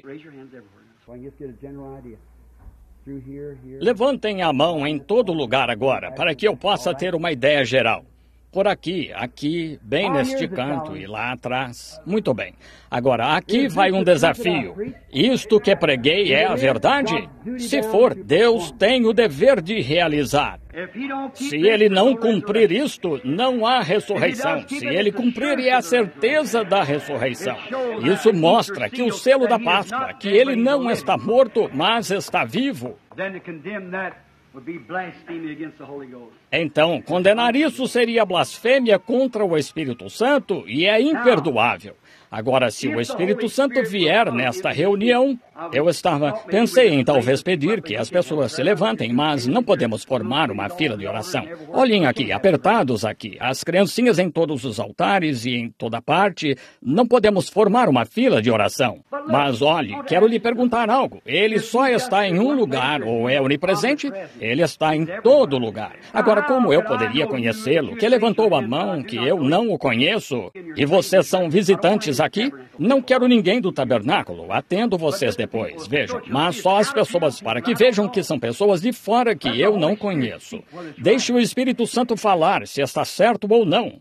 Speaker 1: Levantem a mão em todo lugar agora, para que eu possa ter uma ideia geral. Por aqui, aqui, bem neste canto e lá atrás. Muito bem. Agora, aqui vai um desafio. Isto que preguei é a verdade? Se for, Deus tem o dever de realizar. Se ele não cumprir isto, não há ressurreição. Se ele cumprir, é a certeza da ressurreição. Isso mostra que o selo da Páscoa, que ele não está morto, mas está vivo. Então, condenar isso seria blasfêmia contra o Espírito Santo e é imperdoável. Agora, se o Espírito Santo vier nesta reunião, pensei em talvez pedir que as pessoas se levantem, mas não podemos formar uma fila de oração. Olhem aqui, apertados aqui, as criancinhas em todos os altares e em toda parte, não podemos formar uma fila de oração. Mas olhe, quero lhe perguntar algo. Ele só está em um lugar, ou é onipresente? Ele está em todo lugar. Agora, como eu poderia conhecê-lo, que levantou a mão, que eu não o conheço, e vocês são visitantes aqui? Não quero ninguém do tabernáculo, atendo vocês depois, vejam, mas só as pessoas, para que vejam que são pessoas de fora que eu não conheço. Deixe o Espírito Santo falar, se está certo ou não.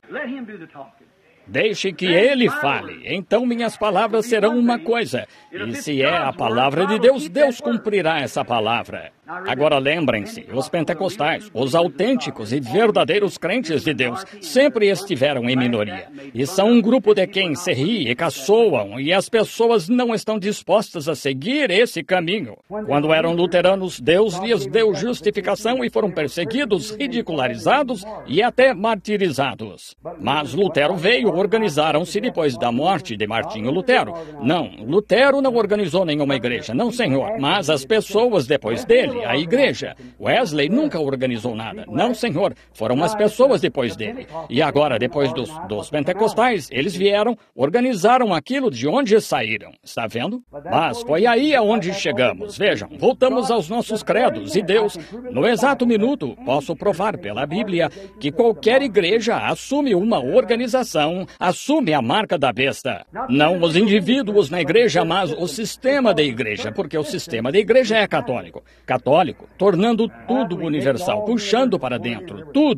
Speaker 1: Deixe que ele fale, então minhas palavras serão uma coisa. E se é a palavra de Deus, Deus cumprirá essa palavra. Agora lembrem-se, os pentecostais, os autênticos e verdadeiros crentes de Deus, sempre estiveram em minoria. E são um grupo de quem se ri e caçoam, e as pessoas não estão dispostas a seguir esse caminho. Quando eram luteranos, Deus lhes deu justificação e foram perseguidos, ridicularizados e até martirizados. Mas Lutero veio, organizaram-se depois da morte de Martinho Lutero. Não, Lutero não organizou nenhuma igreja, não, senhor, mas as pessoas depois dele, a igreja. Wesley nunca organizou nada. Não, senhor. Foram as pessoas depois dele. E agora, depois dos pentecostais, eles vieram, organizaram aquilo de onde saíram. Está vendo? Mas foi aí aonde chegamos. Vejam, voltamos aos nossos credos. E Deus, no exato minuto, posso provar pela Bíblia que qualquer igreja assume uma organização, assume a marca da besta. Não os indivíduos na igreja, mas o sistema da igreja, porque o sistema da igreja é católico, tornando tudo universal, puxando para dentro, tudo.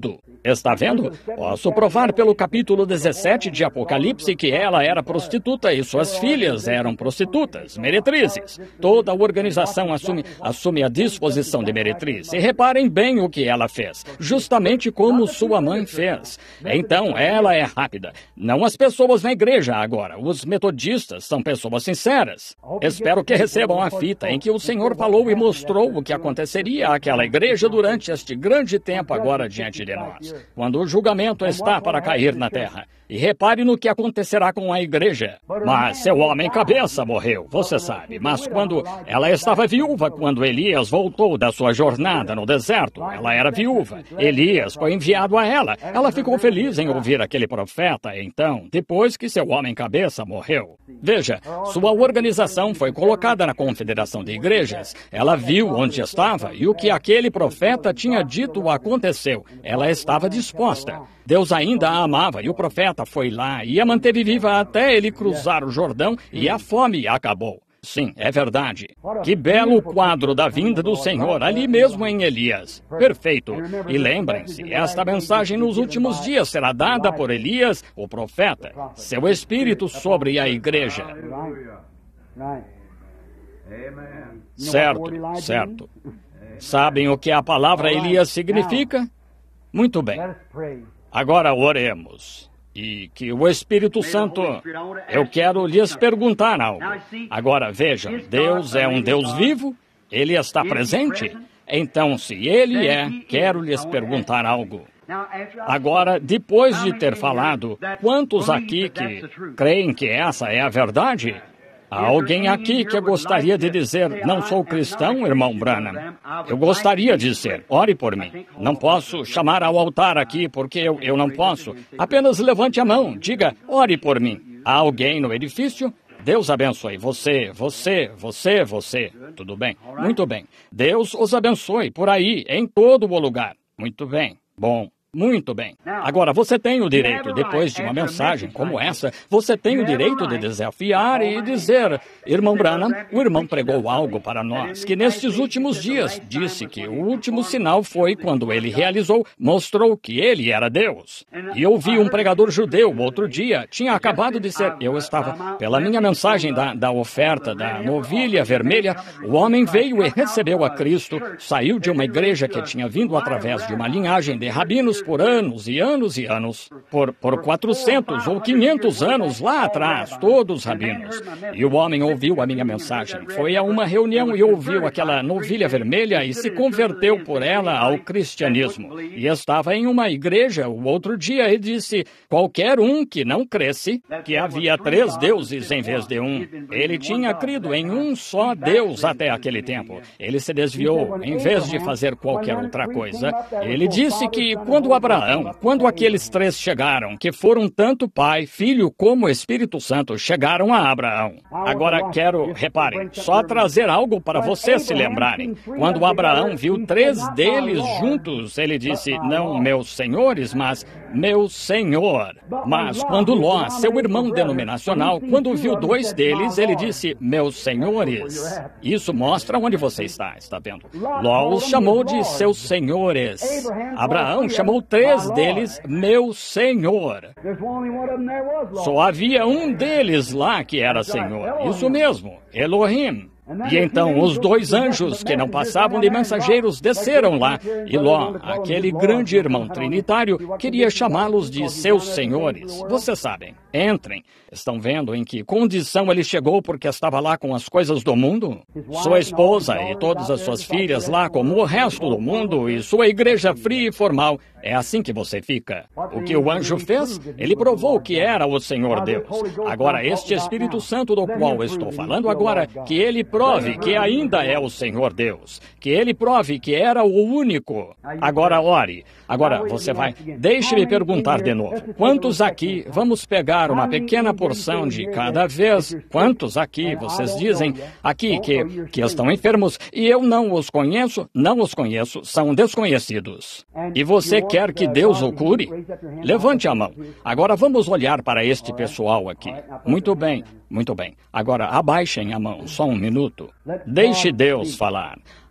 Speaker 1: Está vendo? Posso provar pelo capítulo 17 de Apocalipse que ela era prostituta e suas filhas eram prostitutas, meretrizes. Toda a organização assume a disposição de meretriz. E reparem bem o que ela fez, justamente como sua mãe fez. Então, ela é rápida. Não as pessoas na igreja agora. Os metodistas são pessoas sinceras. Espero que recebam a fita em que o Senhor falou e mostrou o que aconteceria àquela igreja durante este grande tempo agora diante de nós, quando o julgamento está para cair na terra. E repare no que acontecerá com a igreja. Mas seu homem cabeça morreu, você sabe. Mas quando ela estava viúva, quando Elias voltou da sua jornada no deserto, ela era viúva. Elias foi enviado a ela. Ela ficou feliz em ouvir aquele profeta, então, depois que seu homem cabeça morreu. Veja, sua organização foi colocada na Confederação de Igrejas. Ela viu onde estava e o que aquele profeta tinha dito aconteceu. Ela estava disposta. Deus ainda a amava e o profeta foi lá e a manteve viva até ele cruzar o Jordão e a fome acabou. Sim, é verdade. Que belo quadro da vinda do Senhor, ali mesmo em Elias. Perfeito. E lembrem-se, esta mensagem nos últimos dias será dada por Elias, o profeta, seu espírito sobre a igreja. Certo, certo. Sabem o que a palavra Elias significa? Muito bem. Agora oremos. E que o Espírito Santo, eu quero lhes perguntar algo. Agora vejam, Deus é um Deus vivo? Ele está presente? Então, se Ele é, quero lhes perguntar algo. Agora, depois de ter falado, quantos aqui que creem que essa é a verdade? Há alguém aqui que eu gostaria de dizer, não sou cristão, irmão Branham. Eu gostaria de dizer, ore por mim. Não posso chamar ao altar aqui porque eu não posso. Apenas levante a mão, diga, ore por mim. Há alguém no edifício? Deus abençoe você. Tudo bem? Muito bem. Deus os abençoe por aí, em todo o lugar. Muito bem. Bom. Muito bem. Agora, você tem o direito, depois de uma mensagem como essa, você tem o direito de desafiar e dizer, irmão Branham, o irmão pregou algo para nós, que nestes últimos dias disse que o último sinal foi quando ele realizou, mostrou que ele era Deus. E eu vi um pregador judeu outro dia, tinha acabado de ser, eu estava, pela minha mensagem da oferta da novilha vermelha, o homem veio e recebeu a Cristo, saiu de uma igreja que tinha vindo através de uma linhagem de rabinos, por anos e anos e anos, por 400 ou 500 anos lá atrás, todos rabinos. E o homem ouviu a minha mensagem, foi a uma reunião e ouviu aquela novilha vermelha e se converteu por ela ao cristianismo. E estava em uma igreja o outro dia e disse, qualquer um que não cresce, que havia 3 deuses em vez de um. Ele tinha crido em um só Deus até aquele tempo. Ele se desviou, em vez de fazer qualquer outra coisa. Ele disse que quando aqueles 3 chegaram, que foram tanto Pai, Filho como Espírito Santo, chegaram a Abraão. Agora reparem, só trazer algo para vocês se lembrarem. Quando Abraão viu 3 deles juntos, ele disse, não meus senhores, mas meu Senhor. Mas quando Ló, seu irmão denominacional, quando viu 2 deles, ele disse, meus senhores. Isso mostra onde você está vendo? Ló os chamou de seus senhores. Abraão chamou 3 deles, meu Senhor. Só havia um deles lá que era Senhor. Isso mesmo, Elohim. E então os 2 anjos que não passavam de mensageiros desceram lá, e Ló, aquele grande irmão trinitário, queria chamá-los de seus senhores. Vocês sabem, entrem. Estão vendo em que condição ele chegou porque estava lá com as coisas do mundo? Sua esposa e todas as suas filhas lá como o resto do mundo e sua igreja fria e formal. É assim que você fica. O que o anjo fez? Ele provou que era o Senhor Deus. Agora, este Espírito Santo do qual estou falando agora, que ele prove que ainda é o Senhor Deus. Que ele prove que era o único. Agora, ore. Agora, você vai... Deixe-me perguntar de novo. Quantos aqui, vamos pegar uma pequena porção de cada vez, quantos aqui, vocês dizem, aqui que estão enfermos, e eu não os conheço, são desconhecidos. E você quer que Deus o cure? Levante a mão. Agora vamos olhar para este pessoal aqui. Muito bem. Agora abaixem a mão, só um minuto. Deixe Deus falar.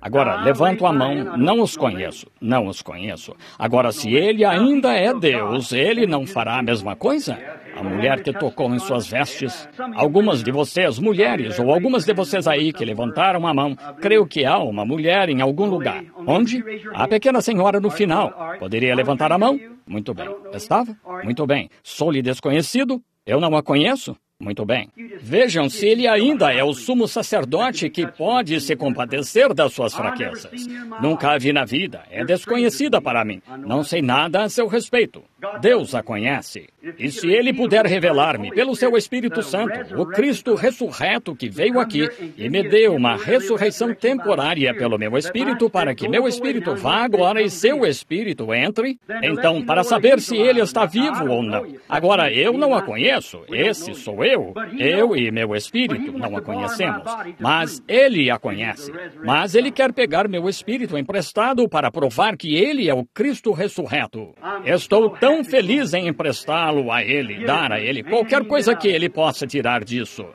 Speaker 1: Agora, levanto a mão, não os conheço, não os conheço. Agora, se ele ainda é Deus, ele não fará a mesma coisa? A mulher que tocou em suas vestes, algumas de vocês, mulheres, ou algumas de vocês aí que levantaram a mão, creio que há uma mulher em algum lugar. Onde? A pequena senhora no final. Poderia levantar a mão? Muito bem. Estava? Muito bem. Sou-lhe desconhecido? Eu não a conheço? Muito bem. Vejam se ele ainda é o sumo sacerdote que pode se compadecer das suas fraquezas. Nunca a vi na vida. É desconhecida para mim. Não sei nada a seu respeito. Deus a conhece. E se ele puder revelar-me pelo seu Espírito Santo, o Cristo ressurreto que veio aqui e me deu uma ressurreição temporária pelo meu Espírito para que meu Espírito vá agora e seu Espírito entre, então, para saber se ele está vivo ou não. Agora, eu não a conheço. Esse sou eu e meu Espírito não a conhecemos, mas ele a conhece. Mas ele quer pegar meu Espírito emprestado para provar que ele é o Cristo ressurreto. Estou tão feliz em emprestá-lo a ele, dar a ele qualquer coisa que ele possa tirar disso.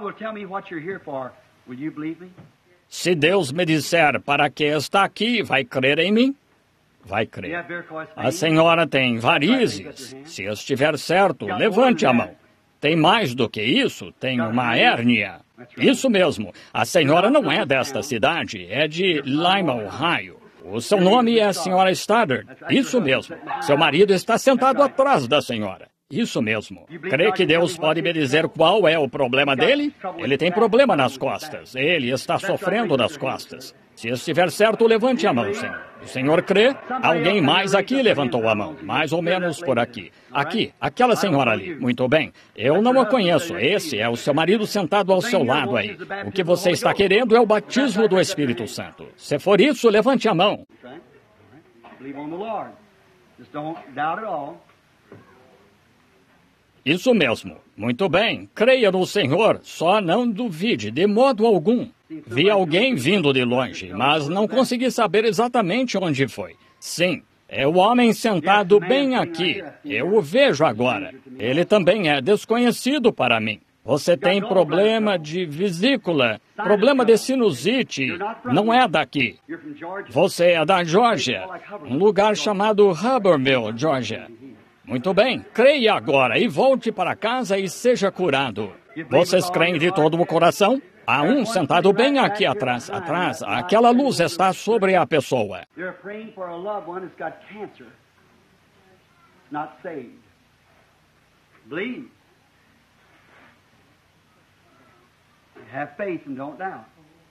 Speaker 1: Se Deus me disser para que está aqui, vai crer em mim? Vai crer. A senhora tem varizes. Se estiver certo, levante a mão. Tem mais do que isso, tem uma hérnia. Isso mesmo, a senhora não é desta cidade, é de Lima, Ohio. O seu nome é a senhora Stoddard. Isso mesmo. Seu marido está sentado atrás da senhora. Isso mesmo. Crê que Deus pode me dizer qual é o problema dele? Ele tem problema nas costas. Ele está sofrendo nas costas. Se estiver certo, levante a mão, Senhor. O Senhor crê? Alguém mais aqui levantou a mão. Mais ou menos por aqui. Aqui, aquela senhora ali. Muito bem. Eu não a conheço. Esse é o seu marido sentado ao seu lado aí. O que você está querendo é o batismo do Espírito Santo. Se for isso, levante a mão. Isso mesmo. Muito bem. Creia no Senhor. Só não duvide de modo algum. Vi alguém vindo de longe, mas não consegui saber exatamente onde foi. Sim, é o homem sentado bem aqui. Eu o vejo agora. Ele também é desconhecido para mim. Você tem problema de vesícula, problema de sinusite. Não é daqui. Você é da Geórgia, um lugar chamado Hubbardville, Geórgia. Muito bem, creia agora e volte para casa e seja curado. Vocês creem de todo o coração? Há um sentado bem aqui atrás. Aquela luz está sobre a pessoa.
Speaker 2: Have faith and don't doubt.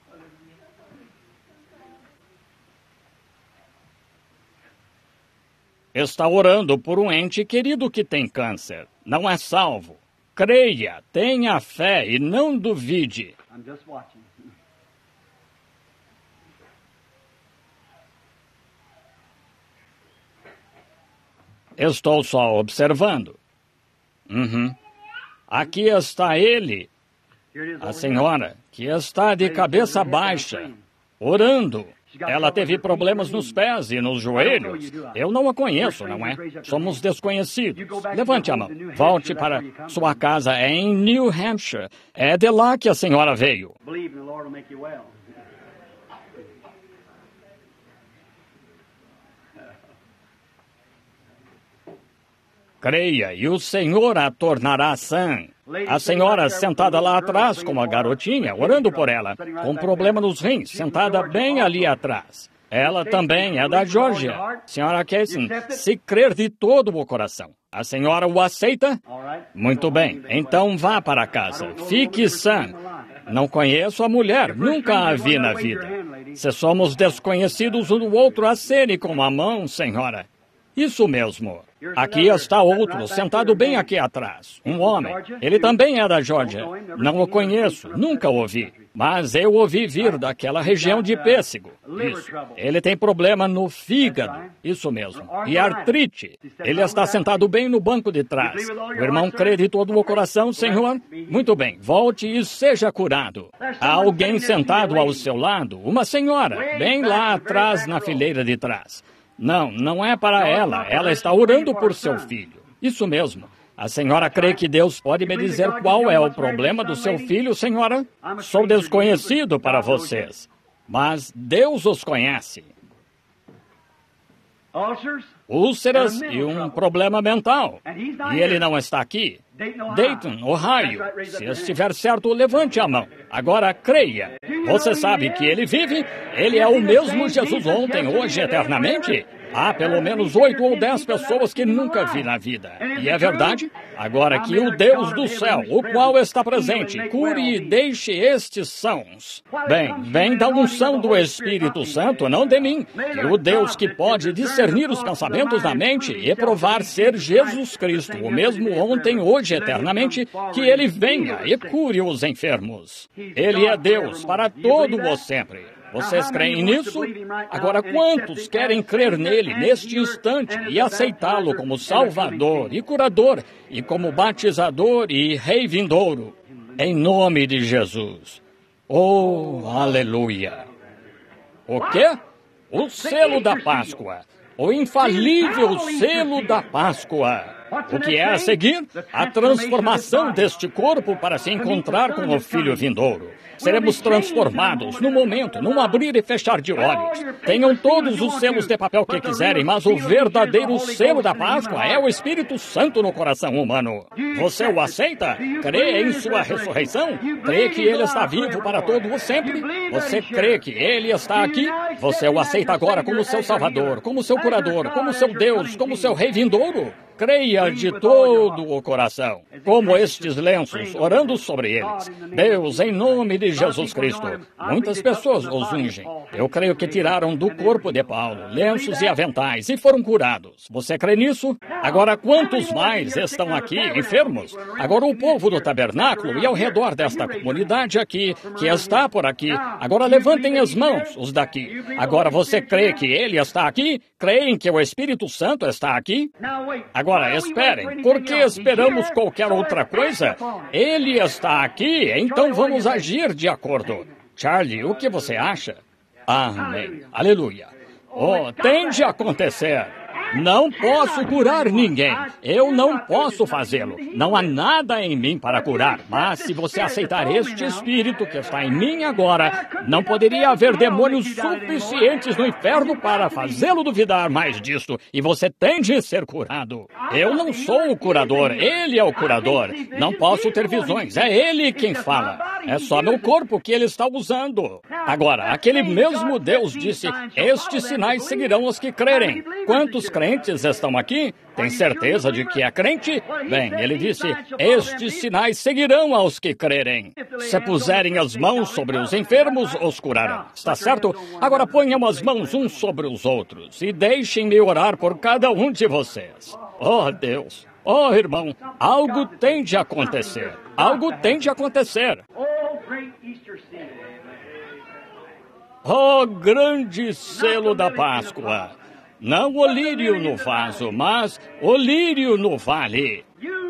Speaker 1: Está orando por um ente querido que tem câncer. Não é salvo. Creia, tenha fé e não duvide.
Speaker 2: I'm just watching.
Speaker 1: Estou só observando. Aqui está ele, a senhora, que está de cabeça baixa, orando. Ela teve problemas nos pés e nos joelhos. Eu não a conheço, não é? Somos desconhecidos. Levante a mão. Volte para sua casa. É em New Hampshire. É de lá que a senhora veio.
Speaker 2: Believe in the Lord will make you well.
Speaker 1: Creia, e o Senhor a tornará sã. A senhora sentada lá atrás, como a garotinha, orando por ela, com problema nos rins, sentada bem ali atrás. Ela também é da Geórgia. Senhora Casey, se crer de todo o coração. A senhora o aceita? Muito bem, então vá para casa. Fique sã. Não conheço a mulher, nunca a vi na vida. Se somos desconhecidos um do outro, acene com a mão, senhora. Isso mesmo. Aqui está outro, sentado bem aqui atrás. Um homem. Ele também é da Geórgia. Não o conheço, nunca o ouvi. Mas eu ouvi vir daquela região de Pêssego. Isso. Ele tem problema no fígado. Isso mesmo. E artrite. Ele está sentado bem no banco de trás. O irmão crê de todo o coração, Senhor? Muito bem. Volte e seja curado. Há alguém sentado ao seu lado. Uma senhora, bem lá atrás na fileira de trás. Não, não é para ela. Ela está orando por seu filho. Isso mesmo. A senhora crê que Deus pode me dizer qual é o problema do seu filho, senhora? Sou desconhecido para vocês. mas Deus os conhece. Úlceras e um problema mental. E ele não está aqui. Dayton, Ohio. Se estiver certo, levante a mão. Agora, creia. Você sabe que ele vive? Ele é o mesmo Jesus ontem, hoje, eternamente? Há pelo menos 8 ou 10 pessoas que nunca vi na vida. E é verdade? Agora que o Deus do céu, o qual está presente, cure e deixe estes sãos. Bem, vem da unção do Espírito Santo, não de mim. E o Deus que pode discernir os pensamentos da mente e provar ser Jesus Cristo, o mesmo ontem, hoje, eternamente, que ele venha e cure os enfermos. Ele é Deus para todo o sempre. Vocês creem nisso? Agora, quantos querem crer nele neste instante e aceitá-lo como Salvador e curador e como batizador e rei vindouro? Em nome de Jesus. Oh, aleluia! O quê? O selo da Páscoa. O infalível selo da Páscoa. O que é a seguir? A transformação deste corpo para se encontrar com o Filho vindouro. Seremos transformados no momento, num abrir e fechar de olhos. Tenham todos os selos de papel que quiserem, mas o verdadeiro selo da Páscoa é o Espírito Santo no coração humano. Você o aceita? Crê em sua ressurreição? Crê que ele está vivo para todo o sempre? Você crê que ele está aqui? Você o aceita agora como seu Salvador, como seu curador, como seu Deus, como seu Rei vindouro? Creia de todo o coração, como estes lenços, orando sobre eles. Deus, em nome de Jesus Cristo, muitas pessoas os ungem. Eu creio que tiraram do corpo de Paulo lenços e aventais e foram curados. Você crê nisso? Agora, quantos mais estão aqui enfermos? Agora, o povo do tabernáculo e ao redor desta comunidade aqui, que está por aqui, agora levantem as mãos, os daqui. Agora, você crê que ele está aqui? Creem que o Espírito Santo está aqui? Agora, esperem, por que esperamos qualquer outra coisa? Ele está aqui, então vamos agir de acordo. Charlie, o que você acha? Amém. Aleluia. Oh, tem de acontecer. Não posso curar ninguém. Eu não posso fazê-lo. Não há nada em mim para curar. Mas se você aceitar este Espírito que está em mim agora, não poderia haver demônios suficientes no inferno para fazê-lo duvidar mais disto. E você tem de ser curado. Eu não sou o curador. Ele é o curador. Não posso ter visões. É ele quem fala. É só meu corpo que ele está usando. Agora, aquele mesmo Deus disse, estes sinais seguirão os que crerem. Quantos crentes estão aqui? Tem certeza de que é crente? Bem, ele disse, estes sinais seguirão aos que crerem. Se puserem as mãos sobre os enfermos, os curarão. Está certo? Agora ponham as mãos uns sobre os outros e deixem-me orar por cada um de vocês. Oh, Deus! Oh, irmão, algo tem de acontecer. Algo tem de acontecer. Oh, grande selo da Páscoa! Não o lírio no vaso, mas o lírio no vale.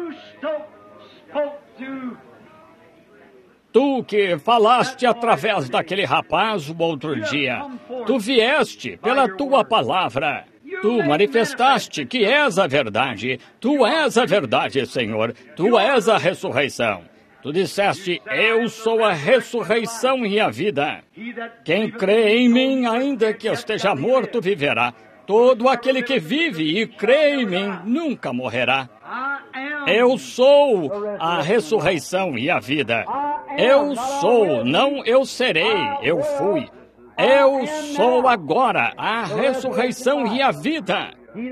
Speaker 1: Tu que falaste através daquele rapaz o outro dia, tu vieste pela tua palavra. Tu manifestaste que és a verdade. Tu és a verdade, Senhor. Tu és a ressurreição. Tu disseste, eu sou a ressurreição e a vida. Quem crê em mim, ainda que esteja morto, viverá. Todo aquele que vive e crê em mim nunca morrerá. Eu sou a ressurreição e a vida. Eu sou, não eu serei, eu fui. Eu sou agora a ressurreição e a vida.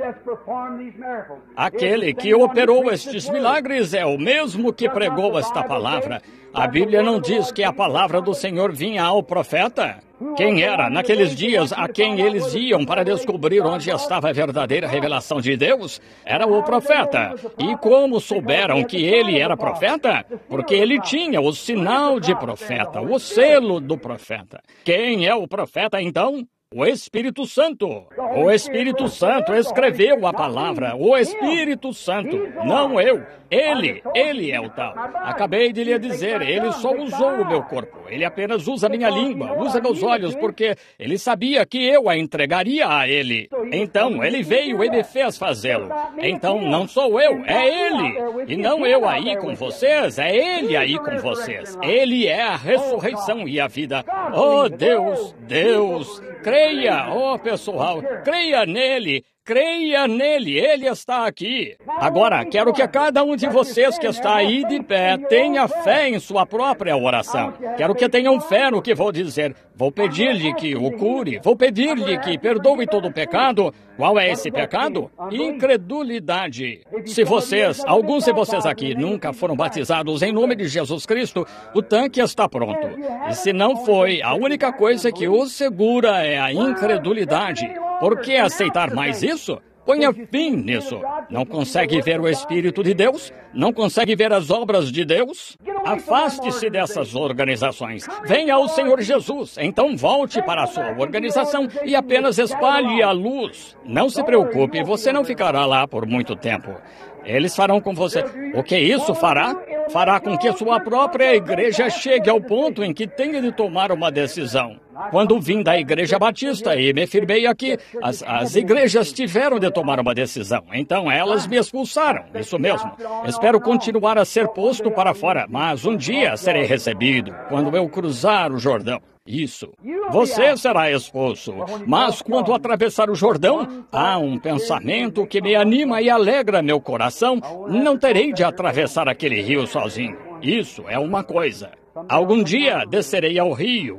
Speaker 1: Aquele que operou estes milagres é o mesmo que pregou esta palavra. A Bíblia não diz que a palavra do Senhor vinha ao profeta? Quem era, naqueles dias, a quem eles iam para descobrir onde estava a verdadeira revelação de Deus? Era o profeta. E como souberam que ele era profeta? Porque ele tinha o sinal de profeta, o selo do profeta. Quem é o profeta, então? O Espírito Santo. O Espírito Santo escreveu a palavra. O Espírito Santo, não eu. Ele é o tal. Acabei de lhe dizer, ele só usou o meu corpo. Ele apenas usa minha língua, usa meus olhos, porque ele sabia que eu a entregaria a ele. Então ele veio e me fez fazê-lo. Então não sou eu, é ele. E não eu aí com vocês, é ele aí com vocês. Ele é a ressurreição e a vida. Oh Deus, Deus, creia, oh pessoal, creia nele. Creia nele, ele está aqui. Agora, quero que cada um de vocês que está aí de pé tenha fé em sua própria oração. Quero que tenham fé no que vou dizer. Vou pedir-lhe que o cure, vou pedir-lhe que perdoe todo o pecado. Qual é esse pecado? Incredulidade. Se vocês, alguns de vocês aqui, nunca foram batizados em nome de Jesus Cristo, o tanque está pronto. E se não foi, a única coisa que o segura é a incredulidade. Por que aceitar mais isso? Ponha fim nisso. Não consegue ver o Espírito de Deus? Não consegue ver as obras de Deus? Afaste-se dessas organizações. Venha ao Senhor Jesus. Então volte para a sua organização e apenas espalhe a luz. Não se preocupe, você não ficará lá por muito tempo. Eles farão com você. O que isso fará? Fará com que sua própria igreja chegue ao ponto em que tenha de tomar uma decisão. Quando vim da Igreja Batista e me firmei aqui, as igrejas tiveram de tomar uma decisão. Então elas me expulsaram, isso mesmo. Espero continuar a ser posto para fora, mas um dia serei recebido, quando eu cruzar o Jordão. Isso. Você será expulso. Mas quando atravessar o Jordão, há um pensamento que me anima e alegra meu coração. Não terei de atravessar aquele rio sozinho. Isso é uma coisa. Algum dia descerei ao rio.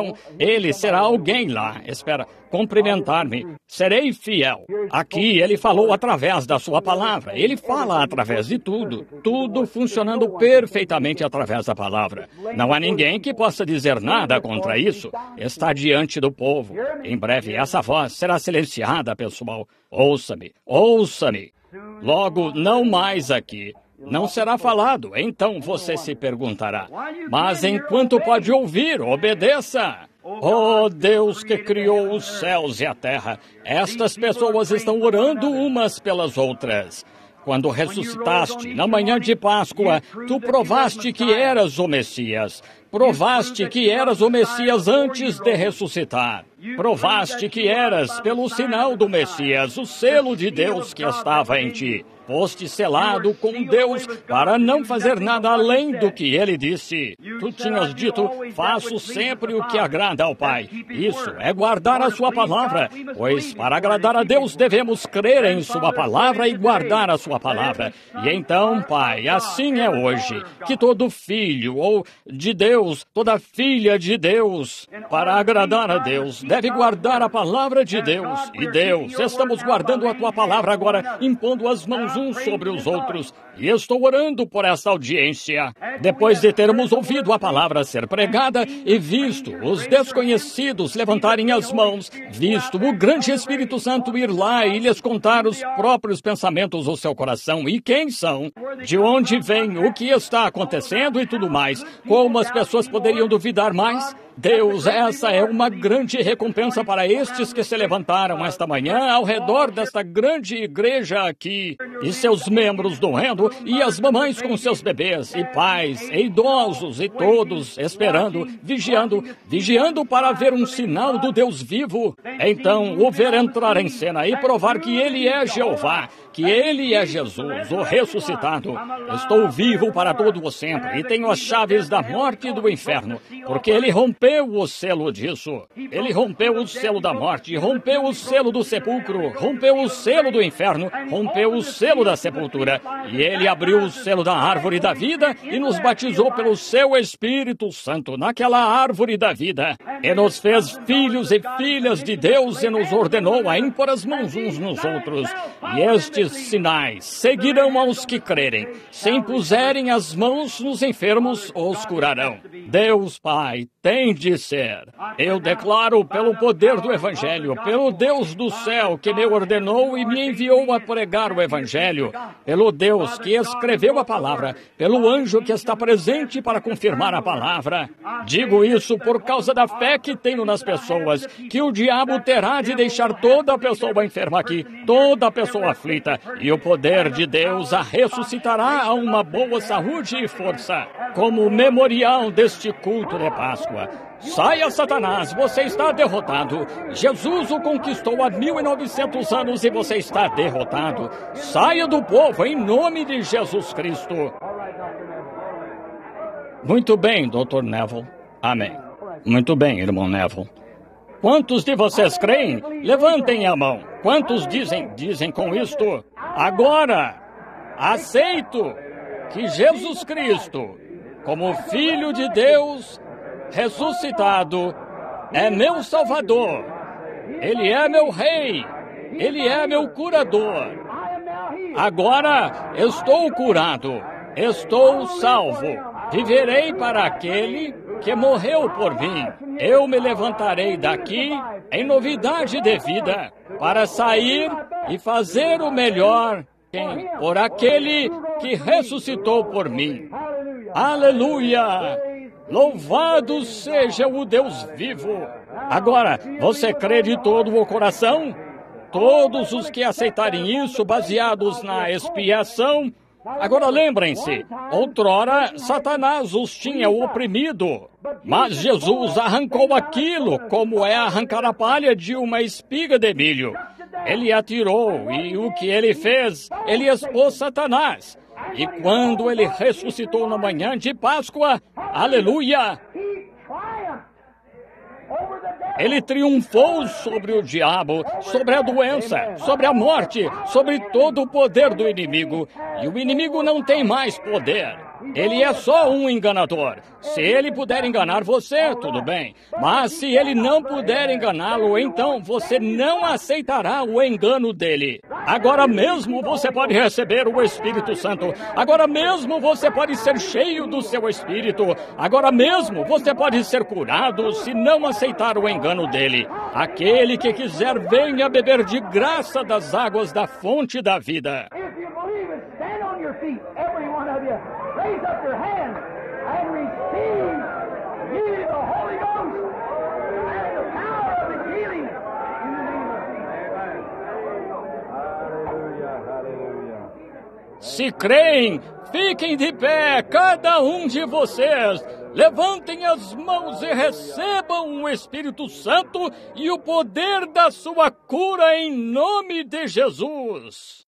Speaker 1: Ele será alguém lá. Espera, cumprimentar-me. Serei fiel. Aqui ele falou através da sua palavra. Ele fala através de tudo. Tudo funcionando perfeitamente através da palavra. Não há ninguém que possa dizer nada contra isso. Está diante do povo. Em breve essa voz será silenciada, pessoal. Ouça-me, ouça-me. Logo, não mais aqui. Não será falado, então você se perguntará. Mas enquanto pode ouvir, obedeça. Oh Deus que criou os céus e a terra, estas pessoas estão orando umas pelas outras. Quando ressuscitaste na manhã de Páscoa, tu provaste que eras o Messias. Provaste que eras o Messias antes de ressuscitar. Provaste que eras, pelo sinal do Messias, o selo de Deus que estava em ti. Foste selado com Deus para não fazer nada além do que Ele disse. Tu tinhas dito, faço sempre o que agrada ao Pai. Isso é guardar a sua palavra, pois para agradar a Deus devemos crer em sua palavra e guardar a sua palavra. E então, Pai, assim é hoje, que todo filho ou de Deus, toda filha de Deus, para agradar a Deus, deve guardar a palavra de Deus. E Deus, estamos guardando a tua palavra agora, impondo as mãos uns sobre os outros. E estou orando por esta audiência. Depois de termos ouvido a palavra ser pregada e visto os desconhecidos levantarem as mãos, visto o grande Espírito Santo ir lá e lhes contar os próprios pensamentos do seu coração e quem são, de onde vem, o que está acontecendo e tudo mais, como as pessoas poderiam duvidar mais? Deus, essa é uma grande recompensa para estes que se levantaram esta manhã ao redor desta grande igreja aqui, e seus membros doendo, e as mamães com seus bebês, e pais, e idosos, e todos esperando, vigiando para ver um sinal do Deus vivo. Então, o ver entrar em cena e provar que Ele é Jeová, que Ele é Jesus, o ressuscitado. Estou vivo para todo o sempre, e tenho as chaves da morte e do inferno, porque Ele rompeu o selo disso. Ele rompeu o selo da morte, rompeu o selo do sepulcro, rompeu o selo do inferno, rompeu o selo da sepultura. E Ele abriu o selo da árvore da vida e nos batizou pelo seu Espírito Santo naquela árvore da vida. E nos fez filhos e filhas de Deus e nos ordenou a impor as mãos uns nos outros. E estes sinais seguirão aos que crerem. Se impuserem as mãos nos enfermos, os curarão. Deus Pai, tem de ser. Eu declaro pelo poder do Evangelho, pelo Deus do céu que me ordenou e me enviou a pregar o Evangelho, pelo Deus que escreveu a palavra, pelo anjo que está presente para confirmar a palavra. Digo isso por causa da fé que tenho nas pessoas, que o diabo terá de deixar toda a pessoa enferma aqui, toda a pessoa aflita, e o poder de Deus a ressuscitará a uma boa saúde e força, como memorial deste culto de Páscoa. Saia, Satanás, você está derrotado. Jesus o conquistou há 1900 anos e você está derrotado. Saia do povo em nome de Jesus Cristo. Muito bem, Dr. Neville. Amém. Muito bem, irmão Neville. Quantos de vocês creem? Levantem a mão. Quantos dizem com isto? Agora, aceito que Jesus Cristo, como Filho de Deus, ressuscitado, é meu Salvador. Ele é meu Rei. Ele é meu curador. Agora estou curado. Estou salvo. Viverei para aquele que morreu por mim. Eu me levantarei daqui em novidade de vida para sair e fazer o melhor por aquele que ressuscitou por mim. Aleluia! Louvado seja o Deus vivo! Agora, você crê de todo o coração? Todos os que aceitarem isso baseados na expiação. Agora lembrem-se, outrora Satanás os tinha oprimido, mas Jesus arrancou aquilo como é arrancar a palha de uma espiga de milho. Ele atirou e o que ele fez? Ele expôs Satanás. E quando ele ressuscitou na manhã de Páscoa, aleluia! Ele triunfou sobre o diabo, sobre a doença, sobre a morte, sobre todo o poder do inimigo. E o inimigo não tem mais poder. Ele é só um enganador. Se ele puder enganar você, tudo bem. Mas se ele não puder enganá-lo, então você não aceitará o engano dele. Agora mesmo você pode receber o Espírito Santo. Agora mesmo você pode ser cheio do seu Espírito. Agora mesmo você pode ser curado se não aceitar o engano dele. Aquele que quiser, venha beber de graça das águas da fonte da vida.
Speaker 2: Raise up your hand and receive ye the Holy Ghost and the power of the healing in the name of Jesus.
Speaker 1: Se creem, fiquem de pé, cada um de vocês. Levantem as mãos e recebam o Espírito Santo e o poder da sua cura em nome de Jesus.